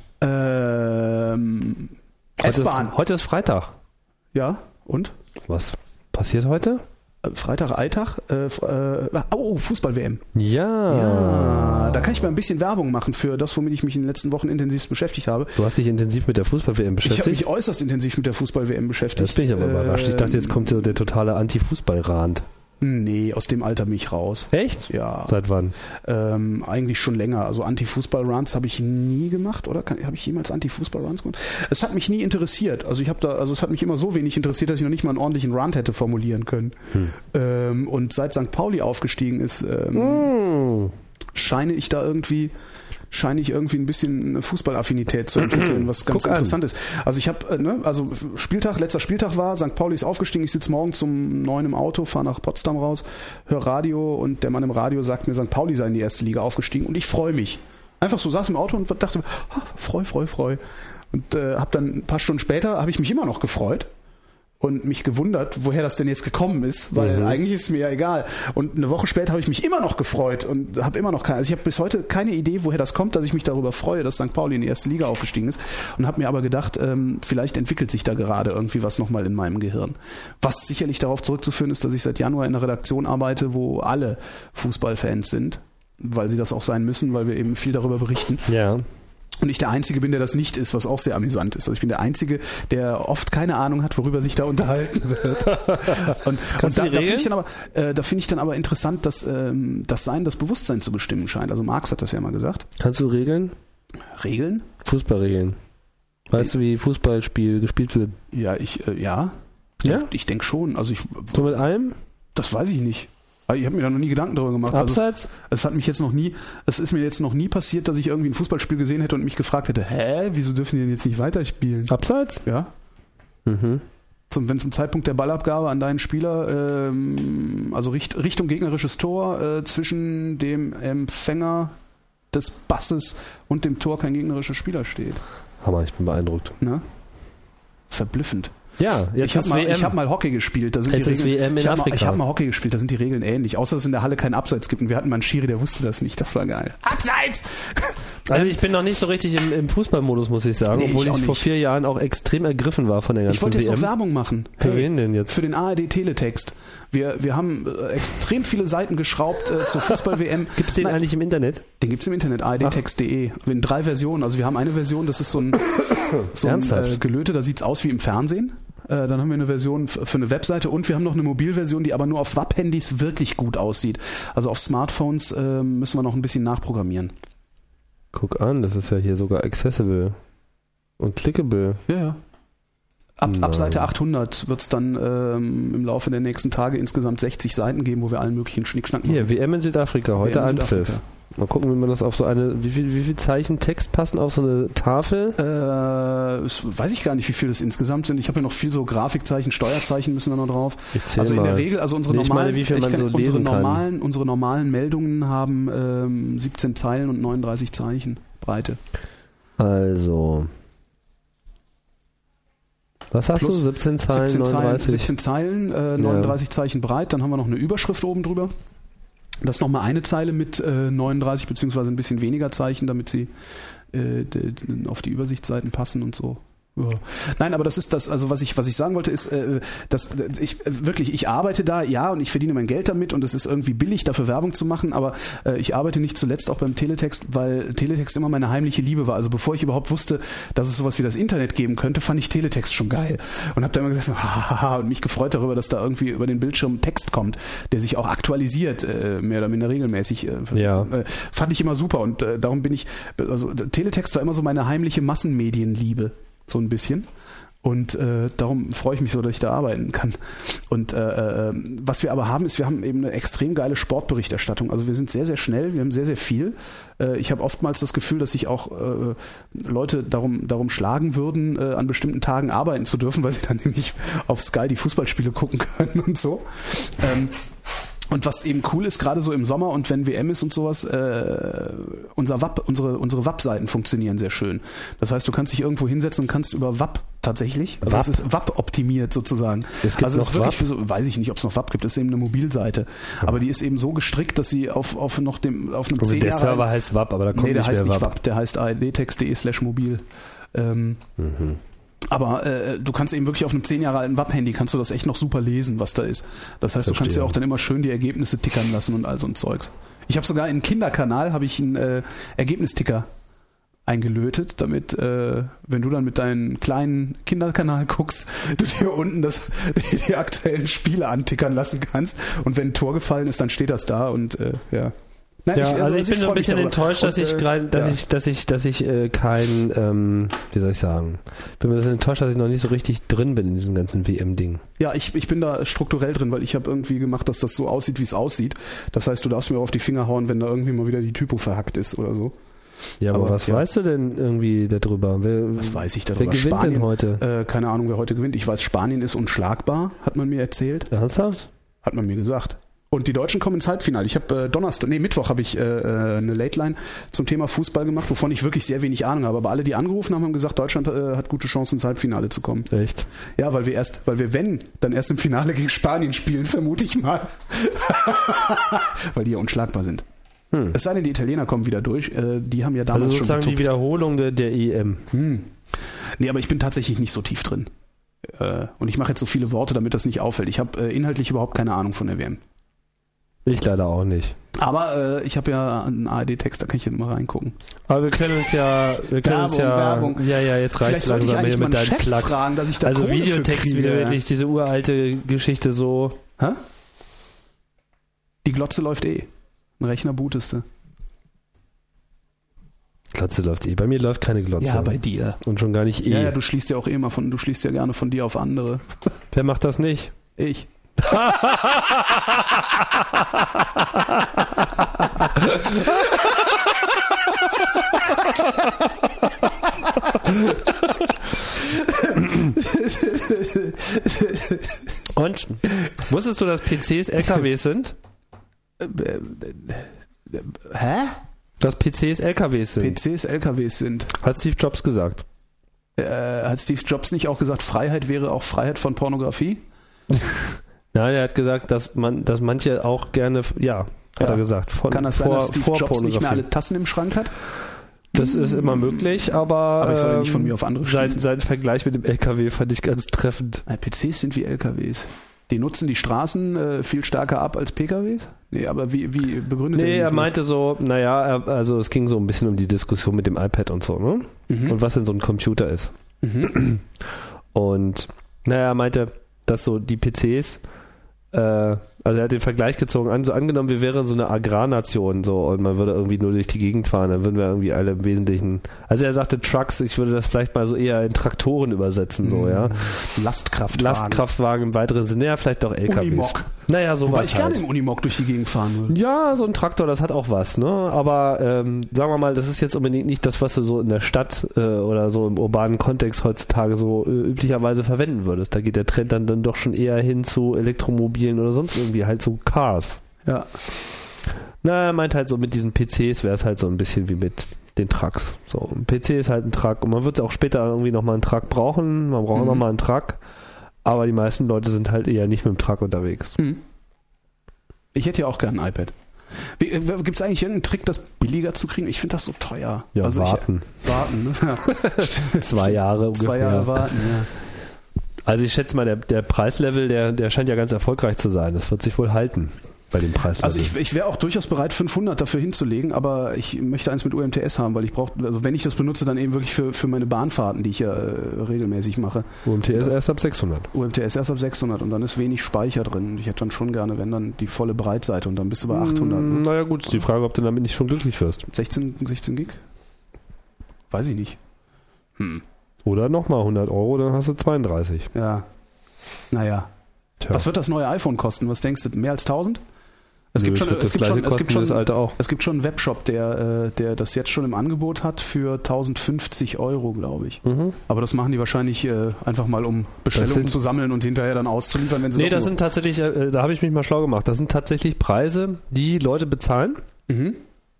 Ähm, heute S-Bahn. Ist, heute ist Freitag. Ja, und? Was passiert heute? Freitag, Alltag. Äh, äh, oh, Fußball-W M. Ja. Ja. Da kann ich mal ein bisschen Werbung machen für das, womit ich mich in den letzten Wochen intensivst beschäftigt habe. Du hast dich intensiv mit der Fußball-W M beschäftigt? Ich habe mich äußerst intensiv mit der Fußball-W M beschäftigt. Das bin ich aber überrascht. Ich dachte, jetzt kommt so der totale Anti-Fußball-Rand. Nee, aus dem Alter bin ich raus. Echt? Ja. Seit wann? Ähm, eigentlich schon länger. Also Anti-Fußball-Runs habe ich nie gemacht, oder? Habe ich jemals Anti-Fußball-Runs gemacht? Es hat mich nie interessiert. Also ich habe da, also es hat mich immer so wenig interessiert, dass ich noch nicht mal einen ordentlichen Run hätte formulieren können. Hm. Ähm, und seit Sankt Pauli aufgestiegen ist, ähm, mm. scheine ich da irgendwie scheine ich irgendwie ein bisschen eine Fußballaffinität zu entwickeln, was ganz Guck interessant an. ist. Also ich habe, ne, also Spieltag, letzter Spieltag war, Sankt Pauli ist aufgestiegen, ich sitze morgens um neun im Auto, fahre nach Potsdam raus, höre Radio und der Mann im Radio sagt mir, Sankt Pauli sei in die erste Liga aufgestiegen und ich freue mich. Einfach so saß im Auto und dachte, ah, freu, freu, freu. Und äh, habe dann ein paar Stunden später, habe ich mich immer noch gefreut. Und mich gewundert, woher das denn jetzt gekommen ist, weil mhm. eigentlich ist es mir ja egal. Und eine Woche später habe ich mich immer noch gefreut und habe immer noch keine, also ich habe bis heute keine Idee, woher das kommt, dass ich mich darüber freue, dass Sankt Pauli in die erste Liga aufgestiegen ist und habe mir aber gedacht, ähm, vielleicht entwickelt sich da gerade irgendwie was nochmal in meinem Gehirn. Was sicherlich darauf zurückzuführen ist, dass ich seit Januar in einer Redaktion arbeite, wo alle Fußballfans sind, weil sie das auch sein müssen, weil wir eben viel darüber berichten. Ja. Und ich der Einzige bin, der das nicht ist, was auch sehr amüsant ist. Also ich bin der Einzige, der oft keine Ahnung hat, worüber sich da unterhalten wird. Und, und da, da finde ich dann aber, äh, da finde ich dann aber interessant, dass ähm, das Sein das Bewusstsein zu bestimmen scheint. Also Marx hat das ja mal gesagt. Kannst du Regeln? Regeln? Fußballregeln. Weißt du, wie Fußballspiel gespielt wird? Ja, ich, äh, ja. Ja? Ich denke schon. Also ich, so mit allem? Das weiß ich nicht. Ich habe mir da noch nie Gedanken darüber gemacht. Abseits? Also es, es hat mich jetzt noch nie, es ist mir jetzt noch nie passiert, dass ich irgendwie ein Fußballspiel gesehen hätte und mich gefragt hätte, hä, wieso dürfen die denn jetzt nicht weiterspielen? Abseits? Ja. Mhm. Zum, wenn zum Zeitpunkt der Ballabgabe an deinen Spieler, ähm, also Richt, Richtung gegnerisches Tor, äh, zwischen dem Empfänger des Basses und dem Tor kein gegnerischer Spieler steht. Hammer, ich bin beeindruckt. Na? Verblüffend. Ja, jetzt ich habe ist mal, W M. ich hab mal Hockey gespielt. Da sind es die ist Regeln, W M in ich habe Afrika. mal, hab mal Hockey gespielt, da sind die Regeln ähnlich. Außer dass es in der Halle keinen Abseits gibt. Und wir hatten mal einen Schiri, der wusste das nicht. Das war geil. Abseits! Also ich bin noch nicht so richtig im, im Fußballmodus, muss ich sagen. Nee, obwohl ich, ich vor vier Jahren auch extrem ergriffen war von der ganzen Ich wollte jetzt W M. noch Werbung machen. Für hey, wen denn jetzt? Für den A R D-Teletext. Wir, wir haben äh, extrem viele Seiten geschraubt äh, zur Fußball-W M. Gibt es den Nein, eigentlich im Internet? Den gibt es im Internet, A R D text punkt de. In drei Versionen. Also wir haben eine Version, das ist so ein, so ein äh, Gelöte, da sieht es aus wie im Fernsehen. Äh, dann haben wir eine Version f- für eine Webseite und wir haben noch eine Mobilversion, die aber nur auf W A P-Handys wirklich gut aussieht. Also auf Smartphones äh, müssen wir noch ein bisschen nachprogrammieren. Guck an, das ist ja hier sogar accessible und clickable. Ja, ja. Ab, ab Seite achthundert wird es dann ähm, im Laufe der nächsten Tage insgesamt sechzig Seiten geben, wo wir allen möglichen Schnickschnack machen. Hier, W M in Südafrika, heute W M in Anpfiff. Südafrika. Mal gucken, wie man das auf so eine, wie viel, wie viel Zeichen Text passen auf so eine Tafel? Äh, das weiß ich gar nicht, wie viel das insgesamt sind. Ich habe ja noch viel so Grafikzeichen, Steuerzeichen müssen da noch drauf. Ich zähl also in mal. der Regel, also unsere Nee, ich normalen, meine, wie viel man ich kann, so unsere lesen kann. normalen, unsere normalen Meldungen haben ähm, siebzehn Zeilen und neununddreißig Zeichen Breite. Also. Was hast Plus du? siebzehn Zeilen, siebzehn neununddreißig? Zeilen, siebzehn Zeilen, äh, neununddreißig ja. Zeichen breit. Dann haben wir noch eine Überschrift oben drüber. Das ist nochmal eine Zeile mit äh, neununddreißig beziehungsweise ein bisschen weniger Zeichen, damit sie äh, d- d- auf die Übersichtsseiten passen und so. Ja. Nein, aber das ist das, also was ich, was ich sagen wollte, ist, äh, dass ich wirklich, ich arbeite da, ja, und ich verdiene mein Geld damit und es ist irgendwie billig, dafür Werbung zu machen, aber äh, ich arbeite nicht zuletzt auch beim Teletext, weil Teletext immer meine heimliche Liebe war. Also bevor ich überhaupt wusste, dass es sowas wie das Internet geben könnte, fand ich Teletext schon geil und habe da immer gesagt, hahaha, und mich gefreut darüber, dass da irgendwie über den Bildschirm Text kommt, der sich auch aktualisiert, äh, mehr oder minder regelmäßig. Äh, Ja. äh, fand ich immer super und äh, darum bin ich, also Teletext war immer so meine heimliche Massenmedienliebe. So ein bisschen. Und äh, darum freue ich mich so, dass ich da arbeiten kann. Und äh, äh, was wir aber haben, ist, wir haben eben eine extrem geile Sportberichterstattung. Also wir sind sehr, sehr schnell, wir haben sehr, sehr viel. Äh, ich habe oftmals das Gefühl, dass sich auch äh, Leute darum, darum schlagen würden, äh, an bestimmten Tagen arbeiten zu dürfen, weil sie dann nämlich auf Sky die Fußballspiele gucken können und so. Ähm, Und was eben cool ist, gerade so im Sommer und wenn W M ist und sowas, äh, unser W A P, unsere, unsere W A P-Seiten funktionieren sehr schön. Das heißt, du kannst dich irgendwo hinsetzen und kannst über W A P tatsächlich, also W A P? es ist W A P optimiert sozusagen. Es gibt also es noch ist wirklich W A P? für so, weiß ich nicht, ob es noch W A P gibt, das ist eben eine Mobilseite. Ja. Aber die ist eben so gestrickt, dass sie auf, auf noch dem, auf einem Also zehn der Jahre Server alten- heißt W A P, aber da kommt nee, der nicht heißt mehr nicht W W A A P, der heißt aedtext.de slash mobil. Ähm, Mhm. Aber äh, du kannst eben wirklich auf einem zehn Jahre alten W A P-Handy kannst du das echt noch super lesen, was da ist. Das heißt, du kannst Verstehe. ja auch dann immer schön die Ergebnisse tickern lassen und all so ein Zeugs. Ich habe sogar in einen Kinderkanal habe ich einen äh, Ergebnisticker eingelötet, damit, äh, wenn du dann mit deinem kleinen Kinderkanal guckst, du dir unten das, die, die aktuellen Spiele antickern lassen kannst. Und wenn ein Tor gefallen ist, dann steht das da und äh, ja. Nein, Ja, also ich bin so ein freu mich bisschen darüber. enttäuscht, dass Und, ich äh, gerade, dass ja. ich, dass ich, dass ich äh, kein, ähm, wie soll ich sagen, bin ein bisschen enttäuscht, dass ich noch nicht so richtig drin bin in diesem ganzen W M-Ding. Ja, ich, ich bin da strukturell drin, weil ich habe irgendwie gemacht, dass das so aussieht, wie es aussieht. Das heißt, du darfst mir auf die Finger hauen, wenn da irgendwie mal wieder die Typo verhackt ist oder so. Ja, aber, Aber, was ja. weißt du denn irgendwie darüber? Wer, Was weiß ich wer darüber? gewinnt Spanien, denn heute? Äh, keine Ahnung, wer heute gewinnt. Ich weiß, Spanien ist unschlagbar, hat man mir erzählt. Ernsthaft? Hat man mir gesagt. Und die Deutschen kommen ins Halbfinale. Ich habe äh, Donnerstag, nee, Mittwoch habe ich äh, äh, eine Late Line zum Thema Fußball gemacht, wovon ich wirklich sehr wenig Ahnung habe. Aber alle, die angerufen haben, haben gesagt, Deutschland äh, hat gute Chancen, ins Halbfinale zu kommen. Echt? Ja, weil wir erst, weil wir, wenn, dann erst im Finale gegen Spanien spielen, vermute ich mal. Weil die ja unschlagbar sind. Hm. Es sei denn, die Italiener kommen wieder durch. Äh, die haben ja damals Also schon sozusagen die getuppt. Wiederholung der, der E M. Hm. Nee, aber ich bin tatsächlich nicht so tief drin. Äh, und ich mache jetzt so viele Worte, damit das nicht auffällt. Ich habe äh, inhaltlich überhaupt keine Ahnung von der W M. Ich leider auch nicht. Aber äh, ich habe ja einen A R D-Text, da kann ich ja mal reingucken. Aber wir können uns ja, wir können uns ja, Werbung. ja, ja, jetzt reicht's Vielleicht sollte ich langsam hier eigentlich mit meinen deinen Chef Plugs. fragen, dass ich da Also Kohle für Videotext kriege. wieder wirklich, diese uralte Geschichte so. Hä? Die Glotze läuft eh. Ein Rechner bootest du. Glotze läuft eh. Bei mir läuft keine Glotze. dir. Und schon gar nicht eh. Ja, ja, du schließt ja auch eh mal von, du schließt ja gerne von dir auf andere. Wer macht das nicht? Ich. Und? Wusstest du, dass P Cs L K Ws sind? Hä? Dass P Cs L K Ws sind. P Cs L K Ws sind. Hat Steve Jobs gesagt. Äh, hat Steve Jobs nicht auch gesagt, Freiheit wäre auch Freiheit von Pornografie? Nein, er hat gesagt, dass man, dass manche auch gerne, ja, hat Ja. er gesagt, von, Kann das sein, vor, dass Steve vor Jobs nicht mehr Pornografie. alle Tassen im Schrank hat? Das ist immer möglich, aber, Aber ich soll ja nicht ähm, von mir auf andere sein, schließen. sein Vergleich mit dem L K W fand ich ganz treffend. Äh, P Cs sind wie L K Ws. Die nutzen die Straßen äh, viel stärker ab als P K Ws? Nee, aber wie, wie begründet Nee, er er den meinte so, naja, er, also es ging so ein bisschen um die Diskussion mit dem iPad und so, ne? Mhm. Und was denn so ein Computer ist. Mhm. Und naja, er meinte, dass so die P Cs, äh, also er hat den Vergleich gezogen, an, so angenommen, wir wären so eine Agrarnation so und man würde irgendwie nur durch die Gegend fahren, dann würden wir irgendwie alle im Wesentlichen, also er sagte Trucks, ich würde das vielleicht mal so eher in Traktoren übersetzen, so, ja. Lastkraftwagen. Lastkraftwagen im weiteren Sinne, ja, vielleicht auch L K Ws. Unimog. Naja, sowas Wobei ich halt. gerne im Unimog durch die Gegend fahren würde. Ja, so ein Traktor, das hat auch was, ne? Aber ähm, sagen wir mal, das ist jetzt unbedingt nicht das, was du so in der Stadt äh, oder so im urbanen Kontext heutzutage so äh, üblicherweise verwenden würdest. Da geht der Trend dann, dann doch schon eher hin zu Elektromobilen oder sonst irgendwie halt so Cars. Ja. Na, er meint halt so, mit diesen P Cs wäre es halt so ein bisschen wie mit den Trucks. So, ein P C ist halt ein Truck und man wird auch später irgendwie nochmal einen Truck brauchen. Man braucht mhm. nochmal einen Truck. Aber die meisten Leute sind halt eher nicht mit dem Truck unterwegs. Mhm. Ich hätte ja auch gerne ein iPad. Gibt es eigentlich irgendeinen Trick, das billiger zu kriegen? Ich finde das so teuer. Ja, also warten. Ich, warten, ne? Zwei Jahre ungefähr. Zwei Jahre warten, ja. Also ich schätze mal, der, der Preislevel, der, der scheint ja ganz erfolgreich zu sein. Das wird sich wohl halten bei dem Preislevel. Also ich, ich wäre auch durchaus bereit, fünfhundert dafür hinzulegen, aber ich möchte eins mit U M T S haben, weil ich brauche, also wenn ich das benutze, dann eben wirklich für, für meine Bahnfahrten, die ich ja äh, regelmäßig mache. U M T S erst ab sechshundert. U M T S erst ab sechshundert und dann ist wenig Speicher drin. Ich hätte dann schon gerne, wenn dann die volle Breitseite und dann bist du bei achthundert. Ne? Naja gut, ist die Frage, ob du damit nicht schon glücklich wirst. sechzehn, sechzehn Gig? Weiß ich nicht. Hm. Oder nochmal hundert Euro, dann hast du zweiunddreißig. Ja. Naja. Tja. Was wird das neue iPhone kosten? Was denkst du? Mehr als tausend? Es Nö, gibt schon, das es gibt gleiche schon, es gibt schon, das alte auch. Es gibt schon einen Webshop, der, der das jetzt schon im Angebot hat für tausendfünfzig Euro, glaube ich. Mhm. Aber das machen die wahrscheinlich äh, einfach mal, um Bestellungen zu sammeln und hinterher dann auszuliefern, wenn sie Nee, das sind tatsächlich, äh, da habe ich mich mal schlau gemacht, das sind tatsächlich Preise, die Leute bezahlen, mhm.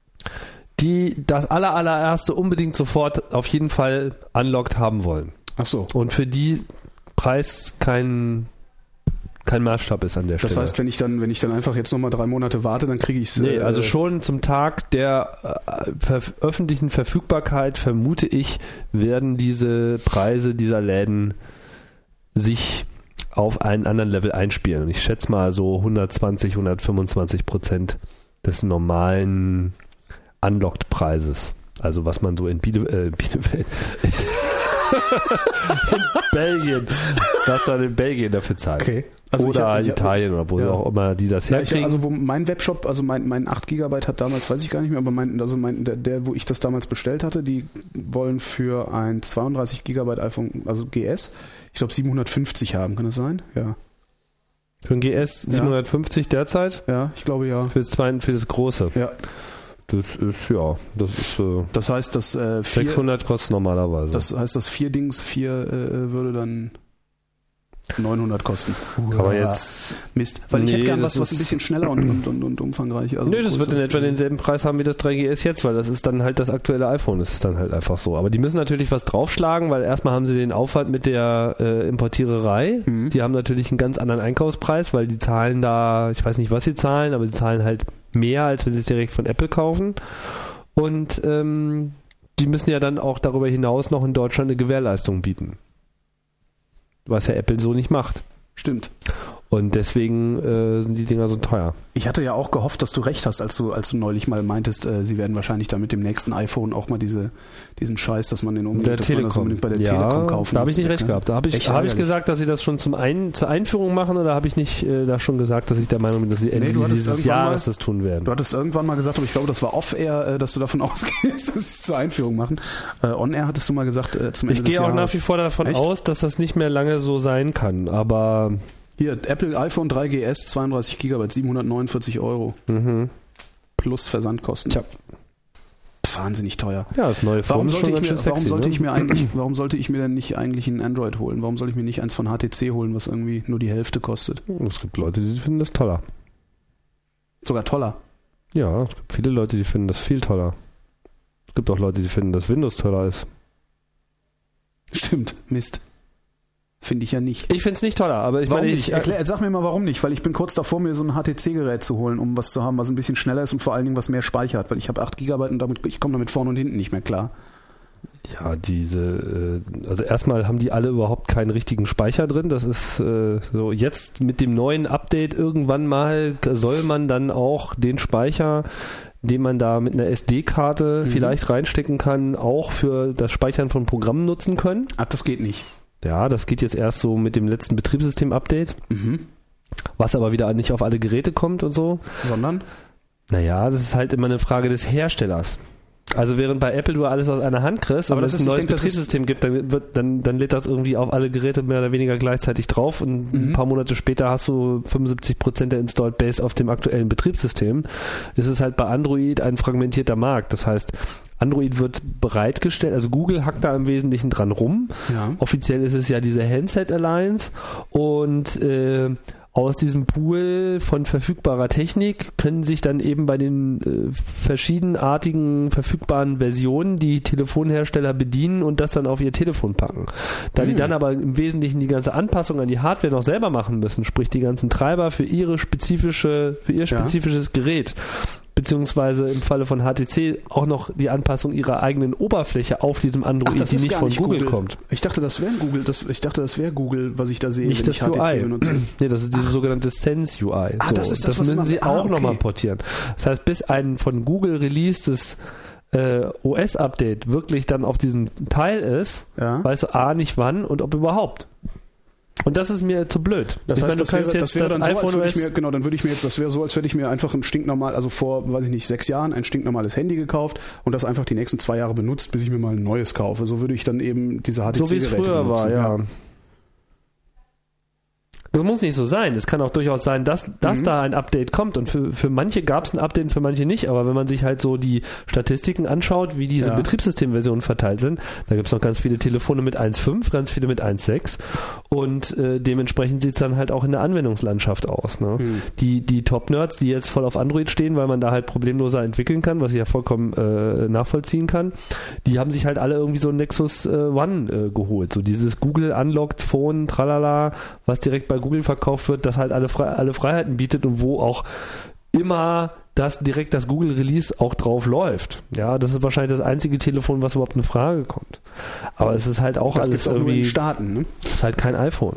die das aller, allererste unbedingt sofort auf jeden Fall unlocked haben wollen. Ach so. Und für die Preis kein kein Maßstab ist an der Stelle. Das heißt, wenn ich dann, wenn ich dann einfach jetzt nochmal drei Monate warte, dann kriege ich es. Nee, also schon zum Tag der äh, ver- öffentlichen Verfügbarkeit, vermute ich, werden diese Preise dieser Läden sich auf einen anderen Level einspielen. Und ich schätze mal so hundertzwanzig, hundertfünfundzwanzig Prozent des normalen Unlocked-Preises. Also was man so in Biele, äh, Bielefeld in Belgien, was man in Belgien dafür zahlt. Okay. Also oder hab, Italien oder wo ja. auch immer die das ja, herkriegen. Ich, also wo mein Webshop, also mein, mein acht Gigabyte hat damals, weiß ich gar nicht mehr, aber mein, also mein, der, der, wo ich das damals bestellt hatte, die wollen für ein zweiunddreißig Gigabyte iPhone, also G S, ich glaube siebenhundertfünfzig haben, kann das sein? Ja. Für ein G S siebenhundertfünfzig ja. derzeit? Ja, ich glaube ja. Für das, zwei, für das große? Ja. Das ist, ja, das ist, äh, das heißt, dass, äh, vier, sechshundert kostet normalerweise. Das heißt, dass vier Dings, vier äh, würde dann neunhundert kosten. Kann man jetzt... Mist, weil nee, ich hätte gern was, was ein bisschen schneller und, und, und, und umfangreicher. Also Nö, das wird in etwa denselben Preis haben wie das drei G S jetzt, weil das ist dann halt das aktuelle iPhone, das ist dann halt einfach so. Aber die müssen natürlich was draufschlagen, weil erstmal haben sie den Aufwand mit der äh, Importiererei. Mhm. Die haben natürlich einen ganz anderen Einkaufspreis, weil die zahlen da, ich weiß nicht, was sie zahlen, aber die zahlen halt mehr, als wenn sie es direkt von Apple kaufen. Und ähm, die müssen ja dann auch darüber hinaus noch in Deutschland eine Gewährleistung bieten. Was ja Apple so nicht macht. Stimmt. Und deswegen äh, sind die Dinger so teuer. Ich hatte ja auch gehofft, dass du recht hast, als du, als du neulich mal meintest, äh, sie werden wahrscheinlich dann mit dem nächsten iPhone auch mal diese, diesen Scheiß, dass man den unbedingt, dass man das unbedingt bei der ja, Telekom kaufen da habe ich nicht muss. recht gehabt. Da habe ich, hab ich gesagt, dass sie das schon zum Ein, zur Einführung machen oder habe ich nicht äh, da schon gesagt, dass ich der Meinung bin, dass sie nee, Ende dieses Jahres mal, das tun werden? Du hattest irgendwann mal gesagt, aber ich glaube, das war off-air, äh, dass du davon ausgehst, dass sie es zur Einführung machen. Äh, on-air hattest du mal gesagt, äh, zum Ende ich des Jahres. Ich gehe auch nach wie vor davon Echt? aus, dass das nicht mehr lange so sein kann, aber... Hier, Apple iPhone drei G S, zweiunddreißig Gigabyte, siebenhundertneunundvierzig Euro. Mhm. Plus Versandkosten. Tja. Wahnsinnig teuer. Ja, das neue Phone warum ist sollte schon ich ganz mir, schön warum sexy, sollte ne? ich mir eigentlich, warum sollte ich mir denn nicht eigentlich ein Android holen? Warum soll ich mir nicht eins von H T C holen, was irgendwie nur die Hälfte kostet? Es gibt Leute, die finden das toller. Sogar toller? Ja, es gibt viele Leute, die finden das viel toller. Es gibt auch Leute, die finden, dass Windows toller ist. Stimmt, Mist. Finde ich ja nicht. Ich finde es nicht toller, aber ich warum meine... nicht? Ich, Erklär, sag mir mal, warum nicht, weil ich bin kurz davor, mir so ein H T C-Gerät zu holen, um was zu haben, was ein bisschen schneller ist und vor allen Dingen was mehr Speicher hat, weil ich habe acht Gigabyte und damit, ich komme damit vorne und hinten nicht mehr klar. Ja, diese, also erstmal haben die alle überhaupt keinen richtigen Speicher drin. Das ist äh, so, jetzt mit dem neuen Update irgendwann mal soll man dann auch den Speicher, den man da mit einer S D-Karte mhm. vielleicht reinstecken kann, auch für das Speichern von Programmen nutzen können. Ach, das geht nicht. Ja, das geht jetzt erst so mit dem letzten Betriebssystem-Update, mhm. was aber wieder nicht auf alle Geräte kommt und so. Sondern? Naja, das ist halt immer eine Frage des Herstellers. Also während bei Apple du alles aus einer Hand kriegst, aber wenn es ein neues denke, Betriebssystem gibt, dann, wird, dann, dann lädt das irgendwie auf alle Geräte mehr oder weniger gleichzeitig drauf und mhm. ein paar Monate später hast du fünfundsiebzig Prozent der Installed Base auf dem aktuellen Betriebssystem. Es ist halt bei Android ein fragmentierter Markt. Das heißt, Android wird bereitgestellt, also Google hackt da im Wesentlichen dran rum. Ja. Offiziell ist es ja diese Handset Alliance und äh, aus diesem Pool von verfügbarer Technik können sich dann eben bei den äh, verschiedenartigen verfügbaren Versionen die Telefonhersteller bedienen und das dann auf ihr Telefon packen. Da mhm. die dann aber im Wesentlichen die ganze Anpassung an die Hardware noch selber machen müssen, sprich die ganzen Treiber für ihre spezifische, für ihr spezifisches ja. Gerät, beziehungsweise im Falle von H T C auch noch die Anpassung ihrer eigenen Oberfläche auf diesem Android, Ach, die nicht von nicht Google, Google kommt. Ich dachte, das wäre Google, das, ich dachte, das wäre Google, was ich da sehe, nicht wenn das ich H T C benutze. Nee, das ist diese Ach. sogenannte Sense U I. Ah, so, das ist das, das was müssen man, sie ah, auch okay. nochmal portieren. Das heißt, bis ein von Google releasedes äh, O S-Update wirklich dann auf diesem Teil ist, ja. weißt du A, nicht wann und ob überhaupt. Und das ist mir zu blöd. Das ich heißt, meine, das wäre, das wäre dann so, als würde ich mir, genau, dann würde ich mir jetzt, das wäre so, als hätte ich mir einfach ein stinknormal, also vor, weiß ich nicht, sechs Jahren ein stinknormales Handy gekauft und das einfach die nächsten zwei Jahre benutzt, bis ich mir mal ein neues kaufe. So würde ich dann eben diese H T C-Geräte So wie es früher benutzen. war, ja. ja. Das muss nicht so sein. Es kann auch durchaus sein, dass, dass mhm. da ein Update kommt. Und für, für manche gab es ein Update und für manche nicht. Aber wenn man sich halt so die Statistiken anschaut, wie diese ja. Betriebssystemversionen verteilt sind, da gibt es noch ganz viele Telefone mit eins Punkt fünf, ganz viele mit eins Punkt sechs. Und äh, dementsprechend sieht es dann halt auch in der Anwendungslandschaft aus. Ne? Mhm. Die, die Top-Nerds, die jetzt voll auf Android stehen, weil man da halt problemloser entwickeln kann, was ich ja vollkommen äh, nachvollziehen kann, die haben sich halt alle irgendwie so ein Nexus äh, One äh, geholt. So dieses Google Unlocked Phone, tralala, was direkt bei Google verkauft wird, das halt alle, Fre- alle Freiheiten bietet und wo auch immer das direkt das Google Release auch drauf läuft. Ja, das ist wahrscheinlich das einzige Telefon, was überhaupt in Frage kommt. Aber es ist halt auch das alles auch irgendwie. Nur in Staaten, ne? Es ist halt kein iPhone.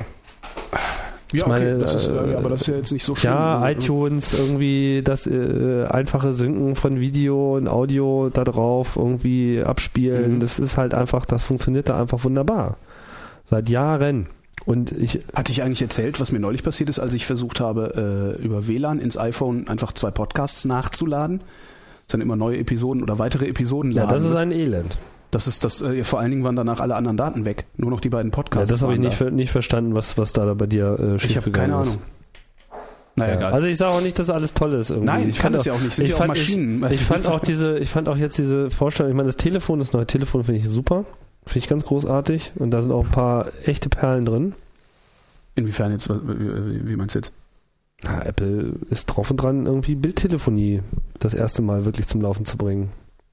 Ja, ich meine, okay, das ist, äh, aber das ist ja jetzt nicht so schlimm. Ja, iTunes, irgendwie das äh, einfache Synken von Video und Audio da drauf irgendwie abspielen, mhm. das ist halt einfach, das funktioniert da einfach wunderbar. Seit Jahren. Und ich Hatte ich eigentlich erzählt, was mir neulich passiert ist, als ich versucht habe, äh, über W L A N ins iPhone einfach zwei Podcasts nachzuladen? Das dann immer neue Episoden oder weitere Episoden laden. Ja, das ist ein Elend. Das ist das, äh, vor allen Dingen waren danach alle anderen Daten weg. Nur noch die beiden Podcasts. Ja, das habe ich nicht, da. nicht verstanden, was, was da bei dir äh, schief Ich habe keine Ahnung. Naja, ja. egal. Also ich sage auch nicht, dass alles toll ist irgendwie. Nein, ich kann das ja auch nicht. Sind ich ja fand, auch Maschinen. Ich, ich fand auch diese, ich fand auch jetzt diese Vorstellung, ich meine, das Telefon, das neue Telefon finde ich super. Finde ich ganz großartig. Und da sind auch ein paar echte Perlen drin. Inwiefern jetzt? Wie, wie meinst du jetzt? Na, Apple ist drauf und dran, irgendwie Bildtelefonie das erste Mal wirklich zum Laufen zu bringen.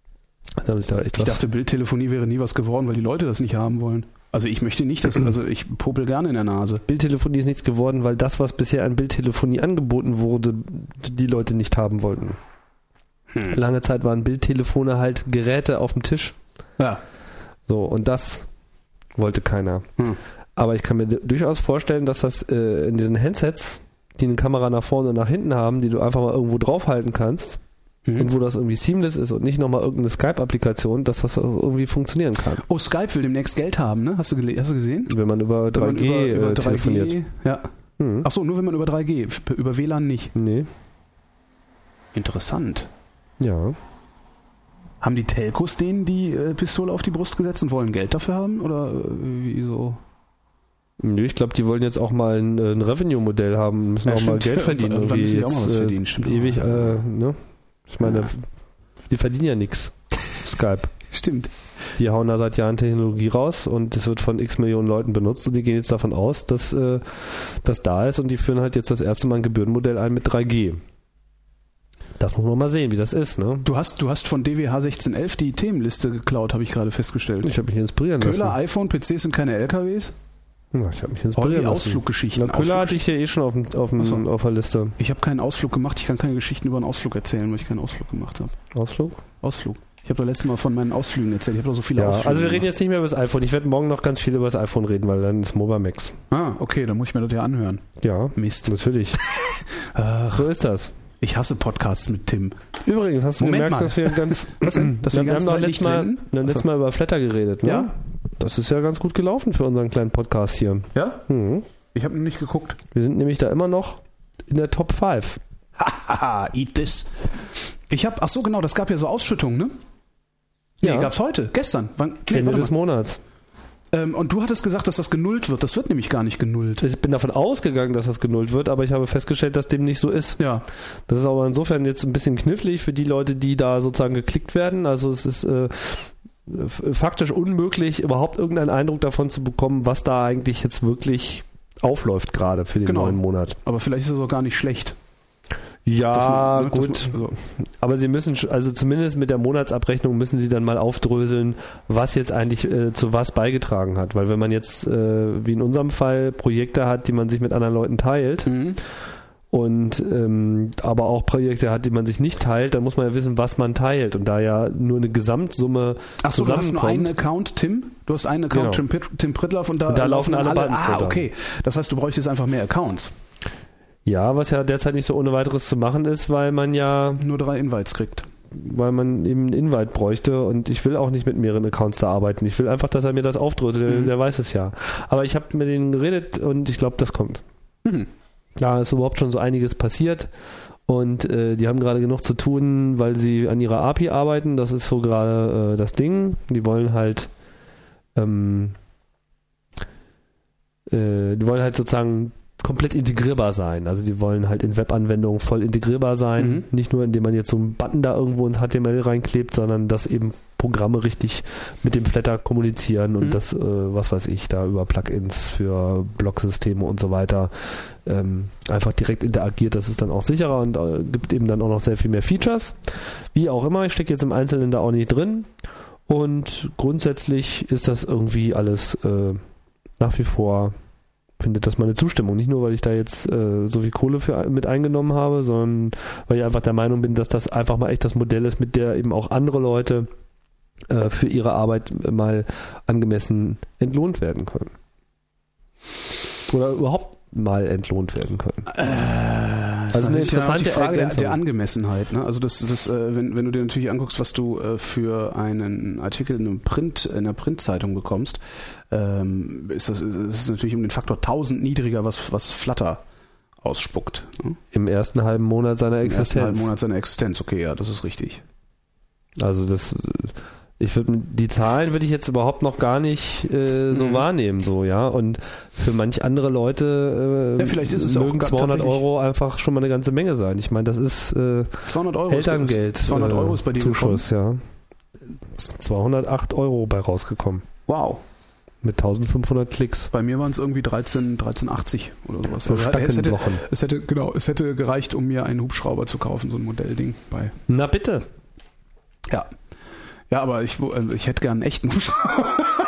Da ist ja echt ich was. dachte, Bildtelefonie wäre nie was geworden, weil die Leute das nicht haben wollen. Also ich möchte nicht, dass, also ich popel gerne in der Nase. Bildtelefonie ist nichts geworden, weil das, was bisher an Bildtelefonie angeboten wurde, die Leute nicht haben wollten. Hm. Lange Zeit waren Bildtelefone halt Geräte auf dem Tisch. Ja. So, und das wollte keiner. Hm. Aber ich kann mir d- durchaus vorstellen, dass das äh, in diesen Handsets, die eine Kamera nach vorne und nach hinten haben, die du einfach mal irgendwo draufhalten kannst, mhm. und wo das irgendwie seamless ist und nicht nochmal irgendeine Skype-Applikation, dass das irgendwie funktionieren kann. Oh, Skype will demnächst Geld haben, ne? Hast du, gele- hast du gesehen? Wenn man über drei G, man über, über äh, drei G telefoniert. Ja. Mhm. Achso, nur wenn man über drei G, über W L A N nicht. Nee. Interessant. Ja. Haben die Telcos denen die äh, Pistole auf die Brust gesetzt und wollen Geld dafür haben? Oder äh, wie so? Nö, ich glaube, die wollen jetzt auch mal ein, ein Revenue-Modell haben, müssen ja, auch stimmt. mal Geld verdienen. Und dann müssen die auch jetzt, mal was äh, verdienen. Stimmt ewig, auch. äh, ne? Ich meine, ja. die verdienen ja nichts. Skype. Stimmt. Die hauen da seit Jahren Technologie raus und das wird von x Millionen Leuten benutzt und die gehen jetzt davon aus, dass äh, das da ist und die führen halt jetzt das erste Mal ein Gebührenmodell ein mit drei G. Das muss man mal sehen, wie das ist, ne? Du hast, du hast von D W H sechzehn elf die Themenliste geklaut, habe ich gerade festgestellt. Ich habe mich inspirieren Köhler, lassen. iPhone, P Cs sind keine L K Ws? Ja, ich habe mich All inspirieren die lassen. Ausfluggeschichten. Na, Köhler hatte ich hier eh schon auf, dem, auf, dem, so. auf der Liste. Ich habe keinen Ausflug gemacht, ich kann keine Geschichten über einen Ausflug erzählen, weil ich keinen Ausflug gemacht habe. Ausflug? Ausflug. Ich habe doch letztes Mal von meinen Ausflügen erzählt. Ich habe doch so viele ja, Ausflüge also wir gemacht. reden jetzt nicht mehr über das iPhone. Ich werde morgen noch ganz viel über das iPhone reden, weil dann ist Mobamax. Ah, okay, dann muss ich mir das ja anhören. Ja, Mist. natürlich. Ach, So ist das. ich hasse Podcasts mit Tim. Übrigens, hast du Moment gemerkt, mal. dass wir ganz... Was denn? Dass wir wir ganz haben doch Zeit letztes nicht Mal, senden? wir haben letztes Mal über Flatter geredet, ne? Ja. Das ist ja ganz gut gelaufen für unseren kleinen Podcast hier. Ja? Mhm. Ich habe noch nicht geguckt. Wir sind nämlich da immer noch in der Top fünf. Haha, eat this. Ich habe, ach so genau, das gab ja so Ausschüttungen, ne? Nee, Ja. gab's heute, gestern. Wann, nee, Ende warte des mal. Monats. Ähm, und du hattest gesagt, dass das genullt wird. Das wird nämlich gar nicht genullt. Ich bin davon ausgegangen, dass das genullt wird, aber ich habe festgestellt, dass dem nicht so ist. Ja. Das ist aber insofern jetzt ein bisschen knifflig für die Leute, die da sozusagen geklickt werden. Also es ist äh, f- faktisch unmöglich, überhaupt irgendeinen Eindruck davon zu bekommen, was da eigentlich jetzt wirklich aufläuft gerade für den Genau. neuen Monat. Aber vielleicht ist es auch gar nicht schlecht. Ja, Dass man, ne, gut. dass man, also, Aber sie müssen, sch- also zumindest mit der Monatsabrechnung müssen sie dann mal aufdröseln, was jetzt eigentlich äh, zu was beigetragen hat. Weil wenn man jetzt, äh, wie in unserem Fall, Projekte hat, die man sich mit anderen Leuten teilt mhm. und ähm, aber auch Projekte hat, die man sich nicht teilt, dann muss man ja wissen, was man teilt. Und da ja nur eine Gesamtsumme Achso, du hast nur einen zusammenkommt. Account, Tim? Du hast einen Account, Genau. Tim, Pitt- Tim Prittlaff und da, Und da laufen alle Buttons Ah, drunter. okay. Das heißt, du bräuchtest einfach mehr Accounts. Ja, was ja derzeit nicht so ohne weiteres zu machen ist, weil man ja Nur drei Invites kriegt. weil man eben einen Invite bräuchte und ich will auch nicht mit mehreren Accounts da arbeiten. Ich will einfach, dass er mir das aufdröselt, der, Mhm. der weiß es ja. Aber ich habe mit denen geredet und ich glaube, das kommt. Mhm. Da ist überhaupt schon so einiges passiert und äh, die haben gerade genug zu tun, weil sie an ihrer A P I arbeiten. Das ist so gerade äh, das Ding. Die wollen halt ähm, äh, die wollen halt sozusagen komplett integrierbar sein. Also die wollen halt in Webanwendungen voll integrierbar sein. Mhm. Nicht nur, indem man jetzt so einen Button da irgendwo ins H T M L reinklebt, sondern dass eben Programme richtig mit dem Flatter kommunizieren und Mhm. das, äh, was weiß ich, da über Plugins für Blocksysteme und so weiter ähm, einfach direkt interagiert. Das ist dann auch sicherer und äh, gibt eben dann auch noch sehr viel mehr Features. Wie auch immer, ich stecke jetzt im Einzelnen da auch nicht drin und grundsätzlich ist das irgendwie alles äh, nach wie vor findet das meine Zustimmung. Nicht nur, weil ich da jetzt äh, so viel Kohle für, mit eingenommen habe, sondern weil ich einfach der Meinung bin, dass das einfach mal echt das Modell ist, mit der eben auch andere Leute äh, für ihre Arbeit mal angemessen entlohnt werden können. Oder überhaupt mal entlohnt werden können. Äh, das Also eine ist natürlich interessante die Frage der, Ergänzung. der Angemessenheit. Ne? Also das, das, äh, wenn, wenn du dir natürlich anguckst, was du äh, für einen Artikel in, einem Print, in einer Printzeitung bekommst, ähm, ist das ist das natürlich um den Faktor tausend niedriger, was, was Flutter ausspuckt. Ne? Im ersten halben Monat seiner Im ersten halben Existenz. Monat seiner Existenz. Okay, ja, das ist richtig. Also das, ich würde die Zahlen würde ich jetzt überhaupt noch gar nicht äh, so Mhm. wahrnehmen, so ja. Und für manch andere Leute äh, Ja, vielleicht ist es auch mögen gar- zweihundert tatsächlich- Euro einfach schon mal eine ganze Menge sein. Ich meine, das ist äh, zweihundert Euro ist, Elterngeld. zweihundert äh, Euro ist bei dir Zuschuss, ja. zweihundertacht Euro bei rausgekommen. gekommen. Wow. Mit eintausendfünfhundert Klicks. Bei mir waren es irgendwie dreizehn, dreizehn achtzig oder sowas. Für Also, es, hätte, Stackenblochen. es hätte genau, es hätte gereicht, um mir einen Hubschrauber zu kaufen, so ein Modellding bei. Na bitte. Ja. Ja, aber ich, wo- äh, ich hätte gern einen echten Hubschrauber.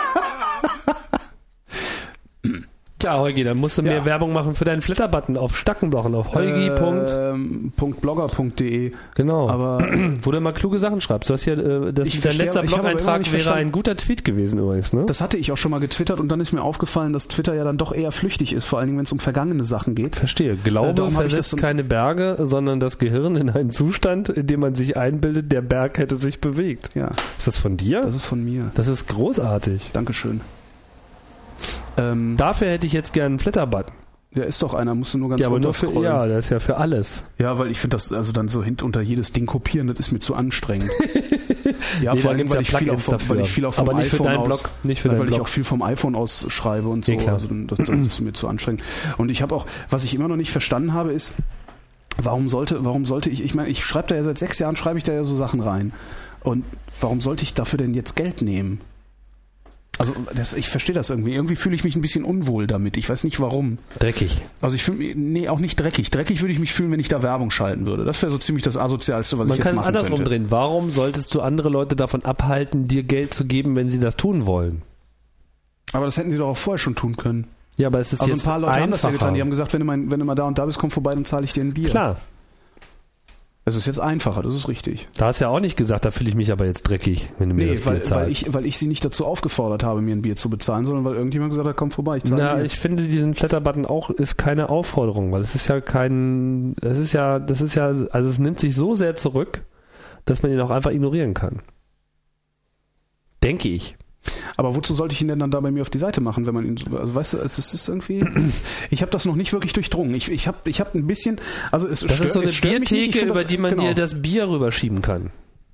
Ja, Heugi, dann musst du Ja. mehr Werbung machen für deinen Flatter-Button auf Stackenblochen, auf heugi. Ähm, .blogger punkt de. Genau. Aber Wo du mal kluge Sachen schreibst. Du hast hier, äh, das, Ich dein verstehe, letzter aber ich habe aber immer Blog-Eintrag nicht wäre verstanden- ein guter Tweet gewesen übrigens, ne? das hatte ich auch schon mal getwittert und dann ist mir aufgefallen, dass Twitter ja dann doch eher flüchtig ist, vor allen Dingen, wenn es um vergangene Sachen geht. Verstehe. Äh, Glaube darum habe ich versetzt das dann- keine Berge, sondern das Gehirn in einen Zustand, in dem man sich einbildet, der Berg hätte sich bewegt. Ja, Ist das von dir? das ist von mir. Das ist großartig. Dankeschön. Ähm, Dafür hätte ich jetzt gern einen Flatter-Button. ja, ist doch einer, musst du nur ganz Ja, aber nur für, runterscrollen. ja, das ist ja für alles. Ja, weil ich finde das, also dann so hint unter jedes Ding kopieren, das ist mir zu anstrengend. ja, Nee, vor da allem, gibt's weil ja ich viel auch Plugins vom, weil dafür. ich viel auch vom Aber nicht für iPhone deinen aus, Blog, nicht für ja, deinen weil ich Blog. auch viel vom iPhone aus schreibe und so. Ja, klar. Also dann- das, das ist mir zu anstrengend. Und ich habe auch, was ich immer noch nicht verstanden habe, ist, warum sollte, warum sollte ich, ich meine, ich schreibe da ja seit sechs Jahren, schreibe ich da ja so Sachen rein. Und warum sollte ich dafür denn jetzt Geld nehmen? Also das, ich verstehe das irgendwie. Irgendwie fühle ich mich ein bisschen unwohl damit. Ich weiß nicht warum. Dreckig. Also ich fühle mich, nee, auch nicht dreckig. Dreckig würde ich mich fühlen, wenn ich da Werbung schalten würde. Das wäre so ziemlich das Asozialste, was Man ich jetzt kann es machen andersrum könnte. drehen. Warum solltest du andere Leute davon abhalten, dir Geld zu geben, wenn sie das tun wollen? Aber das hätten sie doch auch vorher schon tun können. Ja, aber es ist Also ein jetzt paar Leute einfacher. haben das ja getan. Die haben gesagt, wenn du, mal, wenn du mal da und da bist, komm vorbei, dann zahle ich dir ein Bier. Klar. Es ist jetzt einfacher, das ist richtig. Da hast du ja auch nicht gesagt, da fühle ich mich aber jetzt dreckig, wenn du mir Nee, das Bier weil, weil, zahlst. ich, weil ich sie nicht dazu aufgefordert habe, mir ein Bier zu bezahlen, sondern weil irgendjemand gesagt hat, komm vorbei, ich zahle Na, dir. ich finde diesen Flatter-Button auch ist keine Aufforderung, weil es ist ja kein, es ist ja, das ist ja, also es nimmt sich so sehr zurück, dass man ihn auch einfach ignorieren kann. Denke ich. Aber wozu sollte ich ihn denn dann da bei mir auf die Seite machen, wenn man ihn, so- also weißt du, es ist irgendwie, ich habe das noch nicht wirklich durchdrungen. Ich, ich habe ich hab ein bisschen, also es Das stört, ist so eine es stört mich nicht. Ich Biertheke, find über das, die man genau. dir das Bier rüberschieben kann.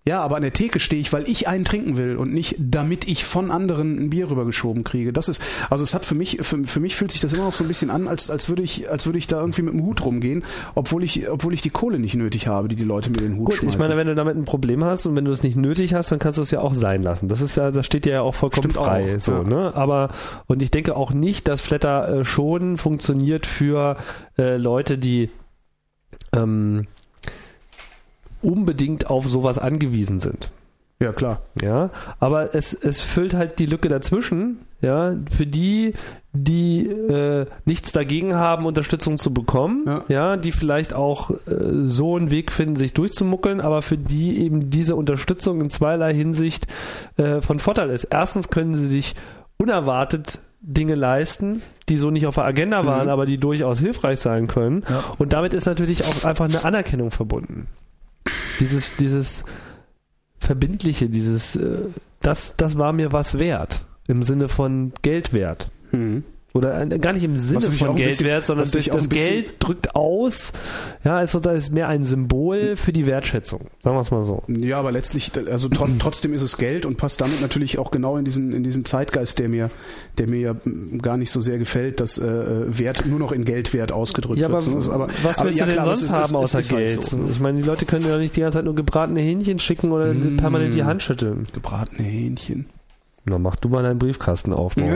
Ja, aber an der Theke stehe ich, weil ich einen trinken will und nicht, damit ich von anderen ein Bier rübergeschoben kriege. Das ist, also es hat für mich, für, für mich fühlt sich das immer noch so ein bisschen an, als, als würde ich, als würde ich da irgendwie mit dem Hut rumgehen, obwohl ich, obwohl ich die Kohle nicht nötig habe, die die Leute mir den Hut Gut, schmeißen. Ich meine, wenn du damit ein Problem hast und wenn du es nicht nötig hast, dann kannst du es ja auch sein lassen. Das ist ja, das steht dir ja auch vollkommen Stimmt frei. auch, So, ja. ne? Aber, und ich denke auch nicht, dass Flatter äh, schon funktioniert für äh, Leute, die ähm, unbedingt auf sowas angewiesen sind. Ja, klar. Ja, aber es, es füllt halt die Lücke dazwischen, ja, für die, die äh, nichts dagegen haben, Unterstützung zu bekommen, Ja. ja, die vielleicht auch äh, so einen Weg finden, sich durchzumuckeln, aber für die eben diese Unterstützung in zweierlei Hinsicht äh, von Vorteil ist. Erstens können sie sich unerwartet Dinge leisten, die so nicht auf der Agenda waren, Mhm. aber die durchaus hilfreich sein können. Ja. Und damit ist natürlich auch einfach eine Anerkennung verbunden. Dieses, dieses Verbindliche, dieses, äh, das, das war mir was wert. Im Sinne von Geld wert. Mhm. Oder äh, gar nicht im Sinne Was natürlich von auch ein Geld bisschen- wert, sondern was durch natürlich auch das ein bisschen- Geld drückt aus, ja, ist sozusagen ist mehr ein Symbol für die Wertschätzung. Sagen wir es mal so. Ja, aber letztlich, also tro- trotzdem ist es Geld und passt damit natürlich auch genau in diesen, in diesen Zeitgeist, der mir, der mir ja gar nicht so sehr gefällt, dass äh, Wert nur noch in Geldwert ausgedrückt Ja, aber, wird. So, aber was aber willst ja, du denn klar, sonst es ist- haben es- außer es ist halt Geld? so. Ich meine, die Leute können ja nicht die ganze Zeit nur gebratene Hähnchen schicken oder Mm. permanent die Hand schütteln. Gebratene Hähnchen. Na, mach du mal deinen Briefkasten auf. Morgen.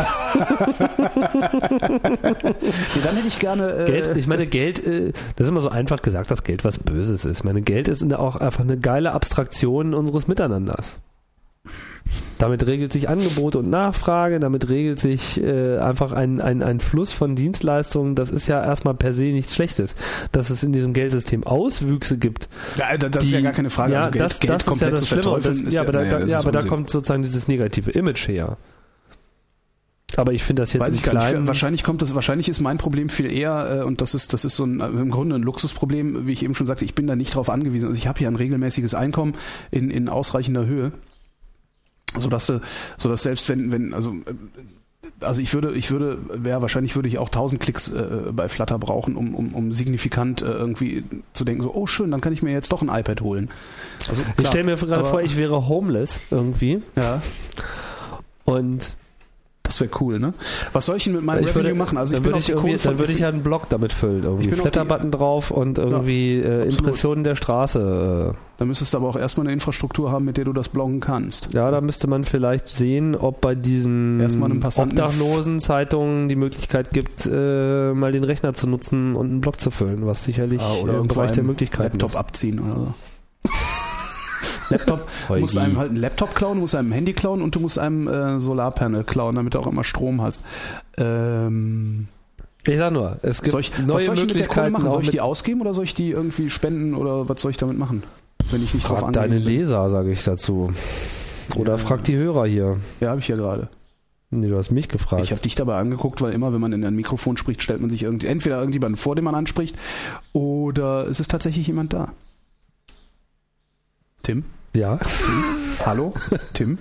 Nee, dann hätte ich gerne... Äh, Geld, ich meine, Geld, äh, das ist immer so einfach gesagt, dass Geld was Böses ist. Ich meine, Geld ist in der auch einfach eine geile Abstraktion unseres Miteinanders. Damit regelt sich Angebot und Nachfrage, damit regelt sich äh, einfach ein, ein, ein Fluss von Dienstleistungen. Das ist ja erstmal per se nichts Schlechtes. Dass es in diesem Geldsystem Auswüchse gibt. ja, das die, ist ja gar keine Frage. Ja, also Geld, das, Geld das ist ja komplett das zu Schlimme. Und verteufeln Das, ist ja, aber, da, naja, da, das ja, ist aber da Unsinn. kommt sozusagen dieses negative Image her. Aber ich finde das jetzt Weiß im ich gar nicht. Kleinen... Wahrscheinlich kommt das, wahrscheinlich ist mein Problem viel eher, äh, und das ist, das ist so ein, im Grunde ein Luxusproblem, wie ich eben schon sagte, ich bin da nicht drauf angewiesen. Also ich habe hier ein regelmäßiges Einkommen in, in ausreichender Höhe, sodass du, sodass selbst wenn, wenn, also, äh, also ich würde, ich würde, ja, wahrscheinlich würde ich auch tausend Klicks äh, bei Flutter brauchen, um, um, um signifikant äh, irgendwie zu denken, so, oh schön, dann kann ich mir jetzt doch ein iPad holen. Also, Ich klar, stelle mir gerade aber- vor, ich wäre homeless irgendwie Ja, und das wäre cool, ne? Was soll ich denn mit meinem ich Revenue würde, machen? Also ich dann bin würde auf ich die irgendwie, Kohle von, dann würde ich ja einen Blog damit füllen, irgendwie Ich bin auf die- Flatterbutton drauf und irgendwie äh, absolut. Impressionen der Straße. Da müsstest du aber auch erstmal eine Infrastruktur haben, mit der du das bloggen kannst. Äh. Ja, da müsste man vielleicht sehen, ob bei diesen Erstmal einem Passanten- obdachlosen Zeitungen die Möglichkeit gibt, äh, mal den Rechner zu nutzen und einen Blog zu füllen, was sicherlich Ah, äh, oder im irgendwo Bereich der einem Möglichkeiten Laptop ist. abziehen oder so. Laptop, du Holgi. musst einem halt einen Laptop klauen, du musst einem ein Handy klauen und du musst einem äh, Solarpanel klauen, damit du auch immer Strom hast. Ähm, Ich sag nur, es gibt soll ich, neue was soll ich mit der Kohle Möglichkeiten. machen? auch Soll ich mit- die ausgeben oder soll ich die irgendwie spenden oder was soll ich damit machen? Wenn ich nicht drauf Frag deine angewiesen bin. Leser, sage ich dazu. Oder Ja. frag die Hörer hier. Ja, habe ich ja gerade. Nee, du hast mich gefragt. Ich habe dich dabei angeguckt, weil immer, wenn man in ein Mikrofon spricht, stellt man sich irgendwie, entweder irgendjemanden vor, den man anspricht, oder es ist tatsächlich jemand da. Tim? ja. Hallo? Tim?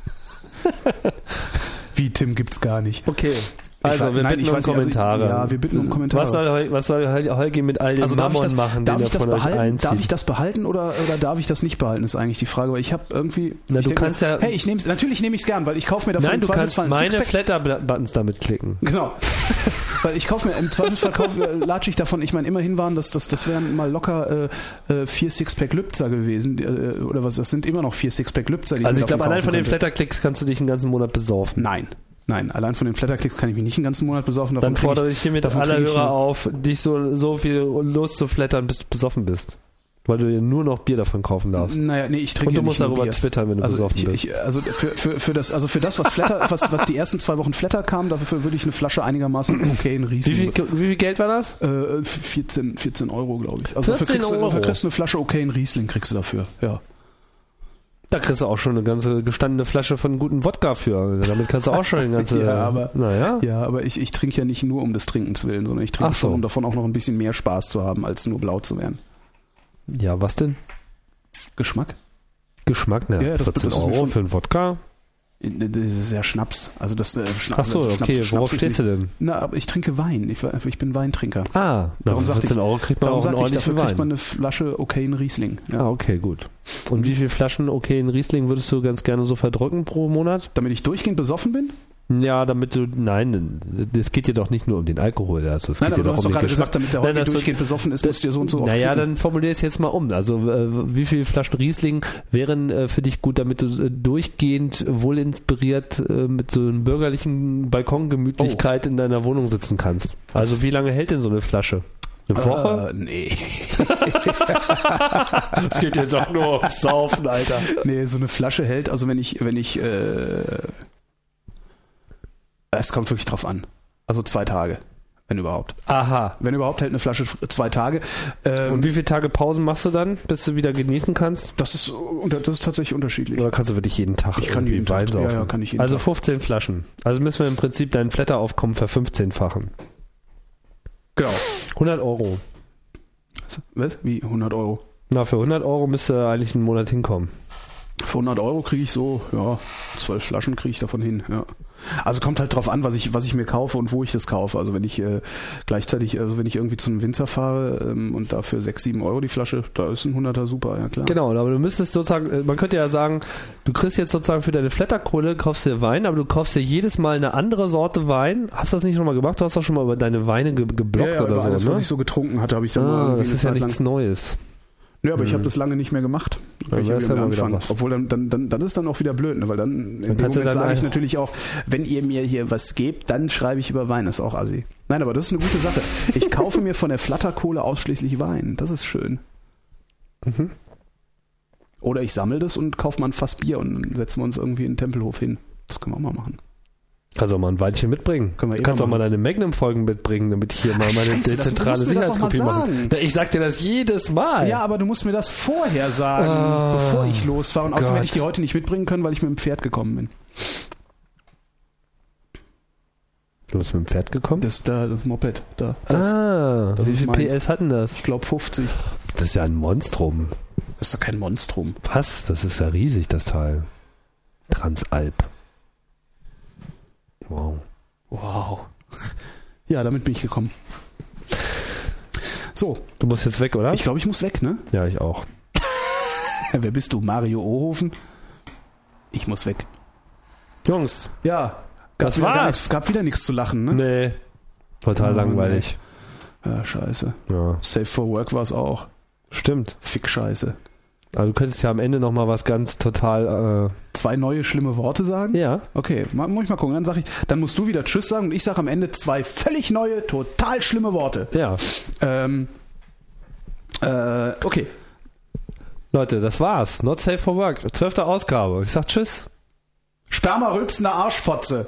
Wie, Tim gibt's gar nicht. Okay. Also, weiß- wir nein, bitten ich um weiß nicht, also, Kommentare. ja, wir bitten um Kommentare. Was soll, Hol- was soll Hol- Holgi mit all dem Also darf ich Mammon das, machen, darf den ich er das von euch behalten? einzieht? Darf ich das behalten oder, oder darf ich das nicht behalten, ist eigentlich die Frage. Weil ich habe irgendwie... Na, ich du denke kannst mir, ja- Hey, ich nehm's, natürlich nehme ich es gern, weil ich kaufe mir dafür Nein, im du kannst Zweifelsfall ein meine Sixpack. Flatter-Buttons damit klicken. Genau. Weil ich kaufe mir, im Zweifelsfall kauf, äh, latsche ich davon, ich meine, immerhin waren das, das, das wären mal locker äh, äh, vier Sixpack Lübzer gewesen, äh, oder was, das sind immer noch vier Sixpack Lübzer, die Also mir ich glaube, davon allein kaufen von den könnte. Flatter-Klicks kannst du dich einen ganzen Monat besaufen. Nein, nein, allein von den Flatterklicks kann ich mich nicht einen ganzen Monat besaufen. Davon Dann krieg fordere ich hiermit davon alle krieg ich Hörer eine- auf, dich so, so viel loszuflattern, bis du besoffen bist. Weil du dir nur noch Bier davon kaufen darfst. Naja, nee, ich trinke Und du ja musst nicht nur darüber Bier. twittern, wenn du Also, besoffen ich, bist. ich, also für, für, für das, also für das, was Flatter, was, was die ersten zwei Wochen Flatter kam, dafür würde ich eine Flasche einigermaßen okay in Wie Riesling. viel, wie viel Geld war das? Äh, vierzehn, vierzehn Euro, glaube ich. Also dafür vierzehn kriegst, du, Euro? dafür kriegst du eine Flasche okay in Riesling, kriegst du dafür, ja. Da kriegst du auch schon eine ganze gestandene Flasche von gutem Wodka für. Damit kannst du auch schon eine ganze... Ja, aber- Naja. Ja, aber ich, ich trinke ja nicht nur um des Trinkens willen, sondern ich trinke Ach so. schon, um davon auch noch ein bisschen mehr Spaß zu haben, als nur blau zu werden. Ja, was denn? Geschmack? Geschmack, ne? Ja, das- vierzehn das ist mir Euro schon- für einen Wodka? Das ist ja Schnaps. Also das äh, Schnaps. Ach so, also Schnaps, okay. Schnaps Worauf ist stehst du nicht- denn? Na, aber ich trinke Wein. Ich, ich bin Weintrinker. Ah, Darum na, sagte vierzehn ich- Euro kriegt man Darum auch einen sagte ich, ordentlichen dafür kriegt Wein. man eine Flasche okayen Riesling. Ja. Ah, okay, gut. Und wie viele Flaschen okayen Riesling würdest du ganz gerne so verdrücken pro Monat? Damit ich durchgehend besoffen bin? Ja, damit du, nein, es geht dir doch nicht nur um den Alkohol, also es Nein, geht aber dir du hast doch um doch den gerade Geschmack. gesagt, damit der Nein, Holgi dass du- durchgehend besoffen ist, musst du ja so und so oft Naja, kicken. dann formulier es jetzt mal um. Also äh, wie viele Flaschen Riesling wären äh, für dich gut, damit du äh, durchgehend wohl inspiriert äh, mit so einer bürgerlichen Balkongemütlichkeit Oh. in deiner Wohnung sitzen kannst? Also wie lange hält denn so eine Flasche? Eine Woche? Äh, nee. Es geht jetzt doch nur ums Saufen, Alter. Nee, so eine Flasche hält, also wenn ich, wenn ich, äh, es kommt wirklich drauf an. Also zwei Tage, wenn überhaupt. Aha. Wenn überhaupt hält eine Flasche f- zwei Tage. Ähm, Und wie viele Tage Pausen machst du dann, bis du wieder genießen kannst? das ist, unter- das ist tatsächlich unterschiedlich. Oder kannst du wirklich jeden Tag Ich kann irgendwie jeden Tag, Wein ja, saufen? ja, kann ich jeden also Tag. fünfzehn Flaschen. Also müssen wir im Prinzip dein Flatteraufkommen verfünfzehnfachen. Genau. hundert Euro. Was? Wie? hundert Euro? Na, für hundert Euro müsste eigentlich einen Monat hinkommen. Für hundert Euro kriege ich so, ja, zwölf Flaschen kriege ich davon hin, ja. Also kommt halt drauf an, was ich, was ich mir kaufe und wo ich das kaufe. Also wenn ich äh, gleichzeitig, also wenn ich irgendwie zu einem Winzer fahre ähm, und dafür sechs, sieben Euro die Flasche, da ist ein Hunderter super, ja klar. Genau, aber du müsstest sozusagen, äh, man könnte ja sagen, du kriegst jetzt sozusagen für deine Flatterkohle, kaufst dir Wein, aber du kaufst dir jedes Mal eine andere Sorte Wein. Hast du das nicht schon mal gemacht? Du hast doch schon mal über deine Weine ge geblockt ja, ja, oder über so, alles, ne? was ich so getrunken hatte, habe ich dann mal Ah, irgendwie das eine ist ja Zeit nichts lang. Neues. Ja, aber ich Mhm. habe das lange nicht mehr gemacht. Ja, Ich das hab ist ja wieder mal wieder anfangen. was. Obwohl dann, dann, dann, dann ist dann auch wieder blöd, ne? Weil dann in dem kannst du Moment dann sage ich ein- natürlich auch, wenn ihr mir hier was gebt, dann schreibe ich über Wein, ist auch assi. Nein, aber das ist eine gute Sache. Ich kaufe mir von der Flatterkohle ausschließlich Wein. Das ist schön. Mhm. Oder ich sammle das und kaufe mal ein Fass Bier und dann setzen wir uns irgendwie in den Tempelhof hin. Das können wir auch mal machen. Kannst auch mal ein Weinchen mitbringen. Können wir eh Kannst mal auch mal machen. deine Magnum-Folgen mitbringen, damit ich hier mal Ach, meine Scheiße, das- du zentrale musst mir das auch mal Sicherheitskopie machen. sagen. Da- Ich sag dir das jedes Mal. Ja, aber du musst mir das vorher sagen, Oh, bevor ich losfahre. Und außerdem Gott. hätte ich die heute nicht mitbringen können, weil ich mit dem Pferd gekommen bin. Du bist mit dem Pferd gekommen? Das da, das Moped, da. Das, ah, das wie ist viel meins. P S hatten das? Ich glaube fünfzig. Das ist ja ein Monstrum. Das ist doch kein Monstrum. Was? Das ist ja riesig, das Teil. Transalp. Wow. Wow. Ja, damit bin ich gekommen. So, Du musst jetzt weg, oder? ich glaube, ich muss weg, ne? ja, ich auch. Ja, wer bist du? Mario Ohofen? Ich muss weg. Jungs, Ja, gab Das wieder gar war's. nichts, gab wieder nichts zu lachen, ne? nee. Total Oh, langweilig. Ja, scheiße. Ja, Safe for Work war es auch. stimmt. Fick Scheiße. Aber du könntest ja am Ende nochmal was ganz total, Zwei neue schlimme Worte sagen? äh, ja. Okay, mal, muss ich mal gucken. Dann sag ich, dann musst du wieder Tschüss sagen und ich sage am Ende zwei völlig neue, total schlimme Worte. Ja. Ähm, äh, okay. Leute, das war's. Not safe for work. Zwölfte Ausgabe. Ich sag Tschüss. Sperma-rülpsende Arschfotze.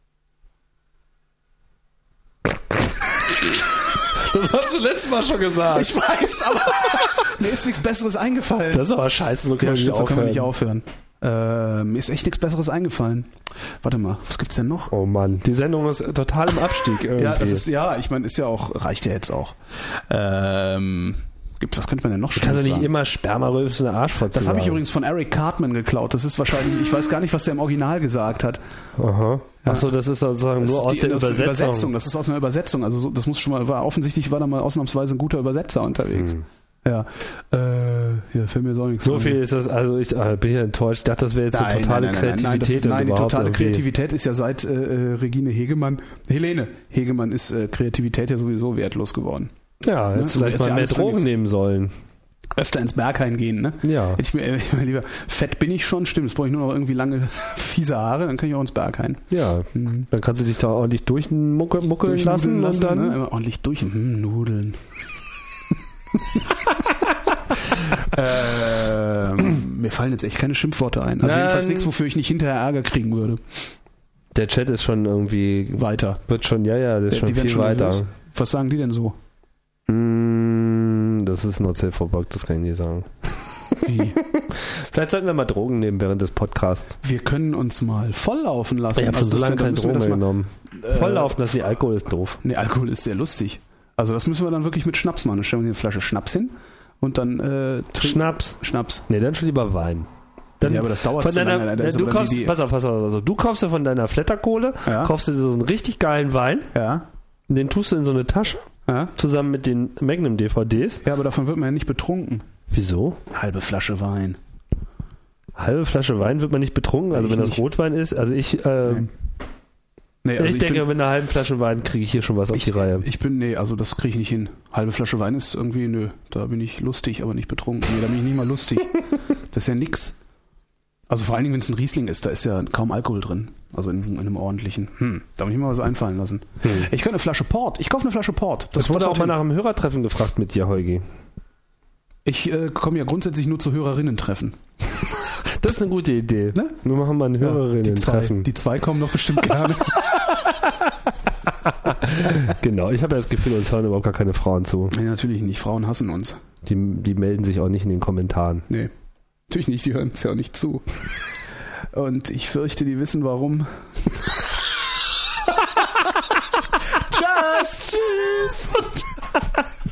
Das hast du letztes Mal schon gesagt. Ich weiß, aber mir ist nichts Besseres eingefallen. Das ist aber scheiße, so können wir Ja, nicht so können wir nicht aufhören. aufhören. Äh, mir ist echt nichts Besseres eingefallen. Warte mal, was gibt's denn noch? Oh Mann, die Sendung ist total im Abstieg irgendwie. Ja, das ist, ja, ich meine, ist ja auch, reicht ja jetzt auch. Ähm, gibt, was könnte man denn noch du kannst ja Schlimmes nicht sagen? immer Spermarülpsen eine Arschfotze Das habe ich sagen. übrigens von Eric Cartman geklaut. Das ist wahrscheinlich, ich weiß gar nicht, was der im Original gesagt hat. Aha. Achso, das ist sozusagen Das nur ist aus die- der das ist Übersetzung. Übersetzung. Das ist aus einer Übersetzung. Also so, das muss schon mal, war offensichtlich war da mal ausnahmsweise ein guter Übersetzer unterwegs. Hm. Ja. Äh, ja, fällt mir so nichts So ein. viel ist das, also ich äh, bin ja enttäuscht. Ich dachte, das wäre jetzt so Nein, totale nein, nein, nein, Kreativität. nein, das ist, und nein, die überhaupt totale irgendwie- Kreativität ist ja seit äh, äh, Regine Hegemann, Helene Hegemann ist äh, Kreativität ja sowieso wertlos geworden. Ja, Ne? jetzt vielleicht Ist mal ja mehr alles für Drogen nix. nehmen sollen. Öfter ins Berghain gehen, ne? Ja. Hätte ich mir, ich mir lieber, fett bin ich schon, stimmt, jetzt brauche ich nur noch irgendwie lange, fiese Haare, dann kann ich auch ins Berghain. Ja, Mhm. dann kannst du dich da ordentlich durchmuckeln muckeln lassen, Durchnudeln und dann... ne? Immer ordentlich durch, hm, Nudeln. ähm, mir fallen jetzt echt keine Schimpfworte ein. Also Nein. jedenfalls nichts, wofür ich nicht hinterher Ärger kriegen würde. Der Chat ist schon irgendwie... Weiter. Wird schon, ja, ja, das ist Die schon werden viel schon weiter. nervös. Was sagen die denn so? Mm, das ist not safe for work, das kann ich nicht sagen. Wie? Vielleicht sollten wir mal Drogen nehmen während des Podcasts. Wir können uns mal volllaufen lassen. Ich habe schon Also so das lange wär- dann keine müssen wir Drogen das mehr mal- genommen. äh, Volllaufen lassen, die Alkohol ist doof. Nee, Alkohol ist sehr lustig. Also das müssen wir dann wirklich mit Schnaps machen. Dann stellen wir eine Flasche Schnaps hin und dann äh, trinken- Schnaps? Schnaps. Nee, dann schon lieber Wein. Dann ja, aber das dauert von zu deiner, lange. Da ist du aber kaufst, die, die, pass auf, pass auf, also, du kaufst dir von deiner Flatterkohle, Ja. kaufst dir so einen richtig geilen Wein, ja, den tust du in so eine Tasche, ja. zusammen mit den Magnum-D V Ds. ja, aber davon wird man ja nicht betrunken. Wieso? Halbe Flasche Wein. Halbe Flasche Wein wird man nicht betrunken, also Ich wenn das nicht. Rotwein ist. Also ich, äh, Nee. Nee, also ich, ich denke, bin, mit einer halben Flasche Wein kriege ich hier schon was auf ich, die Reihe. Ich bin, nee, also das kriege ich nicht hin. Halbe Flasche Wein ist irgendwie, nö, da bin ich lustig, aber nicht betrunken. Nee, da bin ich nicht mal lustig. Das ist ja nix. Also vor allen Dingen, wenn es ein Riesling ist, da ist ja kaum Alkohol drin. Also in, in einem ordentlichen. Hm, da muss ich mir mal was einfallen lassen. Hm. Ich könnte eine Flasche Port. Ich kaufe eine Flasche Port. Das wurde das auch mal nach einem Hörertreffen gefragt mit dir, Heugi. Ich äh, komme ja grundsätzlich nur zu Hörerinnen-Treffen. Das ist eine gute Idee. Ne? Wir machen mal ein die, zwei, Hörerinnen-Treffen. die zwei kommen doch bestimmt gerne. Genau, ich habe ja das Gefühl, uns hören überhaupt gar keine Frauen zu. Nee, natürlich nicht. Frauen hassen uns. Die, die melden sich auch nicht in den Kommentaren. Nee, natürlich nicht. Die hören uns ja auch nicht zu. Und ich fürchte, die wissen warum. Tschüss! Tschüss!